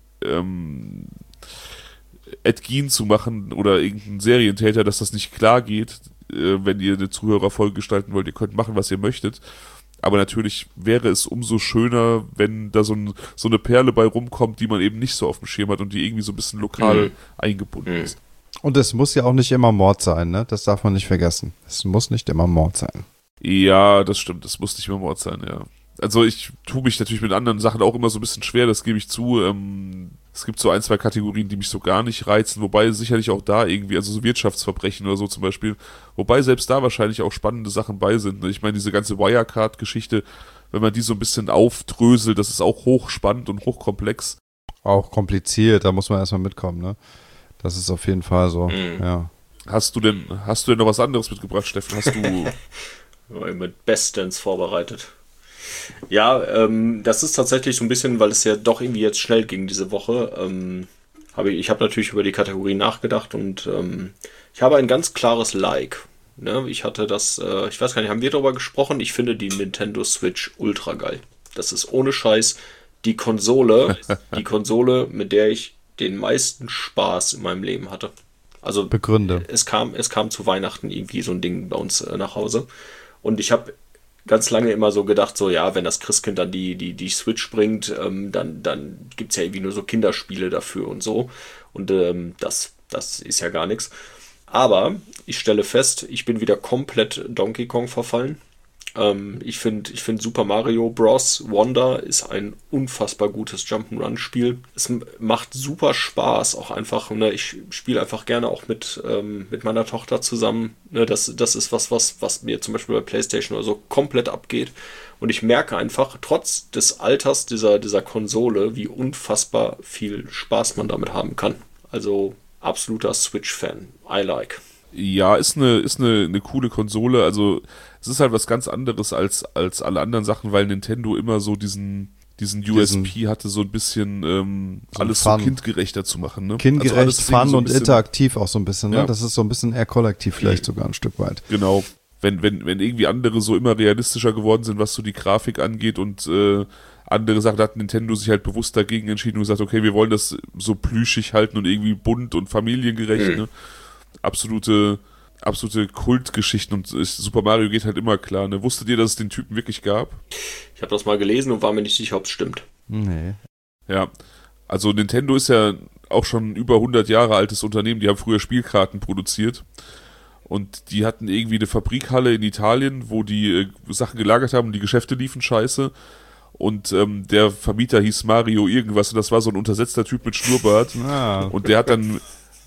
Ed Gein zu machen oder irgendeinen Serientäter, dass das nicht klar geht, wenn ihr eine Zuhörerfolge gestalten wollt. Ihr könnt machen, was ihr möchtet. Aber natürlich wäre es umso schöner, wenn da so eine Perle bei rumkommt, die man eben nicht so auf dem Schirm hat und die irgendwie so ein bisschen lokal eingebunden ist.
Und es muss ja auch nicht immer Mord sein, ne? Das darf man nicht vergessen. Es muss nicht immer Mord sein.
Ja, das stimmt. Es muss nicht immer Mord sein, ja. Also ich tue mich natürlich mit anderen Sachen auch immer so ein bisschen schwer, das gebe ich zu. Es gibt so ein, zwei Kategorien, die mich so gar nicht reizen, wobei sicherlich auch da irgendwie, also so Wirtschaftsverbrechen oder so zum Beispiel, wobei selbst da wahrscheinlich auch spannende Sachen bei sind. Ich meine, diese ganze Wirecard-Geschichte, wenn man die so ein bisschen aufdröselt, das ist auch hochspannend und hochkomplex.
Auch kompliziert, da muss man erstmal mitkommen, ne? Das ist auf jeden Fall so, ja.
Hast du denn noch was anderes mitgebracht, Steffen? Hast du...
mit bestens vorbereitet. Ja, das ist tatsächlich so ein bisschen, weil es ja doch irgendwie jetzt schnell ging diese Woche. Ich habe natürlich über die Kategorie nachgedacht und ich habe ein ganz klares Like. Ne? Ich hatte das, ich weiß gar nicht, haben wir darüber gesprochen? Ich finde die Nintendo Switch ultra geil. Das ist ohne Scheiß die Konsole, mit der ich den meisten Spaß in meinem Leben hatte. Also
Begründe.
Es kam zu Weihnachten irgendwie so ein Ding bei uns nach Hause. Und ich habe ganz lange immer so gedacht, so ja, wenn das Christkind dann die Switch bringt, dann gibt es ja irgendwie nur so Kinderspiele dafür und so. Und das ist ja gar nichts. Aber ich stelle fest, ich bin wieder komplett Donkey Kong verfallen. Ich finde Super Mario Bros. Wonder ist ein unfassbar gutes Jump'n'Run-Spiel. Es macht super Spaß, auch einfach, ne, ich spiele einfach gerne auch mit meiner Tochter zusammen. Ne, das ist was mir zum Beispiel bei PlayStation oder so komplett abgeht. Und ich merke einfach, trotz des Alters dieser Konsole, wie unfassbar viel Spaß man damit haben kann. Also absoluter Switch-Fan. I like.
Ja, ist eine coole Konsole, also es ist halt was ganz anderes als alle anderen Sachen, weil Nintendo immer so diesen USP hatte, so ein bisschen so alles so kindgerechter zu machen. Ne?
Kindgerecht,
also
fun
so
und interaktiv auch so ein bisschen. Ne?
Ja.
Das ist so ein bisschen eher kollektiv vielleicht sogar ein Stück weit.
Genau. Wenn irgendwie andere so immer realistischer geworden sind, was so die Grafik angeht und andere Sachen, hat Nintendo sich halt bewusst dagegen entschieden und gesagt, okay, wir wollen das so plüschig halten und irgendwie bunt und familiengerecht. Ne? Absolute Kultgeschichten und Super Mario geht halt immer klar. Ne? Wusstet ihr, dass es den Typen wirklich gab?
Ich habe das mal gelesen und war mir nicht sicher, ob es stimmt.
Nee.
Ja, Also Nintendo ist ja auch schon über 100 Jahre altes Unternehmen, die haben früher Spielkarten produziert und die hatten irgendwie eine Fabrikhalle in Italien, wo die Sachen gelagert haben und die Geschäfte liefen scheiße und der Vermieter hieß Mario irgendwas und das war so ein untersetzter Typ mit Schnurrbart und der hat dann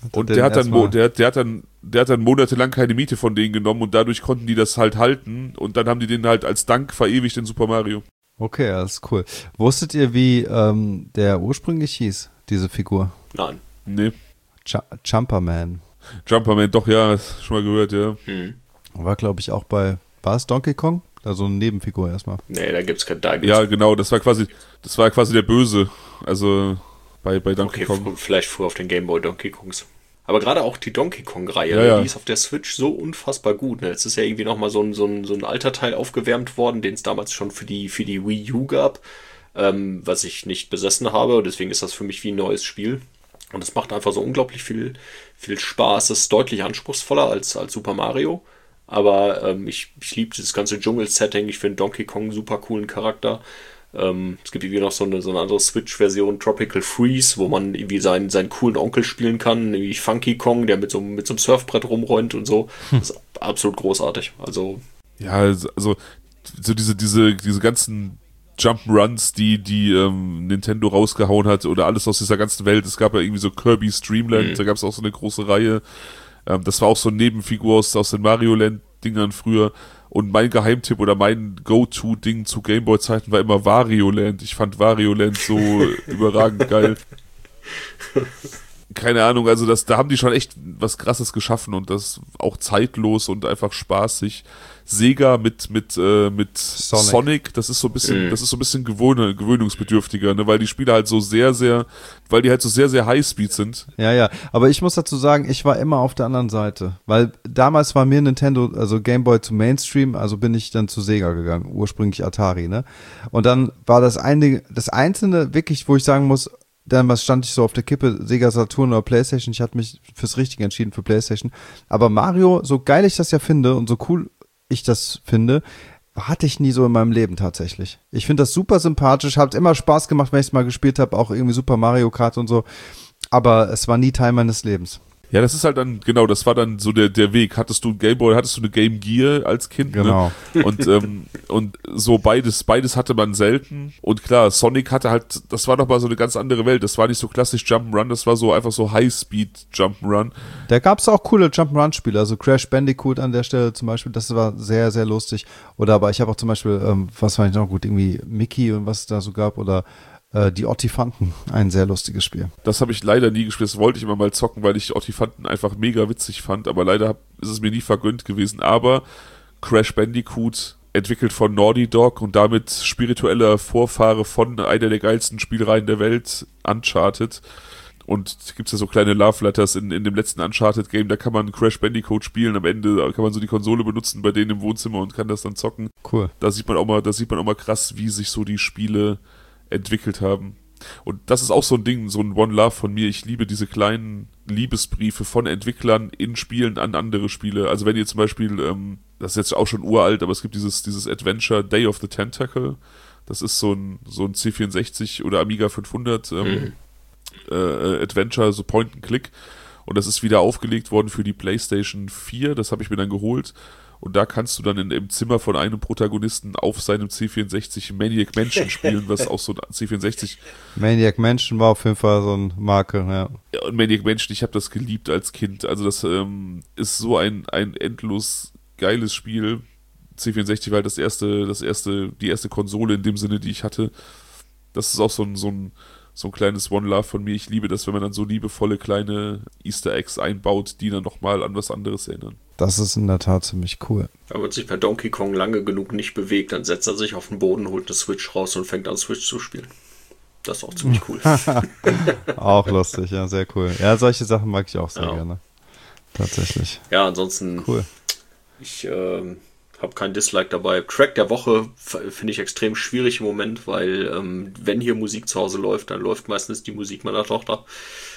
monatelang keine Miete von denen genommen und dadurch konnten die das halt halten und dann haben die den halt als Dank verewigt in Super Mario.
Okay, das ist cool. Wusstet ihr, wie der ursprünglich hieß, diese Figur?
Nein.
Nee.
Jumperman.
Jumperman, doch, ja, schon mal gehört, ja.
War, glaube ich, auch bei, war es Donkey Kong? Also eine Nebenfigur erstmal.
Nee, da gibt's kein
Ja, genau, das war quasi der Böse. Also bei Donkey Kong.
Vielleicht früher auf den Game Boy Donkey Kongs. Aber gerade auch die Donkey Kong-Reihe,
Ja.
die ist auf der Switch so unfassbar gut. Ne? Jetzt ist ja irgendwie nochmal so ein alter Teil aufgewärmt worden, den es damals schon für die Wii U gab, was ich nicht besessen habe. Und deswegen ist das für mich wie ein neues Spiel. Und es macht einfach so unglaublich viel Spaß. Es ist deutlich anspruchsvoller als Super Mario. Aber ich liebe dieses ganze Dschungel-Setting. Ich finde Donkey Kong einen super coolen Charakter. Es gibt irgendwie noch so eine andere Switch-Version, Tropical Freeze, wo man irgendwie seinen coolen Onkel spielen kann, wie Funky Kong, der mit so einem Surfbrett rumräumt und so. Das ist absolut großartig. Also
Ja, also so diese ganzen Jump'n'Runs, die Nintendo rausgehauen hat oder alles aus dieser ganzen Welt. Es gab ja irgendwie so Kirby's Dream Land, da gab es auch so eine große Reihe. Das war auch so eine Nebenfigur aus den Mario Land-Dingern früher. Und mein Geheimtipp oder mein Go-To-Ding zu Gameboy-Zeiten war immer Wario Land. Ich fand Wario Land so überragend geil. Keine Ahnung, also da haben die schon echt was Krasses geschaffen und das auch zeitlos und einfach spaßig. Sega mit Sonic, das ist so ein bisschen gewöhnungsbedürftiger, ne, weil die Spiele halt so sehr, sehr Highspeed sind.
Ja, aber ich muss dazu sagen, ich war immer auf der anderen Seite, weil damals war mir Nintendo, also Game Boy zu Mainstream, also bin ich dann zu Sega gegangen, ursprünglich Atari, ne? Und dann war das Einzelne wirklich, wo ich sagen muss, damals stand ich so auf der Kippe, Sega Saturn oder Playstation, ich hatte mich fürs Richtige entschieden für Playstation, aber Mario, so geil ich das ja finde und so cool ich das finde, hatte ich nie so in meinem Leben tatsächlich. Ich finde das super sympathisch, hat immer Spaß gemacht, wenn ich es mal gespielt habe, auch irgendwie Super Mario Kart und so, aber es war nie Teil meines Lebens.
Ja, das ist halt dann, genau, das war dann so der Weg. Hattest du ein Gameboy, hattest du eine Game Gear als Kind,
genau.
Ne? Und so beides hatte man selten. Und klar, Sonic hatte halt, das war doch mal so eine ganz andere Welt. Das war nicht so klassisch Jump'n'Run, das war so einfach so High-Speed Jump'n'Run.
Da gab es auch coole Jump'n'Run-Spiele, also Crash Bandicoot an der Stelle zum Beispiel, das war sehr, sehr lustig. Oder aber ich habe auch zum Beispiel, was fand ich noch gut, irgendwie Mickey und was es da so gab oder die Ottifanten, ein sehr lustiges Spiel.
Das habe ich leider nie gespielt, das wollte ich immer mal zocken, weil ich Ottifanten einfach mega witzig fand, aber leider ist es mir nie vergönnt gewesen. Aber Crash Bandicoot, entwickelt von Naughty Dog und damit spiritueller Vorfahre von einer der geilsten Spielreihen der Welt, Uncharted. Und gibt es ja so kleine Love Letters in dem letzten Uncharted-Game, da kann man Crash Bandicoot spielen, am Ende kann man so die Konsole benutzen bei denen im Wohnzimmer und kann das dann zocken.
Cool.
Da sieht man auch mal krass, wie sich so die Spiele entwickelt haben. Und das ist auch so ein Ding, so ein One Love von mir. Ich liebe diese kleinen Liebesbriefe von Entwicklern in Spielen an andere Spiele. Also wenn ihr zum Beispiel, das ist jetzt auch schon uralt, aber es gibt dieses Adventure Day of the Tentacle. Das ist so ein C64 oder Amiga 500 Adventure, so Point and Click. Und das ist wieder aufgelegt worden für die PlayStation 4. Das habe ich mir dann geholt. Und da kannst du dann im Zimmer von einem Protagonisten auf seinem C64 Maniac Mansion spielen, was auch so ein C64...
Maniac Mansion war auf jeden Fall so eine Marke, ja.
Ja, und Maniac Mansion, ich habe das geliebt als Kind. Also das ist so ein endlos geiles Spiel. C64 war halt die erste Konsole in dem Sinne, die ich hatte. Das ist auch so ein kleines One Love von mir. Ich liebe das, wenn man dann so liebevolle kleine Easter Eggs einbaut, die dann nochmal an was anderes erinnern.
Das ist in der Tat ziemlich cool.
Wenn man sich bei Donkey Kong lange genug nicht bewegt, dann setzt er sich auf den Boden, holt eine Switch raus und fängt an Switch zu spielen. Das ist auch ziemlich cool.
Auch lustig, ja, sehr cool. Ja, solche Sachen mag ich auch sehr gerne. Tatsächlich.
Ja, ansonsten
cool.
Ich habe kein Dislike dabei. Track der Woche finde ich extrem schwierig im Moment, weil wenn hier Musik zu Hause läuft, dann läuft meistens die Musik meiner Tochter.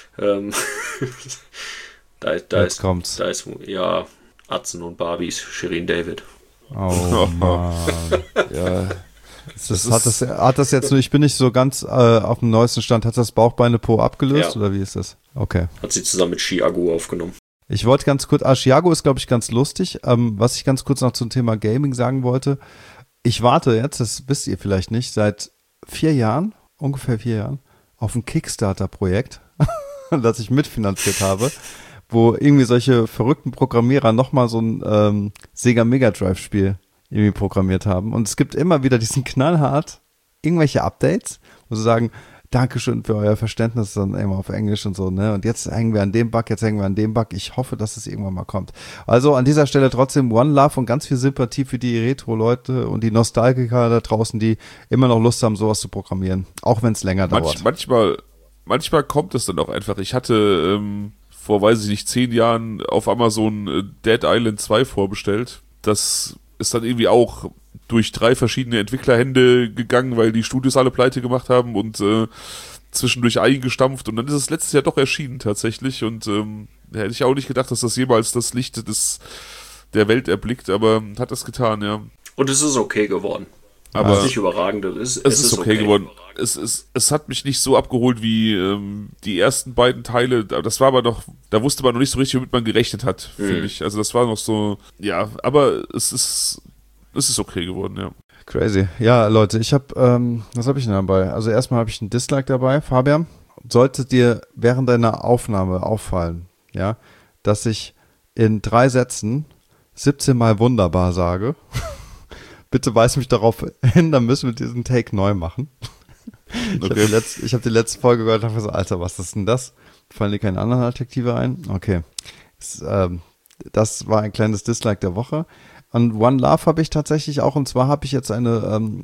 Jetzt kommt's.
Da ist ja Atzen und Barbies, Shirin David.
Oh Mann.
Ja,
Hat das jetzt nur, ich bin nicht so ganz auf dem neuesten Stand, hat das Bauchbeine-Po abgelöst oder wie ist das? Okay.
Hat sie zusammen mit Chiago aufgenommen.
Ich wollte ganz kurz, Chiago ist, glaube ich, ganz lustig. Was ich ganz kurz noch zum Thema Gaming sagen wollte, ich warte jetzt, das wisst ihr vielleicht nicht, seit ungefähr 4 Jahren, auf ein Kickstarter-Projekt, das ich mitfinanziert habe, wo irgendwie solche verrückten Programmierer nochmal so ein Sega Mega Drive-Spiel irgendwie programmiert haben. Und es gibt immer wieder diesen knallhart irgendwelche Updates, wo sie sagen, Dankeschön für euer Verständnis, dann immer auf Englisch und so, ne? Und jetzt hängen wir an dem Bug, jetzt hängen wir an dem Bug. Ich hoffe, dass es irgendwann mal kommt. Also an dieser Stelle trotzdem One Love und ganz viel Sympathie für die Retro-Leute und die Nostalgiker da draußen, die immer noch Lust haben, sowas zu programmieren. Auch wenn es länger dauert.
Manchmal kommt es dann auch einfach. Ich hatte vor, weiß ich nicht, 10 Jahren auf Amazon Dead Island 2 vorbestellt. Das ist dann irgendwie auch durch 3 verschiedene Entwicklerhände gegangen, weil die Studios alle pleite gemacht haben und zwischendurch eingestampft. Und dann ist es letztes Jahr doch erschienen tatsächlich. Und da hätte ich auch nicht gedacht, dass das jemals das Licht der Welt erblickt, aber hat das getan, ja.
Und es ist okay geworden.
Aber
es ist nicht überragend. Es ist
okay geworden. Es hat mich nicht so abgeholt wie die ersten beiden Teile. Das war aber noch, da wusste man noch nicht so richtig, womit man gerechnet hat, finde ich. Also das war noch so, ja, aber es ist okay geworden, ja.
Crazy. Ja, Leute, ich habe, was habe ich denn dabei? Also erstmal habe ich einen Dislike dabei, Fabian. Sollte dir während deiner Aufnahme auffallen, ja, dass ich in 3 Sätzen 17 Mal wunderbar sage, bitte weis mich darauf hin, dann müssen wir diesen Take neu machen. Okay. Ich habe die letzte Folge gehört und dachte so, Alter, was ist denn das? Fallen dir keine anderen Adjektive ein? Okay. Das war ein kleines Dislike der Woche. Und One Love habe ich tatsächlich auch, und zwar habe ich jetzt eine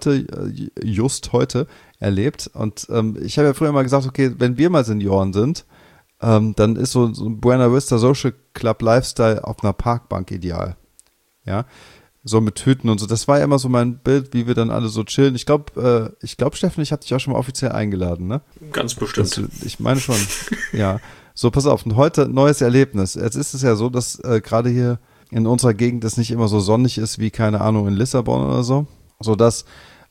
just heute erlebt. Und ich habe ja früher mal gesagt, okay, wenn wir mal Senioren sind, dann ist so ein Buena Vista Social Club Lifestyle auf einer Parkbank ideal. Ja, so mit Hüten und so. Das war ja immer so mein Bild, wie wir dann alle so chillen. Ich glaube, Steffen, ich hatte dich auch schon mal offiziell eingeladen, ne?
Ganz bestimmt.
Ich meine schon, ja. So, pass auf. Und heute neues Erlebnis. Jetzt ist es ja so, dass gerade hier in unserer Gegend es nicht immer so sonnig ist wie, keine Ahnung, in Lissabon oder so. Sodass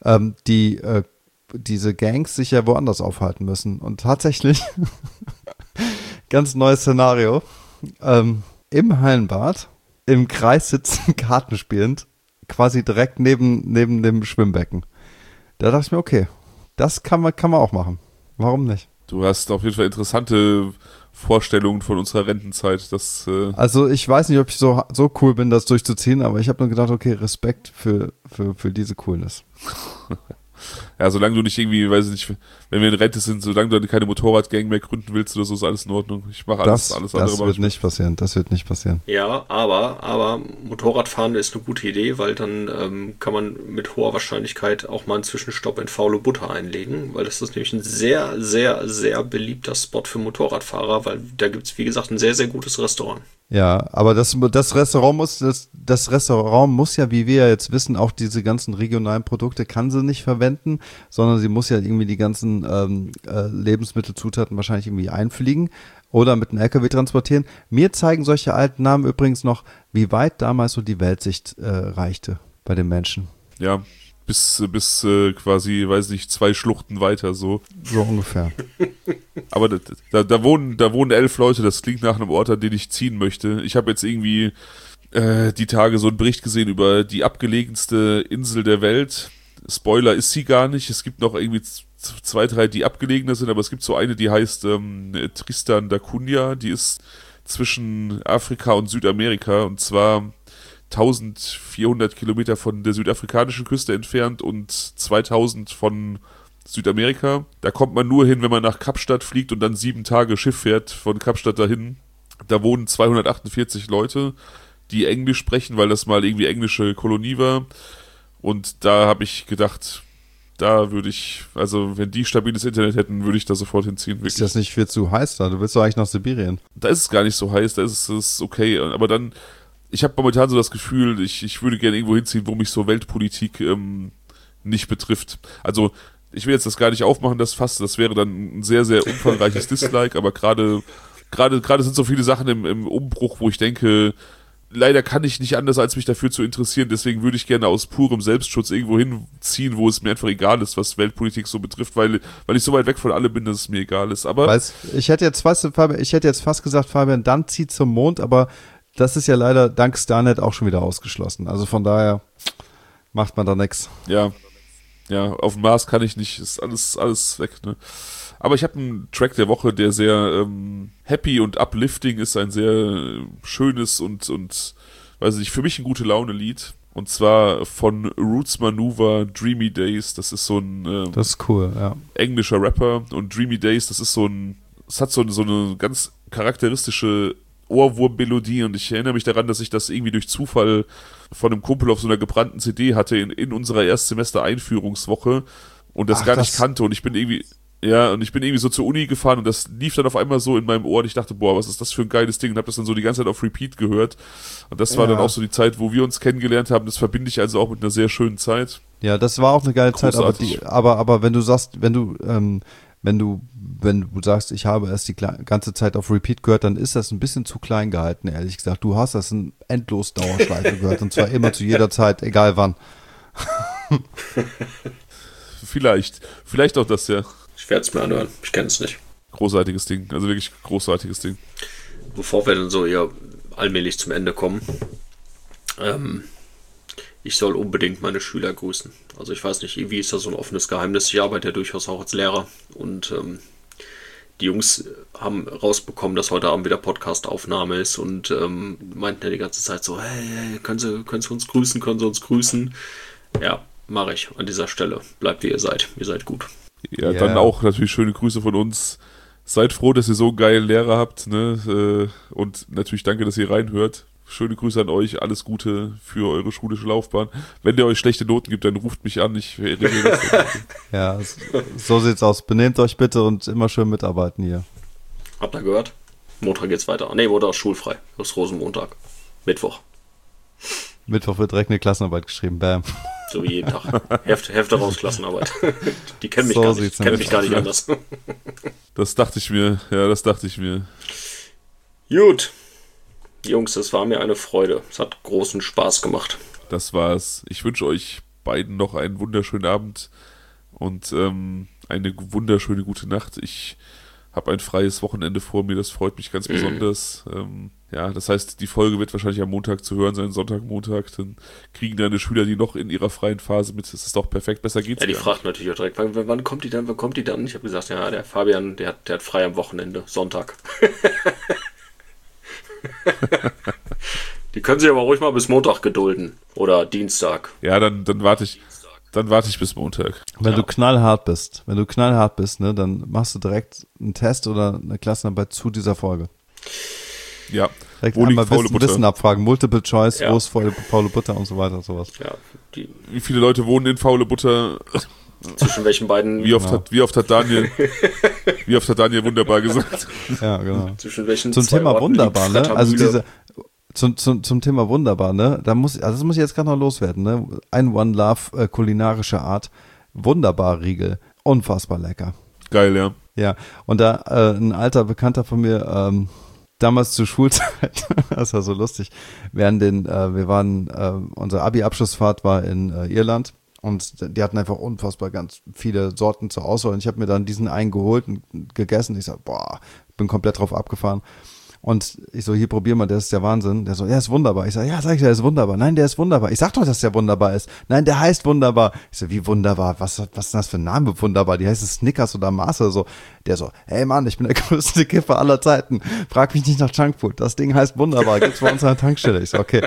diese Gangs sich ja woanders aufhalten müssen. Und tatsächlich, ganz neues Szenario, im Hallenbad, im Kreis sitzen, Karten spielend, quasi direkt neben dem Schwimmbecken. Da dachte ich mir, okay, das kann man auch machen. Warum nicht?
Du hast auf jeden Fall interessante Vorstellungen von unserer Rentenzeit.
Also ich weiß nicht, ob ich so cool bin, das durchzuziehen, aber ich habe nur gedacht, okay, Respekt für diese Coolness.
Ja, solange du nicht irgendwie, weiß ich nicht, wenn wir in Rente sind, solange du keine Motorradgang mehr gründen willst oder so, ist alles in Ordnung. Ich mache alles andere.
Das wird nicht passieren,
Ja, aber Motorradfahren ist eine gute Idee, weil dann kann man mit hoher Wahrscheinlichkeit auch mal einen Zwischenstopp in Faule Butter einlegen, weil das ist nämlich ein sehr, sehr, sehr beliebter Spot für Motorradfahrer, weil da gibt es, wie gesagt, ein sehr, sehr gutes Restaurant.
Ja, aber das Restaurant muss ja, wie wir ja jetzt wissen, auch diese ganzen regionalen Produkte kann sie nicht verwenden, sondern sie muss ja irgendwie die ganzen Lebensmittelzutaten wahrscheinlich irgendwie einfliegen oder mit einem LKW transportieren. Mir zeigen solche alten Namen übrigens noch, wie weit damals so die Weltsicht reichte bei den Menschen.
Ja, bis quasi, weiß nicht, 2 Schluchten weiter so.
So ungefähr.
Aber da wohnen 11 Leute, das klingt nach einem Ort, an den ich ziehen möchte. Ich habe jetzt irgendwie die Tage so einen Bericht gesehen über die abgelegenste Insel der Welt. Spoiler, ist sie gar nicht. Es gibt noch irgendwie 2, 3, die abgelegener sind, aber es gibt so eine, die heißt Tristan da Cunha, die ist zwischen Afrika und Südamerika und zwar 1400 Kilometer von der südafrikanischen Küste entfernt und 2000 von Südamerika. Da kommt man nur hin, wenn man nach Kapstadt fliegt und dann 7 Tage Schiff fährt von Kapstadt dahin. Da wohnen 248 Leute, die Englisch sprechen, weil das mal irgendwie englische Kolonie war. Und da habe ich gedacht, da würde ich, also wenn die stabiles Internet hätten, würde ich da sofort hinziehen. Wirklich.
Ist das nicht viel zu heiß da? Du willst doch eigentlich nach Sibirien.
Da ist es gar nicht so heiß, da ist es okay. Aber dann, ich habe momentan so das Gefühl, ich würde gerne irgendwo hinziehen, wo mich so Weltpolitik nicht betrifft. Also ich will jetzt das gar nicht aufmachen, das Fass, das wäre dann ein sehr, sehr umfangreiches Dislike, aber gerade sind so viele Sachen im Umbruch, wo ich denke, leider kann ich nicht anders, als mich dafür zu interessieren. Deswegen würde ich gerne aus purem Selbstschutz irgendwo hinziehen, wo es mir einfach egal ist, was Weltpolitik so betrifft, weil ich so weit weg von allem bin, dass es mir egal ist. Aber
ich hätte jetzt fast gesagt, Fabian, dann zieht zum Mond, aber das ist ja leider dank Starnet auch schon wieder ausgeschlossen. Also von daher macht man da nichts.
Ja, auf dem Mars kann ich nicht, ist alles weg, ne? Aber ich habe einen Track der Woche, der sehr happy und uplifting ist, ein sehr schönes und weiß nicht, für mich ein gute Laune-Lied. Und zwar von Roots Manuva, Dreamy Days. Das ist so ein
das ist cool, ja.
Englischer Rapper. Und Dreamy Days, das hat so eine ganz charakteristische Ohrwurm-Melodie. Und ich erinnere mich daran, dass ich das irgendwie durch Zufall von einem Kumpel auf so einer gebrannten CD hatte in unserer Erstsemester-Einführungswoche und das gar nicht kannte. Und ich bin irgendwie so zur Uni gefahren und das lief dann auf einmal so in meinem Ohr und ich dachte, boah, was ist das für ein geiles Ding, und habe das dann so die ganze Zeit auf Repeat gehört und das war dann auch so die Zeit, wo wir uns kennengelernt haben. Das verbinde ich also auch mit einer sehr schönen Zeit.
Ja, das war auch eine geile
Großartig.
Zeit, aber wenn du sagst, wenn du sagst, ich habe es die ganze Zeit auf Repeat gehört, dann ist das ein bisschen zu klein gehalten, ehrlich gesagt. Du hast das in endlos Dauerschleife gehört und zwar immer zu jeder Zeit, egal wann. Vielleicht auch das, ja.
Ich werde es mir anhören, ich kenne es nicht.
Großartiges Ding, also wirklich großartiges Ding.
Bevor wir dann so eher allmählich zum Ende kommen, ich soll unbedingt meine Schüler grüßen. Also ich weiß nicht, irgendwie ist das so ein offenes Geheimnis. Ich arbeite ja durchaus auch als Lehrer und die Jungs haben rausbekommen, dass heute Abend wieder Podcast-Aufnahme ist und meinten ja die ganze Zeit so, hey, können Sie uns grüßen? Ja, mache ich an dieser Stelle. Bleibt wie ihr seid gut.
Ja, dann auch natürlich schöne Grüße von uns. Seid froh, dass ihr so einen geilen Lehrer habt, ne? Und natürlich danke, dass ihr reinhört. Schöne Grüße an euch, alles Gute für eure schulische Laufbahn. Wenn der euch schlechte Noten gibt, dann ruft mich an, ich regle das.
Ja, so sieht's aus. Benehmt euch bitte und immer schön mitarbeiten hier.
Habt ihr gehört? Montag geht's weiter. Ne, Montag ist schulfrei. Das ist Rosenmontag. Mittwoch
wird direkt eine Klassenarbeit geschrieben, bam.
So wie jeden Tag. Hefte raus, Klassenarbeit. Die kennen mich gar nicht. Kennen mich gar nicht anders.
Das dachte ich mir.
Gut. Jungs, es war mir eine Freude. Es hat großen Spaß gemacht.
Das war's. Ich wünsche euch beiden noch einen wunderschönen Abend und eine wunderschöne gute Nacht. Ich habe ein freies Wochenende vor mir, das freut mich ganz besonders. Das heißt, die Folge wird wahrscheinlich am Montag zu hören sein, Sonntag, Montag. Dann kriegen deine Schüler die noch in ihrer freien Phase mit. Das ist doch perfekt, besser geht's.
Ja, die fragt natürlich auch direkt, wann kommt die dann? Ich habe gesagt, ja, der Fabian, der hat frei am Wochenende, Sonntag. Die können sich aber ruhig mal bis Montag gedulden. Oder Dienstag.
Ja, dann warte ich bis Montag.
Wenn du knallhart bist, ne, dann machst du direkt einen Test oder eine Klassenarbeit zu dieser Folge.
Ja.
Direkt einmal Wissen abfragen, Multiple Choice, wo ist faule Butter und so weiter und sowas.
Ja,
wie viele Leute wohnen in faule Butter?
Zwischen welchen beiden?
Wie oft hat Daniel wunderbar gesagt?
Ja, genau.
Zwischen welchen
zum Thema wunderbar, ne? Also zum Thema wunderbar, ne? Das muss ich jetzt gerade noch loswerden, ne? Ein One Love kulinarische Art, wunderbar Riegel, unfassbar lecker.
Geil, ja.
Ja, und da ein alter Bekannter von mir, damals zur Schulzeit, das war so lustig, unsere Abi-Abschlussfahrt war in Irland und die hatten einfach unfassbar ganz viele Sorten zur Auswahl und ich habe mir dann diesen einen geholt und gegessen. Ich sag, bin komplett drauf abgefahren. Und ich so, hier, probier mal, der ist der Wahnsinn. Der so, ja, ist wunderbar. Ich sag, ja, sag ich, der ist wunderbar. Nein, der ist wunderbar. Ich sag doch, dass der wunderbar ist. Nein, der heißt wunderbar. Ich so, wie wunderbar? Was ist denn das für ein Name, wunderbar? Die heißt Snickers oder Mars oder so. Der so, hey Mann, ich bin der größte Kiffer aller Zeiten. Frag mich nicht nach Junkfood. Das Ding heißt wunderbar. Gibt's bei uns an der Tankstelle. Ich so, okay.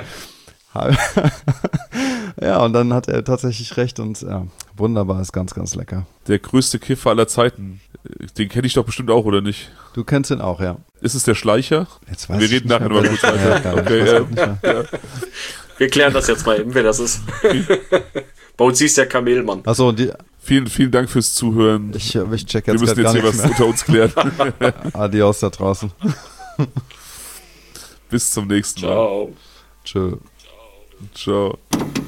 Ja, und dann hat er tatsächlich recht und ja, wunderbar, ist ganz, ganz lecker.
Der größte Kiffer aller Zeiten. Den kenne ich doch bestimmt auch, oder nicht?
Du kennst ihn auch, ja.
Ist es der Schleicher?
Jetzt weiß
Wir reden nachher nochmal kurz weiter.
Okay, wir klären das jetzt mal eben, wer das ist. Bei uns hieß der Kamelmann.
Achso,
vielen Dank fürs Zuhören.
Ich check jetzt
wir müssen jetzt hier was unter uns klären.
Adios da draußen.
Bis zum nächsten Mal.
Ciao.
Tschö.
Ciao.